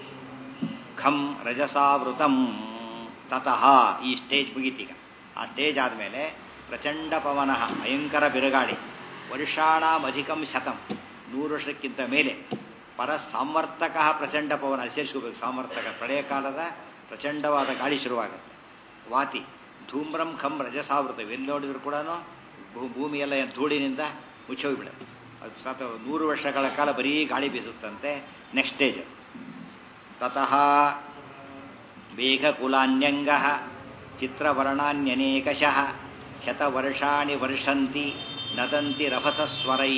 ಖಂ ರಜಸಾವೃತಂ ತತಃ ಈ ಸ್ಟೇಜ್ ಮುಗೀತೀಗ ಆ ಸ್ಟೇಜ್ ಆದಮೇಲೆ ಪ್ರಚಂಡ ಪವನಃ ಭಯಂಕರ ಬಿರುಗಾಳಿ ವರ್ಷಾಣಾಂ ಅಧಿಕಂ ಶತಂ ನೂರು ವರ್ಷಕ್ಕಿಂತ ಮೇಲೆ ಪರ ಸಾಮರ್ಥಕ ಪ್ರಚಂಡ ಪವನ ಸೇರಿಸ್ಕೋಬೇಕು. ಸಾಮರ್ಥಕ ಪ್ರಳಯ ಕಾಲದ ಪ್ರಚಂಡವಾದ ಗಾಳಿ ಶುರುವಾಗುತ್ತೆ. ವಾತಿ ಧೂಮ್ರಂ ಖಂ ರಜಸಾವೃತ ಎಲ್ಲಿ ನೋಡಿದ್ರು ಕೂಡ ಭೂಮಿಯೆಲ್ಲ ಧೂಳಿನಿಂದ ಮುಚ್ಚೋಗ್ಬಿಡುತ್ತೆ. ಅದು ಸಾತ ನೂರು ವರ್ಷಗಳ ಕಾಲ ಬರೀ ಗಾಳಿ ಬೀಸುತ್ತಂತೆ. ನೆಕ್ಸ್ಟ್ ಸ್ಟೇಜ್ ತತಃ ಮೇಘಕುಲಾನ್ಯಂಗ ಚಿತ್ರವರ್ಣಾನ್ಯನೇಕಶಃ ಶತವರ್ಷಾಣಿ ವರ್ಷಂತಿ ನದಂತಿ ರಭಸಸ್ವರೈ.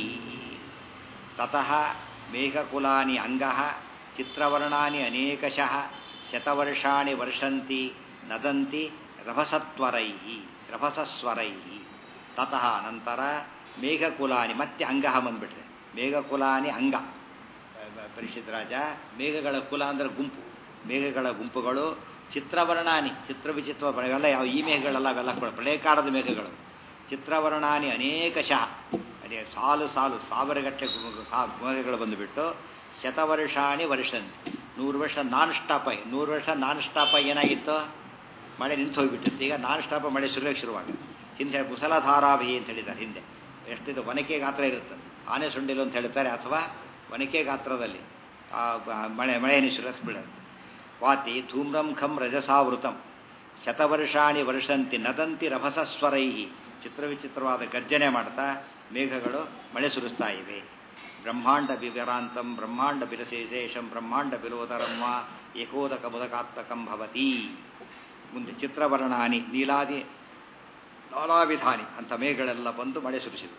ತತಃ ಮೇಘಕುಲಾನಿ ಅಂಗಃ ಚಿತ್ರವರ್ಣಾನಿ ಅನೇಕಶಃ ಶತವರ್ಷಾಣಿ ವರ್ಷಂತಿ ನದಂತಿ ರಭಸತ್ವರೈ ರಭಸಸ್ವರೈ. ತತಃ ನಂತರ ಮೇಘಕುಲಾನಿ ಮತ್ತೆ ಅಂಗಃ ಬಂದ್ಬಿಟ್ರೆ ಮೇಘಕುಲಾನಿ ಅಂಗ. ಪರಿಷತ್ ರಾಜ ಮೇಘಗಳ ಕುಲ ಅಂದರೆ ಗುಂಪು, ಮೇಘಗಳ ಗುಂಪುಗಳು ಚಿತ್ರವರ್ಣಾನಿ ಚಿತ್ರ ವಿಚಿತ್ರ ಇವೆಲ್ಲ ಯಾವ ಈ ಮೇಘಗಳೆಲ್ಲ ಅವೆಲ್ಲ ಕೂಡ ಪ್ರಳಯಕಾಲದ ಮೇಘಗಳು. ಚಿತ್ರವರ್ಣಾನಿ ಅನೇಕಶಃ ಅದೇ ಸಾಲು ಸಾಲು ಸಾವಿರಗಟ್ಟಲೆ ಮೇಘಗಳು ಬಂದುಬಿಟ್ಟು ಶತವರ್ಷಾಣಿ ವರ್ಷಂತಿ ನೂರು ವರ್ಷ ನಾನ್ ಸ್ಟಾಪ್ ಆಗಿ ನೂರು ವರ್ಷ ನಾನ್ ಸ್ಟಾಪ್ ಆಗಿ ಏನಾಗಿತ್ತು ಮಳೆ ನಿಂತು ಹೋಗಿಬಿಟ್ಟಿತ್ತು. ಈಗ ನಾನ್ ಸ್ಟಾಪ್ ಮಳೆ ಸುರಿಯೋಕ್ಕೆ ಶುರುವಾಗುತ್ತೆ. ಹಿಂದೆ ಮುಸಲಧಾರಾಭಿ ಅಂತ ಹೇಳಿದ್ದಾರೆ. ಹಿಂದೆ ಎಷ್ಟಿದು ಒನಕೆ ಗಾತ್ರ ಇರುತ್ತೆ, ಆನೆ ಸುಂಡಿಲು ಅಂತ ಹೇಳ್ತಾರೆ, ಅಥವಾ ಒನಕೆ ಗಾತ್ರದಲ್ಲಿ ಮಳೆ ಮಳೆಯನ್ನು ಸುರಿಯೋಕ್ಕೆ ಬಿಡುತ್ತೆ. ವಾತಿ ಧೂಮ್ರಂ ಖಂ ರಜಸಾವೃತಂ ಶತವರ್ಷಾಣಿ ವರ್ಷಂತಿ ನದಂತಿ ರಭಸಸ್ವರೈ. ಚಿತ್ರವಿಚಿತ್ರವಾದ ಗರ್ಜನೆ ಮಾಡ್ತಾ ಮೇಘಗಳು ಮಳೆ ಸುರಿಸ್ತಾ ಇವೆ. ಬ್ರಹ್ಮಾಂಡ ವಿವರಾಂತಂ ಬ್ರಹ್ಮಾಂಡ ಬಿಲಶೇಷಂ ಬ್ರಹ್ಮಾಂಡ ಬಿಲೋದರಂ ವಾ ಏಕೋದಕ ಮುದಕಾತ್ಮಕಂ ಭವತಿ. ಮುಂದೆ ಚಿತ್ರವರ್ಣಾನಿ ನೀಲಾದಿ ನಾನಾವಿಧಾನಿ ಅಂತ ಮೇಘಗಳೆಲ್ಲ ಬಂದು ಮಳೆ ಸುರಿಸಿದರು.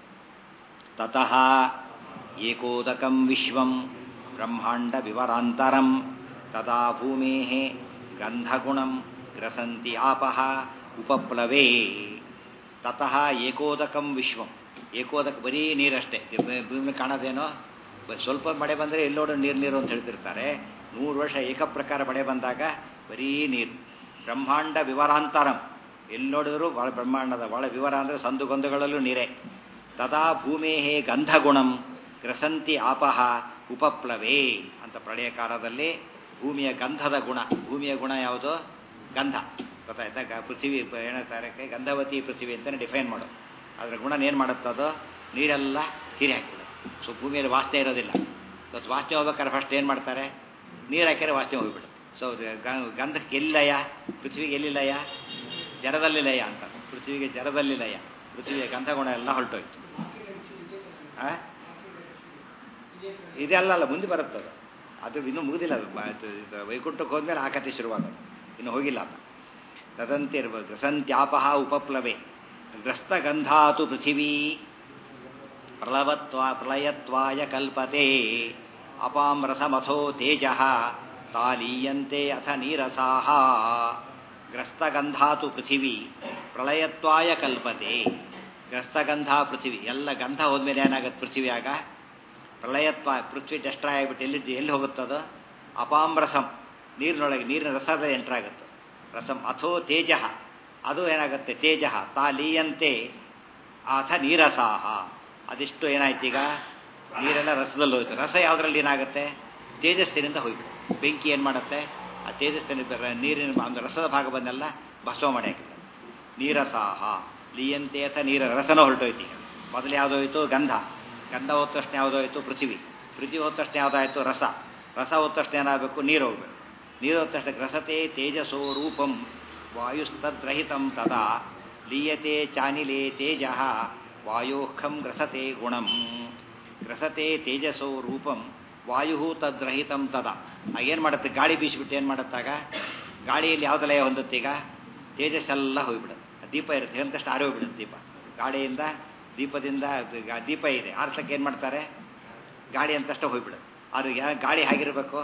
ತತಃ ಏಕೋದಕಂ ವಿಶ್ವಂ ಬ್ರಹ್ಮಾಂಡ ವಿವರಾಂತರಂ ತದಾ ಭೂಮೇಃ ಗಂಧಗುಣಂ ಗ್ರಸಂತಿ ಆಪಃ ಉಪಪ್ಲವೇ. ತತಃ ಏಕೋದಕಂ ವಿಶ್ವಂ. ಏಕೋದಕ ಬರೀ ನೀರಷ್ಟೇ, ಭೂಮಿ ಕಾಣೋದೇನೋ ಸ್ವಲ್ಪ ಮಳೆ ಬಂದರೆ ಎಲ್ಲೋಡು ನೀರು ನೀರು ಅಂತ ಹೇಳ್ತಿರ್ತಾರೆ. ನೂರು ವರ್ಷ ಏಕಪ್ರಕಾರ ಮಳೆ ಬಂದಾಗ ಬರೀ ನೀರು. ಬ್ರಹ್ಮಾಂಡ ವಿವರಾಂತರಂ ಎಲ್ಲಿ ನೋಡಿದ್ರು ಭಾಳ ಬ್ರಹ್ಮಾಂಡದ ಭಾಳ ವಿವರ ಅಂದರೆ ಸಂದುಗೊಂದುಗಳಲ್ಲೂ ನೀರೇ. ತದಾ ಭೂಮೇಹೇ ಗಂಧಗುಣಂ ಗ್ರಸಂತಿ ಆಪಃ ಉಪಪ್ಲವೇ ಅಂತ ಪ್ರಳಯ ಕಾಲದಲ್ಲಿ ಭೂಮಿಯ ಗಂಧದ ಗುಣ. ಭೂಮಿಯ ಗುಣ ಯಾವುದು? ಗಂಧ. ಗೊತ್ತಾಯ್ತಾ? ಪೃಥ್ವಿ ಹೇಳ್ತಾರೆ ಗಂಧವತಿ ಪೃಥ್ವಿ ಅಂತಲೇ ಡಿಫೈನ್ ಮಾಡೋದು. ಅದರ ಗುಣ ಏನು ಮಾಡುತ್ತದೋ ನೀರೆಲ್ಲ ಹೀರಿ ಹಾಕಿಬಿಡೋದು. ಸೊ ಭೂಮಿಯಲ್ಲಿ ವಾಸನೆ ಇರೋದಿಲ್ಲ. ಇವತ್ತು ವಾಸನೆ ಹೋಗ್ಬೇಕಾದ್ರೆ ಫಸ್ಟ್ ಏನು ಮಾಡ್ತಾರೆ? ನೀರು ಹಾಕಿದ್ರೆ ವಾಸನೆ ಹೋಗಿಬಿಡುತ್ತೆ. ಸೊ ಗಂಧಕ್ಕೆ ಎಲ್ಲಿ ಲಯ? ಪೃಥ್ವಿಗೆ ಎಲ್ಲಿ ಲಯ? ಜರದಲ್ಲಿ ಲಯ ಅಂತ. ಪೃಥ್ವಿಗೆ ಜರದಲ್ಲಿ ಲಯ. ಪೃಥ್ವಿಯ ಗಂಧಗುಣ ಎಲ್ಲ ಹೊರಟೋಯ್ತು. ಇದೆಲ್ಲ ಅಲ್ಲ, ಮುಂದೆ ಬರುತ್ತದು. ಅದು ಇನ್ನೂ ಮುಗಿದಿಲ್ಲ. ಅದು ವೈಕುಂಠಕ್ಕೆ ಹೋದ್ಮೇಲೆ ಆ ಕಥೆ ಶುರುವಾಗೋದು, ಇನ್ನು ಹೋಗಿಲ್ಲ ಅದು. ತದಂತಿರ್ವ ಗ್ರಸಂತ್ಯಾಪಃ ಉಪಪ್ಲವೆ ಗ್ರಸ್ತಗಂಧಾತು ಪೃಥಿವೀ ಪ್ರಳವತ್ವ ಪ್ರಳಯತ್ವಾಯ ಕಲ್ಪತೆ ಅಪಾಂ ರಸಮಥೋ ತೇಜಃ ತಾಲೀಯಂತೆ ಅಥ ನೀರಸಾಹ. ಗ್ರಸ್ತಗಂಧಾತು ಪೃಥಿವೀ ಪ್ರಳಯತ್ವಾಯ ಕಲ್ಪತೆ. ಗ್ರಸ್ತಗಂಧ ಪೃಥಿವಿ ಎಲ್ಲ ಗಂಧ ಹೋದ್ಮೇಲೆ ಏನಾಗುತ್ತೆ? ಪೃಥ್ವಿಯಾಗ ಪ್ರಳಯತ್ವ ಪೃಥ್ವಿ ಡೆಸ್ಟ್ರಾಯ್ ಆಗಿಬಿಟ್ಟು ಎಲ್ಲಿ ಎಲ್ಲಿ ಹೋಗುತ್ತದೋ ಅಪಾಮ್ರಸಂ ನೀರಿನೊಳಗೆ ನೀರಿನ ರಸದ ಎಂಟ್ರಾಗುತ್ತೆ. ರಸಂ ಅಥೋ ತೇಜ ಅದು ಏನಾಗುತ್ತೆ? ತೇಜ ತಾಲೀಯಂತೆ ಅಥ ನೀರಸಾಹ. ಅದಿಷ್ಟು ಏನಾಯ್ತು? ಈಗ ನೀರೆಲ್ಲ ರಸದಲ್ಲಿ ಹೋಯ್ತು. ರಸ ಯಾವುದ್ರಲ್ಲಿ ಏನಾಗುತ್ತೆ? ತೇಜಸ್ಸಿನಿಂದ ಹೋಗ್ಬಿಟ್ಟು. ಬೆಂಕಿ ಏನು ಮಾಡುತ್ತೆ? ಆ ತೇಜಸ್ಸಿನ ನೀರಿನ ರಸದ ಭಾಗ ಬಂದೆಲ್ಲ ಭಸ್ಮ ಮಾಡಿ ಹಾಕಿದೆ. ನೀರಸಾಹ ಲೀಯಂತೆ ಅಥ ನೀರ ರಸನ ಹೊರಟೋಯ್ತು. ಈಗ ಮೊದಲು ಯಾವುದೋಯ್ತು? ಗಂಧ. ಗಂಧ ಹೋದ ತಕ್ಷಣ ಯಾವುದೋಯ್ತು? ಪೃಥ್ವಿ. ಪೃಥ್ವಿ ಹೋದ ತಕ್ಷಣ ಯಾವುದಾಯ್ತು? ರಸ. ರಸ ಹೋದ ತಕ್ಷಣ ಏನಾಗಬೇಕು? ನೀರು ಹೋಗ್ಬೇಕು. ನೀರು ಹೋದ ತಕ್ಷಣ ಗ್ರಸತೆ ತೇಜಸೋ ರೂಪಂ ವಾಯುಸ್ತದ್ರಹಿತಂ ತದಾ ಲೀಯತೆ ಚಾನಿಲೇ ತೇಜ ವಾಯೋಖಂ ಗ್ರಸತೆ ಗುಣಂ. ಗ್ರಸತೆ ತೇಜಸೋ ರೂಪಂ ವಾಯು ತದ್ರಹಿತಂ ತದಾ. ಏನು ಮಾಡುತ್ತೆ? ಗಾಳಿ ಬೀಸಿಬಿಟ್ಟು ಏನು ಮಾಡುತ್ತಾಗ ಗಾಳಿಯಲ್ಲಿ ಯಾವ್ದು ಲಯ ಹೊಂದುತ್ತೆ? ಈಗ ತೇಜಸ್ಸೆಲ್ಲ ಹೋಗ್ಬಿಡುತ್ತೆ. ದೀಪ ಇರುತ್ತೆ, ಎಂತಷ್ಟು ಆರಿ ಹೋಗ್ಬಿಡುತ್ತೆ ದೀಪ. ಗಾಳಿಯಿಂದ ದೀಪದಿಂದ ದೀಪ ಇದೆ ಆರ್ಸಕ್ಕೆ ಏನು ಮಾಡ್ತಾರೆ? ಗಾಳಿ ಅಂತಷ್ಟು ಹೋಗ್ಬಿಡುತ್ತೆ. ಅದು ಗಾಳಿ ಹೇಗಿರಬೇಕು?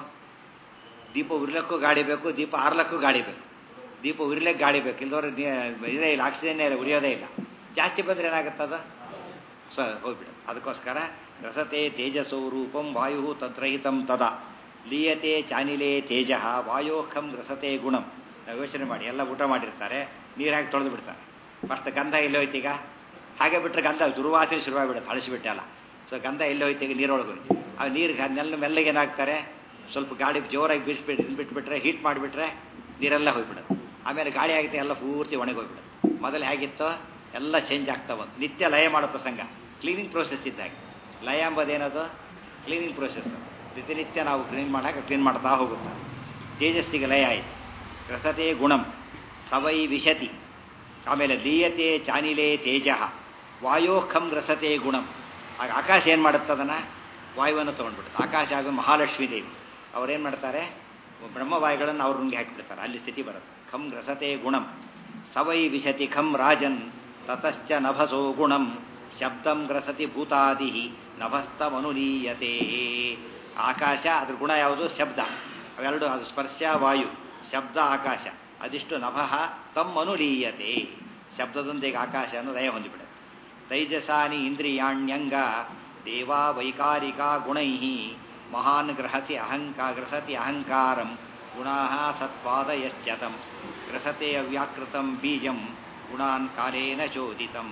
ದೀಪ ಉರಿಲಕ್ಕೂ ಗಾಳಿ ಬೇಕು, ದೀಪ ಆರ್ಲಕ್ಕೂ ಗಾಳಿ ಬೇಕು. ದೀಪ ಉರಿಲಕ್ಕೆ ಗಾಳಿ ಬೇಕು, ಇಲ್ಲದವ್ರೆ ಇದೇ ಇಲ್ಲ, ಆಕ್ಸಿಜನ್ನೇ ಇಲ್ಲ, ಉರಿಯೋದೇ ಇಲ್ಲ. ಜಾಸ್ತಿ ಬಂದರೆ ಏನಾಗುತ್ತದ? ಸ ಹೋಗ್ಬಿಡುತ್ತೆ. ಅದಕ್ಕೋಸ್ಕರ ರಸತೆ ತೇಜಸೋ ರೂಪಂ ವಾಯು ತದ್ರಹಿತಂ ತದಾ ಲೀಯತೆ ಚಾನಿಲೇ ತೇಜ ವಾಯೋಖಂ ರಸತೆ ಗುಣಂ. ನಾವು ಯೋಚನೆ ಮಾಡಿ, ಎಲ್ಲ ಊಟ ಮಾಡಿರ್ತಾರೆ, ನೀರು ಹಾಕಿ ತೊಳೆದು ಬಿಡ್ತಾರೆ. ಫಸ್ಟ್ ಗಂಧ ಎಲ್ಲಿ ಹೋಯ್ತು? ಈಗ ಹಾಗೆ ಬಿಟ್ಟರೆ ಗಂಧ ದುರ್ವಾಸನೆ ಶುರುವಾಗಿಬಿಡುತ್ತೆ, ಅಳಿಸಿಬಿಟ್ಟಲ್ಲ. ಸೊ ಗಂಧ ಎಲ್ಲಿ ಹೋಯ್ತು? ಈಗ ನೀರೊಳಗೆ ಹೋಯ್ತು. ಆ ನೀರು ನೆಲ್ಲ ಮೆಲ್ಲಗೆ ಏನಾಗ್ತಾರೆ? ಸ್ವಲ್ಪ ಗಾಳಿ ಜೋರಾಗಿ ಬೀಸ್ಬಿಟ್ಟು ಬಿಟ್ಬಿಟ್ರೆ, ಹೀಟ್ ಮಾಡಿಬಿಟ್ರೆ ನೀರೆಲ್ಲ ಹೋಗ್ಬಿಡುತ್ತೆ. ಆಮೇಲೆ ಗಾಳಿ ಆಗುತ್ತೆ, ಎಲ್ಲ ಪೂರ್ತಿ ಒಣಗಿ ಹೋಗ್ಬಿಡುತ್ತೆ. ಮೊದಲು ಹೇಗಿತ್ತು? ಎಲ್ಲ ಚೇಂಜ್ ಆಗ್ತಾ ಬಂತು. ನಿತ್ಯ ಲಯ ಮಾಡೋ ಪ್ರಸಂಗ, ಕ್ಲೀನಿಂಗ್ ಪ್ರೋಸೆಸ್ ಇದ್ದಾಗೆ. ಲಯ ಎಂಬುದೇನದು? Cleaning process. ಪ್ರತಿನಿತ್ಯ ನಾವು ಕ್ಲೀನ್ ಮಾಡಾಕ ಕ್ಲೀನ್ ಮಾಡ್ತಾ ಹೋಗುತ್ತೆ. ತೇಜಸ್ಸಿಗೆ ಲಯ ಆಯಿತು. ರಸತೆ ಗುಣಂ ಸವೈ ವಿಶತಿ. ಆಮೇಲೆ ಲೀಯತೆ ಚಾನಿಲೇ ತೇಜ ವಾಯೋಖಂ ರಸತೆ ಗುಣಂ. ಆಗ ಆಕಾಶ ಏನು ಮಾಡುತ್ತೆ ಅದನ್ನು? ವಾಯುವನ್ನು ತೊಗೊಂಡ್ಬಿಡುತ್ತೆ. ಆಕಾಶ ಆಗ ಮಹಾಲಕ್ಷ್ಮೀ ದೇವಿ ಅವ್ರೇನು ಮಾಡ್ತಾರೆ? ಬ್ರಹ್ಮವಾಯುಗಳನ್ನು ಅವ್ರ ನುಂಗಿ ಹಾಕಿಬಿಡ್ತಾರೆ. ಅಲ್ಲಿ ಸ್ಥಿತಿ ಬರುತ್ತೆ. ಖಂ ರಸತೆ ಗುಣಂ ಸವೈ ವಿಶತಿ ಖಂ ರಾಜನ್ ತತಶ್ಚ ನಭಸೋ ಗುಣಂ ಶಬ್ದಂ ಗ್ರಸತಿ ಭೂತಾದಿ ನಭಸ್ತಮನುಲೀಯತೆ. ಆಕಾಶ ಅದ್ರ ಗುಣ ಯಾವುದು? ಶಬ್ದ. ಅವೆರಡು, ಅದು ಸ್ಪರ್ಶ ವಾಯು, ಶಬ್ದ ಆಕಾಶ. ಅದಿಷ್ಟು ನಭಃ ತಮ್ ಅನುಲೀಯತೆ. ಶಬ್ದದೊಂದಿಗೆ ಆಕಾಶ ಅನ್ನೋ ಲಯ ಹೊಂದಿಬಿಡುತ್ತೆ. ತೈಜಸಾನಿ ಇಂದ್ರಿಯಾಣ್ಯಂಗ ದೇವಾ ವೈಕಾರಿಕಾ ಗುಣೈ ಮಹಾನ್ ಗ್ರಹಸಿ ಅಹಂಕಾ ಗ್ರಸತಿ ಅಹಂಕಾರಂ ಗುಣಾ ಸತ್ಪಾದಯಶ್ಚತಂ ಗ್ರಸತೆ ಅವ್ಯಾಕೃತಂ ಬೀಜಂ ಗುಣಾನ್ ಕಾಲೇನ ಚೋದಿತಂ.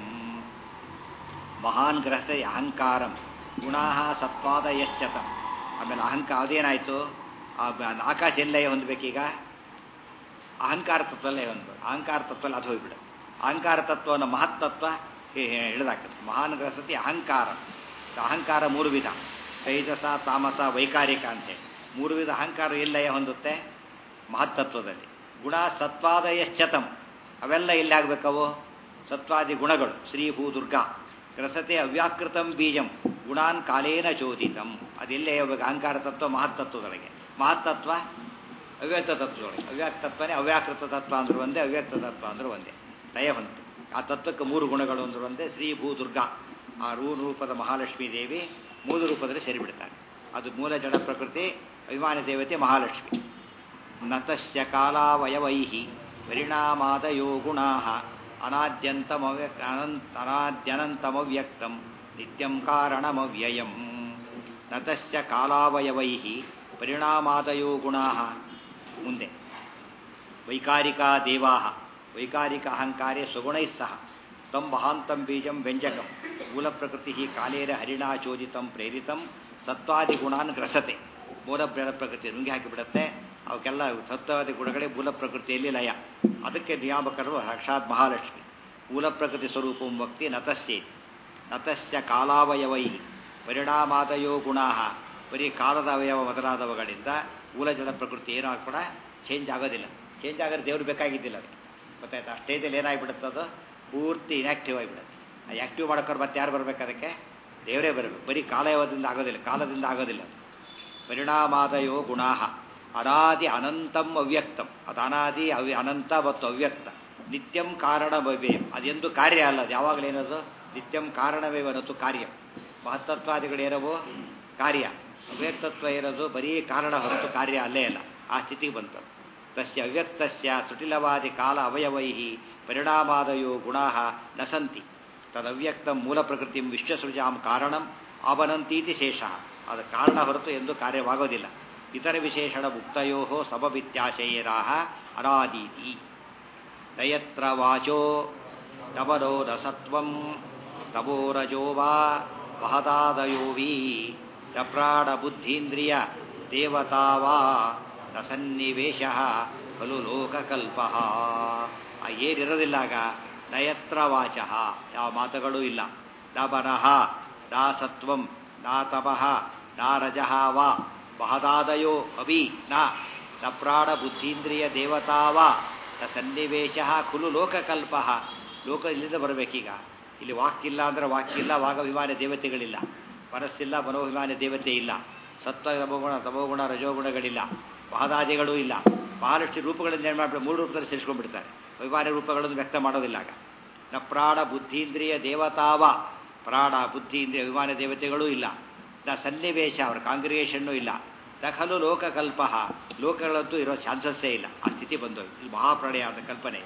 ಮಹಾನ್ ಗ್ರಹತೆ ಅಹಂಕಾರಂ ಗುಣಾ ಸತ್ಪಾದಯಶ್ಚತಂ. ಆಮೇಲೆ ಅಹಂಕಾರ ಅದೇನಾಯಿತು? ಆಕಾಶ ಎಲ್ಲ ಹೊಂದಬೇಕೀಗ ಅಹಂಕಾರ ತತ್ವಲ್ಲೇ ಹೊಂದ್ಬೇಕು. ಅಹಂಕಾರ ತತ್ವಲ್ಲಿ ಅದು ಹೋಗ್ಬಿಡು. ಅಹಂಕಾರ ತತ್ವವನ್ನು ಮಹತ್ತತ್ವ ಹಿಡಿದಾಗ್ತದೆ. ಮಹಾನ್ ಗ್ರಸತಿ ಅಹಂಕಾರ. ಅಹಂಕಾರ ಮೂರು ವಿಧ: ತೈಜಸ, ತಾಮಸ, ವೈಕಾರಿಕ ಅಂತೇಳಿ ಮೂರು ವಿಧ ಅಹಂಕಾರ ಎಲ್ಲಯ ಹೊಂದುತ್ತೆ ಮಹತ್ತತ್ವದಲ್ಲಿ. ಗುಣ ಸತ್ವಾದಯಶ್ಚತಂ, ಅವೆಲ್ಲ ಎಲ್ಲಿ ಆಗಬೇಕವು? ಸತ್ವಾದಿ ಗುಣಗಳು. ಶ್ರೀ ಭೂ ದುರ್ಗಾ ಗ್ರಸತೆ ಅವ್ಯಾಕೃತಂ ಬೀಜಂ ಗುಣಾನ್ ಕಾಲೇನ ಚೋದಿತಂ. ಅದೆಲ್ಲೇ ಹೋಗ್ಬೇಕು? ಅಹಂಕಾರ ತತ್ವ ಮಹತ್ತತ್ವದೊಳಗೆ. ಮಹತ್ತತ್ವ ಅವ್ಯಕ್ತ ತತ್ವದೊಳಗೆ. ಅವ್ಯಕ್ತ ತತ್ವನೇ ಅವ್ಯಾಕೃತ ತತ್ವ ಅಂದ್ರೂ ಒಂದೇ, ಅವ್ಯಕ್ತ ತತ್ವ ಅಂದ್ರೂ ಒಂದೇ. ಲಯ ಹೊಂದಿತು. ಆ ತತ್ವಕ್ಕೆ ಮೂರು ಗುಣಗಳು ಅಂದ್ರೂ ಒಂದೇ. ಶ್ರೀ ಭೂ ದುರ್ಗಾ ಆ ರೂ ರೂಪದ ಮಹಾಲಕ್ಷ್ಮೀ ದೇವಿ ಮೂಲ ರೂಪದಲ್ಲಿ ಸೇರಿಬಿಡ್ತಾರೆ. ಅದು ಮೂಲ ಜಡ ಪ್ರಕೃತಿ, ಅಭಿಮಾನಿ ದೇವತೆ ಮಹಾಲಕ್ಷ್ಮಿ. ನತಸ್ಯ ಕಾಲಾವಯವೈ ಪರಿಣಾಮಾದಯೋ ಗುಣಾ ಅನಾದ್ಯಂತಮವ್ಯ ಅನಾದ್ಯನಂತಮವ್ಯಕ್ತಂ ನಿತ್ಯಂ ಕಾರಣಮವ್ಯಯಂ. ನತಸ್ಯ ಕಾಲಾವಯವೈ ಪರಿಣಾಮಾದಯೋ ಗುಣಾ. ಮುಂದೆ ವೈಕಾರಿಕಾ ದೇವಾ ವೈಕಾರಿಕ ಅಹಂಕಾರೇ ಸ್ವಗುಣೈ ಸಹ ತಂ ಮಹಾಂತಂ ಬೀಜಂ ವ್ಯಂಜಕಂ ಮೂಲ ಪ್ರಕೃತಿ ಕಾಲೇರ ಹರಿಣಾ ಚೋದಿತಂ ಪ್ರೇರಿತಂ ಸತ್ವಾದಿ ಗುಣಾನ್ ಗ್ರಸತೆ. ಮೂಲ ಪ್ರಕೃತಿ ನುಂಗಿ ಹಾಕಿಬಿಡುತ್ತೆ. ಅವಕ್ಕೆಲ್ಲ ಸತ್ವಾದಿ ಗುಣಗಳೇ ಮೂಲ ಪ್ರಕೃತಿಯಲ್ಲಿ ಲಯ. ಅದಕ್ಕೆ ನಿಯಾಮಕರು ಸಾಕ್ಷಾತ್ ಮಹಾಲಕ್ಷ್ಮಿ. ಮೂಲ ಪ್ರಕೃತಿ ಸ್ವರೂಪಂ ವಕ್ತಿ ನತಸ್ಯೇ. ನತಸ್ಯ ಕಾಲಾವಯವೈ ಪರಿಣಾಮಾದಯೋ ಗುಣಾ. ಬರೀ ಕಾಲದ ಅವಯವ ಮೊದಲಾದವುಗಳಿಂದ ಮೂಲ ಜಡ ಪ್ರಕೃತಿ ಏನೂ ಕೂಡ ಚೇಂಜ್ ಆಗೋದಿಲ್ಲ. ಚೇಂಜ್ ಆಗೋದು ದೇವ್ರು ಬೇಕಾಗಿದ್ದಿಲ್ಲ. ಅದಕ್ಕೆ ಗೊತ್ತಾಯ್ತು. ಆ ಸ್ಟೇಜಲ್ಲಿ ಏನಾಗಿಬಿಡುತ್ತೆ? ಅದು ಪೂರ್ತಿ ಇನ್ಯಾಕ್ಟಿವ್ ಆಗಿಬಿಡುತ್ತೆ. ಆ ಆ್ಯಕ್ಟಿವ್ ಮಾಡೋಕ್ಕೋರು ಮತ್ತೆ ಯಾರು ಬರಬೇಕು? ಅದಕ್ಕೆ ದೇವರೇ ಬರಬೇಕು. ಬರೀ ಕಾಲಯವದಿಂದ ಆಗೋದಿಲ್ಲ, ಕಾಲದಿಂದ ಆಗೋದಿಲ್ಲ. ಪರಿಣಾಮಾದಯೋ ಗುಣಾ ಅನಾದಿ ಅನಂತಂ ಅವ್ಯಕ್ತಂ. ಅದು ಅನಾದಿ ಅವ್ಯ ಅನಂತ ಮತ್ತು ಅವ್ಯಕ್ತ. ನಿತ್ಯಂ ಕಾರಣ ಭವ್ಯಂ. ಅದೆಂದು ಕಾರ್ಯ ಅಲ್ಲ. ಅದು ಯಾವಾಗಲೇನದು? ನಿತ್ಯಂ ಕಾರಣವೇ ಅನ್ನೋದು ಕಾರ್ಯ. ಮಹತ್ತತ್ವಾದಿಗಳೇನವು? ಕಾರ್ಯ. ಅವ್ಯಕ್ತತ್ವ ಇರೋದು ಬರೀ ಕಾರಣ ಹೊರತು ಕಾರ್ಯ ಅಲ್ಲೇ ಅಲ್ಲ. ಆ ಸ್ಥಿತಿಗೆ ಬಂತು. ತಸ್ಯ ಅವ್ಯಕ್ತಸ್ಯ ತುಟಿಲವಾದಿ ಕಾಲ ಅವಯವೈ ಪರಿಣಾಮಾದಯೋ ಗುಣಾ ನ ಸಂತಿ ತದವ್ಯಕ್ತಂ ಮೂಲ ಪ್ರಕೃತಿಂ ವಿಶ್ವಸೃಜಾಂ ಕಾರಣಂ ಆವನಂತೀತಿ ಶೇಷ. ಅದು ಕಾರಣ ಹೊರತು ಎಂದು ಕಾರ್ಯವಾಗೋದಿಲ್ಲ. ಇತರ ವಿಶೇಷಣ ಮುಕ್ತಯೋ ಸಮವಿತ್ಯಾಶಯೇರಾಹ ಅನಾದೀತಿ. ತಯತ್ರ ವಾಚೋ ತಮರೋ ರಸತ್ವಂ ತಮೋರಜೋ ವಾ ಮಹದಾದಯೋವಿ ಚಪ್ರಾಣ ಬುದ್ಧೀಂದ್ರಿಯ ದೇವತಾ ವಾ ತಸನ್ನಿವೇಶ ಖಲು ಲೋಕಕಲ್ಪ. ಏನಿರೋದಿಲ್ಲಾಗ ನಯತ್ರ ವಾಚ, ಯಾವ ಮಾತುಗಳೂ ಇಲ್ಲ. ದಬನಃ ನಾ ಸತ್ವಂ ನಾ ತಪಃ ನಾ ರಜಃ ವಾ ಮಹದಾದಯೋ ಅಭಿ ನ ನ ಪ್ರಾಣ ಬುದ್ಧೀಂದ್ರಿಯ ದೇವತಾ ವಾ ನ ಸನ್ನಿವೇಶ ಖುಲು ಲೋಕಕಲ್ಪ. ಲೋಕ ಇಲ್ಲಿಂದ ಬರಬೇಕೀಗ. ಇಲ್ಲಿ ವಾಕ್ಕಿಲ್ಲ ಅಂದರೆ ವಾಕ್ಕಿಲ್ಲ, ವಾಗಭಿಮಾನ ದೇವತೆಗಳಿಲ್ಲ. ಮನಸ್ಸಿಲ್ಲ, ಮನೋಭಿಮಾನ ದೇವತೆ ಇಲ್ಲ. ಸತ್ವ ತಮೋಗುಣ ತಮೋಗುಣ ರಜೋಗುಣಗಳಿಲ್ಲ. ಮಹದಾದಿಗಳೂ ಇಲ್ಲ. ಬಹಳಷ್ಟು ರೂಪಗಳನ್ನು ಏನು ಮಾಡಿಬಿಟ್ಟು ಮೂರು ರೂಪದಲ್ಲಿ ಸೇರಿಸ್ಕೊಂಡ್ಬಿಡ್ತಾರೆ. ಅಭಿಮಾನ ರೂಪಗಳನ್ನು ವ್ಯಕ್ತ ಮಾಡೋದಿಲ್ಲ. ಆಗ ನ ಪ್ರಾಣ ಬುದ್ಧೀಂದ್ರಿಯ ದೇವತಾವ, ಪ್ರಾಣ ಬುದ್ಧಿ ಇಂದ್ರಿಯ ಅಭಿಮಾನ ದೇವತೆಗಳೂ ಇಲ್ಲ. ನ ಸನ್ನಿವೇಶ, ಅವರ ಕಾಂಗ್ರಿಗೇಷನ್ನೂ ಇಲ್ಲ. ದಖಲು ಲೋಕಕಲ್ಪ, ಲೋಕಗಳಂತೂ ಇರೋ ಚಾನ್ಸಸ್ಸೇ ಇಲ್ಲ. ಆ ಸ್ಥಿತಿ ಬಂದೋಯ್ತು. ಇದು ಮಹಾಪ್ರಳಯ ಆದ ಕಲ್ಪನೆ.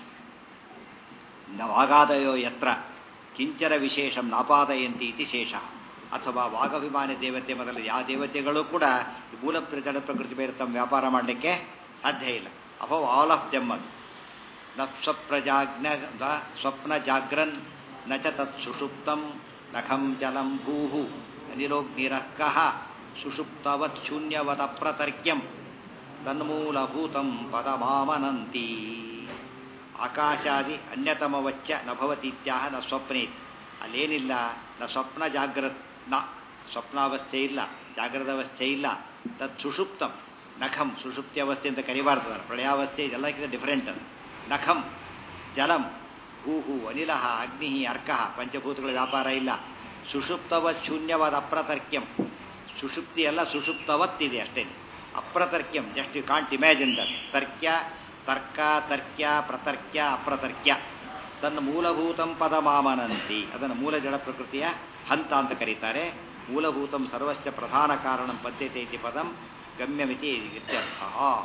ನ ವಾಗಾದಯೋ ಯತ್ರ ಕಿಂಚನ ವಿಶೇಷಂ ನಾಪಾದಯಂತಿ ಇತಿ ಶೇಷ. ಅಥವಾ ವಾಗಭಿಮಾನ ದೇವತೆ ಮೊದಲು ಯಾವ ದೇವತೆಗಳು ಕೂಡ ಮೂಲ ಜಡ ಪ್ರಕೃತಿ ಬೇರೆ ತಮ್ಮ ವ್ಯಾಪಾರ ಮಾಡಲಿಕ್ಕೆ ಸಾಧ್ಯ ಇಲ್ಲ. ಅಭವ್ ಆಲ್ ಆಫ್ ದೆಮ್. ಅದು ನ ಸ್ವಪ್ರಜಾಗ್ನ ಸ್ವಪ್ನ ಜಾಗ್ರನ್ ನ ಚ ತತ್ ಸುಷುಪ್ತಂ ನಖಂ ಜಲಂ ಭೂಹು ಅನಿರೋಗ್ನಿರಃ ಸುಷುಪ್ತವತ್ ಶೂನ್ಯವದ ಪ್ರತರ್ಕ್ಯಂ ತನ್ಮೂಲಭೂತಂ ಪದಮಾಮನಂತಿ. ಆಕಾಶಾದಿ ಅನ್ಯತಮವಚ್ಚ ನ ಭವತೀತ್ಯಾಹ ನ ಸ್ವಪ್ನೇತಿ. ಅಲ್ಲೇನಿಲ್ಲ. ನ ಸ್ವಪ್ನ ಜಾಗ್ರತ್ ನ ಸ್ವಪ್ನಾವಸ್ಥೆ ಇಲ್ಲ, ಜಾಗ್ರದ ಅವಸ್ಥೆ ಇಲ್ಲ. ತತ್ ಸುಷುಪ್ತಂ ನಖಂ, ಸುಷುಪ್ತಿ ಅವಸ್ಥೆ ಅಂತ ಕರಿಬಾರ್ದು. ಪ್ರಳಯಾವಸ್ಥೆ ಇದೆಲ್ಲಕ್ಕಿಂತ ಡಿಫರೆಂಟ್ ಅದು. ನಖಂ ಜಲಂ ಹೂಹು ಅನಿಲ ಅಗ್ನಿ ಅರ್ಕ, ಪಂಚಭೂತಗಳ ವ್ಯಾಪಾರ ಇಲ್ಲ. ಸುಷುಪ್ತವತ್ ಶೂನ್ಯವಾದ ಅಪ್ರತರ್ಕ್ಯಂ, ಸುಷುಪ್ತಿ ಎಲ್ಲ ಸುಷುಪ್ತವತ್ತಿದೆ ಅಷ್ಟೇ. ಅಪ್ರತರ್ಕ್ಯಂ, just you can't imagine that. ತರ್ಕ್ಯ ತರ್ಕ ತರ್ಕ್ಯ ಪ್ರತರ್ಕ್ಯ ಅಪ್ರತರ್ಕ್ಯ. ತನ್ನ ಮೂಲಭೂತಂ ಪದ ಮಾಮನಂತಿ, ಅದನ್ನು ಮೂಲ ಜಡ ಪ್ರಕೃತಿಯ ಹಂತ ಅಂತ ಕರೀತಾರೆ. ಮೂಲಭೂತಂ ಸರ್ವಸ್ಯ ಪ್ರಧಾನ ಕಾರಣಂ ಪದ್ಯತೆ ಇತಿ ಪದಂ ಗಮ್ಯಮಿತಿ ಇತ್ಯರ್ಥ.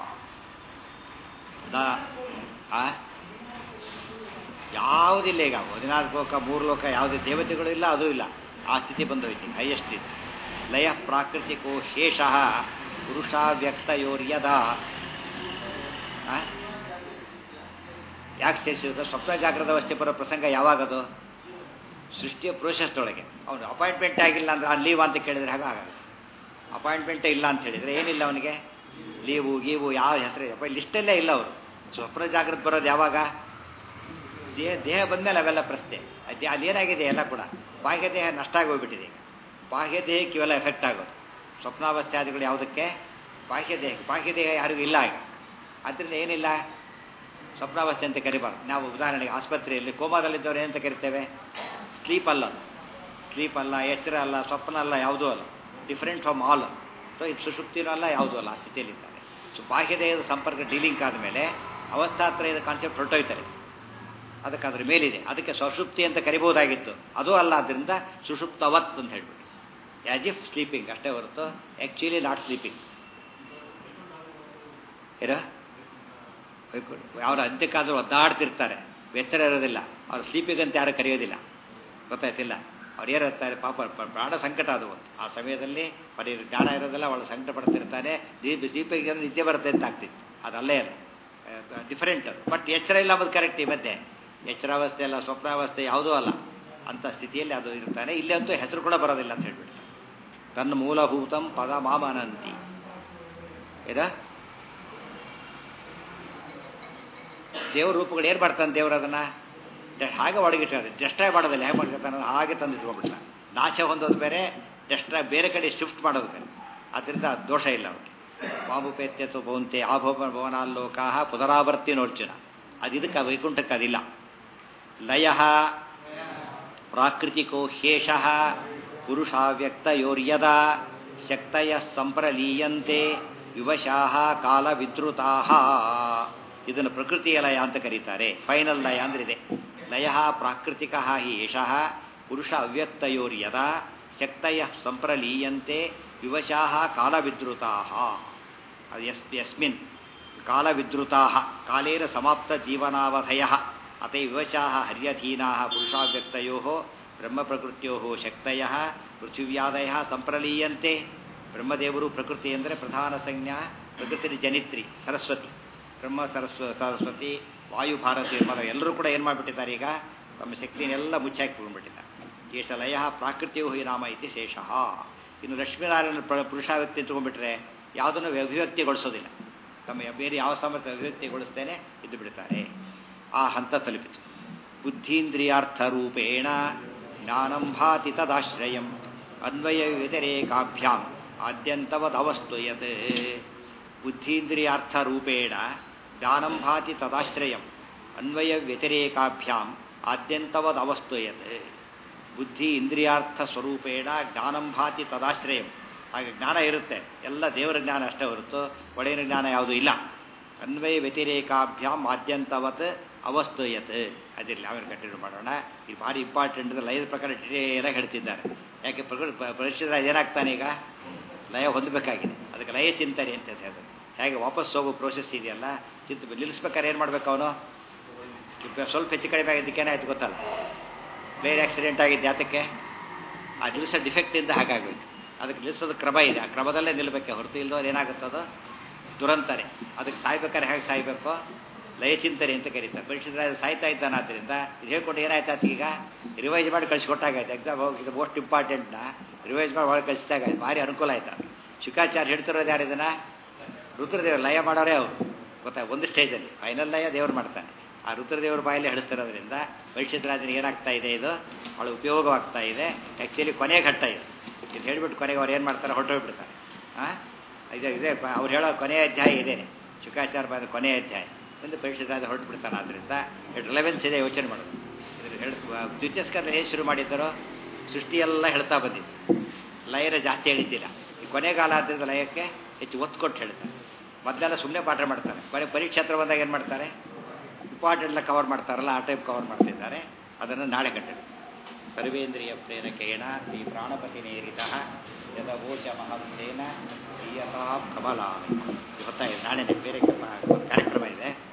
ಯಾವುದಿಲ್ಲ ಈಗ ಹದಿನಾಲ್ಕು ಲೋಕ ಮೂರು ಲೋಕ ಯಾವುದೇ ದೇವತೆಗಳು ಇಲ್ಲ, ಅದೂ ಇಲ್ಲ. ಆ ಸ್ಥಿತಿ ಬಂದೋಯ್ತು, ಹೈಯೆಸ್ಟ್ ಇದೆ. ಲಯ ಪ್ರಾಕೃತಿಕೋ ಶೇಷ ಪುರುಷ ವ್ಯಕ್ತಯೋರ್ಯದ. ಯಾಕೆ ಸೇರಿಸಿದ? ಸ್ವಪ್ನ ಜಾಗ್ರದ ಅವಸ್ಥೆ ಬರೋ ಪ್ರಸಂಗ ಯಾವಾಗದು? ಸೃಷ್ಟಿಯ ಪ್ರೋಸೆಸ್ದೊಳಗೆ. ಅವನು ಅಪಾಯಿಂಟ್ಮೆಂಟ್ ಆಗಿಲ್ಲ ಅಂದ್ರೆ ಆ ಲೀವ್ ಅಂತ ಕೇಳಿದ್ರೆ ಹಾಗೆ ಆಗುತ್ತೆ. ಅಪಾಯಿಂಟ್ಮೆಂಟೇ ಇಲ್ಲ ಅಂತ ಹೇಳಿದರೆ ಏನಿಲ್ಲ ಅವನಿಗೆ, ಲೀವು ಗೀವು ಯಾವ ಹೆಸರು ಅಪ್ಪ ಲಿಸ್ಟಲ್ಲೇ ಇಲ್ಲ ಅವರು. ಸ್ವಪ್ನ ಜಾಗ್ರತೆ ಬರೋದು ಯಾವಾಗ? ದೇಹ ದೇಹ ಬಂದಮೇಲೆ ಅವೆಲ್ಲ ಪ್ರಶ್ನೆ. ಅದು ಅದೇನಾಗಿದೆ ಎಲ್ಲ ಕೂಡ ಬಾಹ್ಯ ದೇಹ ನಷ್ಟ ಆಗಿ ಹೋಗ್ಬಿಟ್ಟಿದೆ. ಈಗ ಬಾಹ್ಯ ದೇಹಕ್ಕೆ ಇವೆಲ್ಲ ಎಫೆಕ್ಟ್ ಆಗೋದು. ಸ್ವಪ್ನಾವಸ್ಥಾದಿಗಳು ಯಾವುದಕ್ಕೆ? ಬಾಹ್ಯ ದೇಹಕ್ಕೆ. ಬಾಹ್ಯ ದೇಹ ಯಾರಿಗೂ ಇಲ್ಲ ಈಗ. ಅದರಿಂದ ಏನಿಲ್ಲ, ಸ್ವಪ್ನಾವಸ್ಥೆ ಅಂತ ಕರಿಬಾರ್ದು. ನಾವು ಉದಾಹರಣೆಗೆ ಆಸ್ಪತ್ರೆಯಲ್ಲಿ ಕೋಮಾದಲ್ಲಿದ್ದವ್ರು ಏನಂತ ಕರಿತೇವೆ? ಸ್ಲೀಪ್ ಅಲ್ಲ, ಸ್ಲೀಪ್ ಅಲ್ಲ, ಎಚ್ಚರ ಅಲ್ಲ, ಸ್ವಪ್ನ ಅಲ್ಲ, ಯಾವುದೂ ಅಲ್ಲ. Different from all. ಸೊ ಇದು ಸುಷುಪ್ತಿನೂ ಅಲ್ಲ, ಯಾವುದೂ ಅಲ್ಲ, ಆ ಸ್ಥಿತಿಯಲ್ಲಿದ್ದಾರೆ. ಸೊ ಬಾಹ್ಯ ದೇಹದ ಸಂಪರ್ಕ ಡೀಲಿಂಗ್ ಆದಮೇಲೆ ಅವಸ್ಥಾತ್ರಯದ ಕಾನ್ಸೆಪ್ಟ್ ಹೊರಟೋಯ್ತಾರೆ. ಅದಕ್ಕೆ ಅದ್ರ ಮೇಲಿದೆ. ಅದಕ್ಕೆ ಸುಷುಪ್ತಿ ಅಂತ ಕರಿಬಹುದಾಗಿತ್ತು, ಅದೂ ಅಲ್ಲ. ಆದ್ದರಿಂದ ಸುಷುಪ್ತವತ್ ಅಂತ ಹೇಳ್ಬಿಟ್ಟು ಆ್ಯಸ್ ಇಫ್ ಸ್ಲೀಪಿಂಗ್ ಅಷ್ಟೇ ಹೊರತು ಆ್ಯಕ್ಚುಲಿ ನಾಟ್ ಸ್ಲೀಪಿಂಗ್. ಏನ ಅವ್ರು ಅಂತ್ಯಕ್ಕಾದರೂ ಒದ್ದಾಡ್ತಿರ್ತಾರೆ, ಎಚ್ಚರ ಇರೋದಿಲ್ಲ. ಅವ್ರು ಸ್ಲೀಪಿಂಗ್ ಅಂತ ಯಾರು ಕರೆಯೋದಿಲ್ಲ, ಗೊತ್ತಾಯ್ತಿಲ್ಲ. ಅವ್ರು ಏನಿರ್ತಾರೆ ಪಾಪ, ಪ್ರಾಣ ಸಂಕಟ ಅದು. ಆ ಸಮಯದಲ್ಲಿ ಬರೀ ಜ್ಞಾನ ಇರೋದಿಲ್ಲ, ಅವಳು ಸಂಕಟ ಪಡ್ತಿರ್ತಾನೆ. ದೀಪ ದೀಪಿಗೆ ನಿದ್ದೆ ಬರುತ್ತೆ ಅಂತ ಆಗ್ತಿತ್ತು. ಅದಲ್ಲೇ ಅದು ಡಿಫರೆಂಟ್. ಬಟ್ ಎಚ್ಚರ ಇಲ್ಲ ಅಂಬುದು ಕರೆಕ್ಟ್. ಈ ಮಧ್ಯೆ ಎಚ್ಚರಾವಸ್ಥೆ ಅಲ್ಲ, ಸ್ವಪ್ನಾವಸ್ಥೆ ಯಾವುದೂ ಅಲ್ಲ, ಅಂಥ ಸ್ಥಿತಿಯಲ್ಲಿ ಅದು ಇರ್ತಾನೆ. ಇಲ್ಲಿ ಅಂತೂ ಹೆಸರು ಕೂಡ ಬರೋದಿಲ್ಲ ಅಂತ ಹೇಳ್ಬಿಟ್ಟು ತನ್ನ ಮೂಲಭೂತಂ ಪದ ಮಾಮನಂತಿ. ಏನ ದೇವ್ರ ರೂಪಗಳು ಏನು ಮಾಡ್ತಾನೆ ದೇವ್ರು? ಅದನ್ನು ಹಾಗೆ ಒಳಗಿಟ್ಟಾರೆ. ಡೆಸ್ಟ್ರಾಯ್ ಮಾಡೋದಿಲ್ಲ. ಹೇಗೆ ಮಾಡ್ಕೊತಾನೆ? ಹಾಗೆ ತಂದು ಇಟ್ಕೊಂಡ್ಬಿಡ್ತಾನೆ. ನಾಶ ಹೊಂದೋದು ಬೇರೆ, ಡೆಸ್ಟ್ರಾಯ್ ಬೇರೆ ಕಡೆ ಶಿಫ್ಟ್ ಮಾಡೋದು ಬೇರೆ. ಆದ್ದರಿಂದ ದೋಷ ಇಲ್ಲ ಅವ್ರಿಗೆ. ಬಾಬುಪೇತ್ಯತು ಭವಂತೆ ಆಭವ ಭವನಾಲ್ಲೋಕಾಹ ಪುನರಾವರ್ತಿ ನೋಡ್ಚಿನ. ಅದು ಇದಕ್ಕೆ ವೈಕುಂಠಕ್ಕೆ ಅದಿಲ್ಲ. ಲಯ ಪ್ರಾಕೃತಿಕೋ ಶೇಷ ಪುರುಷಾವ್ಯಕ್ತಯೋರ್ಯದ ಶಕ್ತಯ ಸಂಪ್ರಲೀಯಂತೆ ವಿವಶಾಹ ಕಾಲ ವಿದ್ರುತಾಹ. ಇದನ್ನು ಪ್ರಕೃತಿಯ ಲಯ ಅಂತ ಕರೀತಾರೆ. ಫೈನಲ್ ಲಯ ಅಂದ್ರೆ ಇದೆ. ಲಯ ಪ್ರಾಕೃತಿಕ ಹಿ ಏಷಃ ಪುರುಷ ಅವ್ಯಕ್ತಯೋರ್ಯದ ಶಕ್ತಯ ಸಂಪ್ರಲೀಯಂತೆ ವಿವಶಾಹ ಕಾಲವಿದ್ರುತಾಹ. ಯಸ್ ಯಸ್ಮಿನ್ ಕಾಲವಿದ್ರುತಾಹ ಕಾಲೇನ ಸಮಾಪ್ತ ಜೀವನಾವಧಯಃ ಅತ ವಿವಶಾಹ ಹರ್ಯಧೀನಾಃ ಪುರುಷಾವ್ಯಕ್ತಯೋಃ ಬ್ರಹ್ಮಪ್ರಕೃತ್ಯೋಃ ಶಕ್ತಯಃ ಪೃಥಿವ್ಯಾದಯಃ ಸಂಪ್ರಲೀಯಂತೆ. ಬ್ರಹ್ಮದೇವರು ಪ್ರಕೃತಿ ಅಂದರೆ ಪ್ರಧಾನ ಸಂಜ್ಞಾ, ಪ್ರಕೃತಿ ಜನಿತ್ರಿ ಸರಸ್ವತಿ. ಬ್ರಹ್ಮ ಸರಸ್ವ ಸರಸ್ವತಿ ವಾಯುಭಾರತಿ ಮರ ಎಲ್ಲರೂ ಕೂಡ ಏನು ಮಾಡಿಬಿಟ್ಟಿದ್ದಾರೆ? ಈಗ ತಮ್ಮ ಶಕ್ತಿನೆಲ್ಲ ಮುಚ್ಚಾಕಿಬಿಟ್ಟಿದ್ದಾರೆ. ಏಷ ಲಯ ಪ್ರಾಕೃತಿಯೋ ಹಿ ನಾಮ ಇತಿ ಶೇಷಃ. ಇನ್ನು ಲಕ್ಷ್ಮೀನಾರಾಯಣ ಪುರುಷಾವ್ಯಕ್ತಿ ತಗೊಂಡ್ಬಿಟ್ರೆ ಯಾವುದನ್ನು ಅಭಿವ್ಯಕ್ತಿಗೊಳಿಸೋದಿಲ್ಲ. ತಮ್ಮ ಬೇರೆ ಯಾವ ಸಾಮರ್ಥ್ಯ ಅಭಿವ್ಯಕ್ತಿಗೊಳಿಸ್ತೇನೆ ಇದ್ದು ಬಿಡ್ತಾರೆ. ಆ ಹಂತ ತಲುಪಿತು. ಬುದ್ಧೀಂದ್ರಿಯಾರ್ಥ ರೂಪೇಣ ಜ್ಞಾನಂ ಭಾತಿ ತದಾಶ್ರಯಂ ಅನ್ವಯ ವ್ಯತಿರೇಕಾಭ್ಯಾಂ ಆದ್ಯಂತವದವಸ್ತು ಯತ್. ಬುದ್ಧೀಂದ್ರಿಯಾರ್ಥ ರೂಪೇಣ ಜ್ಞಾನಂ ಭಾತಿ ತದಾಶ್ರಯಂ ಅನ್ವಯ ವ್ಯತಿರೇಕಾಭ್ಯಾಂ ಆದ್ಯಂತವದವಸ್ತು ಯತ್. ಬುದ್ಧಿ ಇಂದ್ರಿಯಾರ್ಥ ಸ್ವರೂಪೇಣ ಜ್ಞಾನಂ ಭಾತಿ ತದಾಶ್ರಯಂ. ಹಾಗೆ ಜ್ಞಾನ ಇರುತ್ತೆ, ಎಲ್ಲ ದೇವರ ಜ್ಞಾನ ಅಷ್ಟೇ ಹೊರತು ಒಡೆಯನ ಜ್ಞಾನ ಯಾವುದೂ ಇಲ್ಲ. ಅನ್ವಯ ವ್ಯತಿರೇಕಾಭ್ಯಾಂ ಆದ್ಯಂತವತ್ ಅವಸ್ತು ಯತ್. ಅದಿರಲಿ, ಆಮೇಲೆ ಕಂಟಿನ್ಯೂ ಮಾಡೋಣ. ಇದು ಭಾರಿ ಇಂಪಾರ್ಟೆಂಟ್. ಲಯದ ಪ್ರಕಾರ ಡಿಟೇಲಾಗಿ ಹೇಳ್ತಿದ್ದಾರೆ. ಯಾಕೆ ಪರಿಶುದ್ಧ ಏನಾಗ್ತಾನೆ? ಈಗ ಲಯ ಹೊಂದಬೇಕಾಗಿದೆ. ಅದಕ್ಕೆ ಲಯ ಚಿಂತನೆ ಅಂತ ಹೇಳೋದು. ಹೇಗೆ ವಾಪಸ್ ಹೋಗೋ ಪ್ರೋಸೆಸ್ ಇದೆಯಲ್ಲ, ಚಿಂತ ನಿಲ್ಲಿಸ್ಬೇಕಾದ್ರೆ ಏನು ಮಾಡಬೇಕು ಅವನು? ಸ್ವಲ್ಪ ಹೆಚ್ಚು ಕಡಿಮೆ ಆಗಿದ್ದಕ್ಕೇನಾಯ್ತು ಗೊತ್ತಲ್ಲ, ಪ್ಲೇನ್ ಆಕ್ಸಿಡೆಂಟ್ ಆಗಿದ್ದು ಯಾತಕ್ಕೆ? ಆ ನಿಲ್ಲಿಸೋ ಡಿಫೆಕ್ಟಿಂದ ಹಾಗಾಗಬೇಕು. ಅದಕ್ಕೆ ನಿಲ್ಲಿಸೋದು ಕ್ರಮ ಇದೆ, ಆ ಕ್ರಮದಲ್ಲೇ ನಿಲ್ಲಬೇಕೆ ಹೊರತು ಇಲ್ಲದವ್ರು ಏನಾಗುತ್ತದೋ ದುರಂತಾರೆ. ಅದಕ್ಕೆ ಸಾಯ್ಬೇಕಾದ್ರೆ ಹೇಗೆ ಸಾಯ್ಬೇಕು? ಲಯ ಚಿಂತನೆ ಅಂತ ಕರೀತಾರೆ. ಪರಿಶುದ್ಧ ಸಾಯ್ತಾ ಇದ್ದಾನೆ. ಆದ್ದರಿಂದ ಇದು ಹೇಳ್ಕೊಂಡು ಏನಾಯ್ತು? ಈಗ ರಿವೈಸ್ ಮಾಡಿ ಕಳಿಸ್ಕೊಟ್ಟಾಗಾಯ್ತು. ಎಕ್ಸಾಮ್ ಹೋಗಿ ಇದು ಮೋಸ್ಟ್ ಇಂಪಾರ್ಟೆಂಟ್ನ ರಿವೈಸ್ ಮಾಡಿ ಒಳಗೆ ಕಳಿಸಿದಾಗ ಭಾರಿ ಅನುಕೂಲ ಆಯ್ತು. ಶುಕಾಚಾರ್ಯ ಹೇಳ್ತಿರೋದು ಯಾರು ಇದನ್ನು? ರುದ್ರದೇವರು. ಲಯ ಮಾಡೋರೇ ಅವರು, ಗೊತ್ತಾ? ಒಂದು ಸ್ಟೇಜಲ್ಲಿ ಫೈನಲ್ ಲಯ ದೇವರು ಮಾಡ್ತಾನೆ. ಆ ರುದ್ರದೇವ್ರ ಬಾಯಲ್ಲಿ ಹೇಳಿಸ್ತಿರೋದ್ರಿಂದ ಪರಿಶುದ್ಧರಾಜನಿಗೆ ಏನಾಗ್ತಾ ಇದೆ? ಇದು ಭಾಳ ಉಪಯೋಗವಾಗ್ತಾ ಇದೆ. ಆ್ಯಕ್ಚುಲಿ ಕೊನೆ ಘಟ್ಟ ಇದು. ಇದು ಹೇಳಿಬಿಟ್ಟು ಕೊನೆಗೆ ಅವ್ರು ಏನು ಮಾಡ್ತಾರೆ ಹೊರಟೋಗ್ಬಿಡ್ತಾರೆ. ಹಾಂ ಇದೆ ಇದೆ ಅವ್ರು ಹೇಳೋ ಕೊನೆಯ ಅಧ್ಯಾಯ ಇದೇನೆ ಶುಕಾಚಾರ ಬಂದ ಕೊನೆಯ ಅಧ್ಯಾಯ ಒಂದು ಪರೀಕ್ಷಿತ ಹೊರಟು ಬಿಡ್ತಾನೆ. ಆದ್ದರಿಂದ ರಿಲೆವೆನ್ಸ್ ಇದೆ, ಯೋಚನೆ ಮಾಡೋದು. ಇದ್ರ ಹೇಳ ದ್ವಿತೀಯಸ್ಕರ ಏನು ಶುರು ಮಾಡಿದ್ದಾರೋ ಸೃಷ್ಟಿಯೆಲ್ಲ ಹೇಳ್ತಾ ಬಂದಿದ್ದು, ಲಯನ ಜಾಸ್ತಿ ಹೇಳಿದ್ದಿಲ್ಲ. ಈ ಕೊನೆಗಾಲ ಆದ್ದರಿಂದ ಲಯಕ್ಕೆ ಹೆಚ್ಚು ಒತ್ತು ಕೊಟ್ಟು ಹೇಳ್ತಾರೆ. ಮೊದಲೆಲ್ಲ ಸುಮ್ಮನೆ ಪಾಠ ಮಾಡ್ತಾರೆ, ಕೊನೆ ಪರೀಕ್ಷಾತ್ರ ಬಂದಾಗ ಏನು ಮಾಡ್ತಾರೆ, ಇಂಪಾರ್ಟೆಂಟ್ಲ ಕವರ್ ಮಾಡ್ತಾರಲ್ಲ ಆ ಟೈಪ್ ಕವರ್ ಮಾಡ್ತಿದ್ದಾರೆ. ಅದನ್ನು ನಾಳೆ ಕಟ್ಟಿದೆ. ಸರ್ವೇಂದ್ರಿಯ ಪ್ರೇರಕೇಣ ಶ್ರೀ ಪ್ರಾಣಪತಿ ನೇರಿತ ಯದವೋಚ ಮಹಂತೇನ ಪ್ರಿಯತಾ ಕಮಲಾಮಿ. ಗೊತ್ತಾಗಿದೆ, ನಾಳೆ ಬೇರೆ ಕಾರ್ಯಕ್ರಮ ಇದೆ.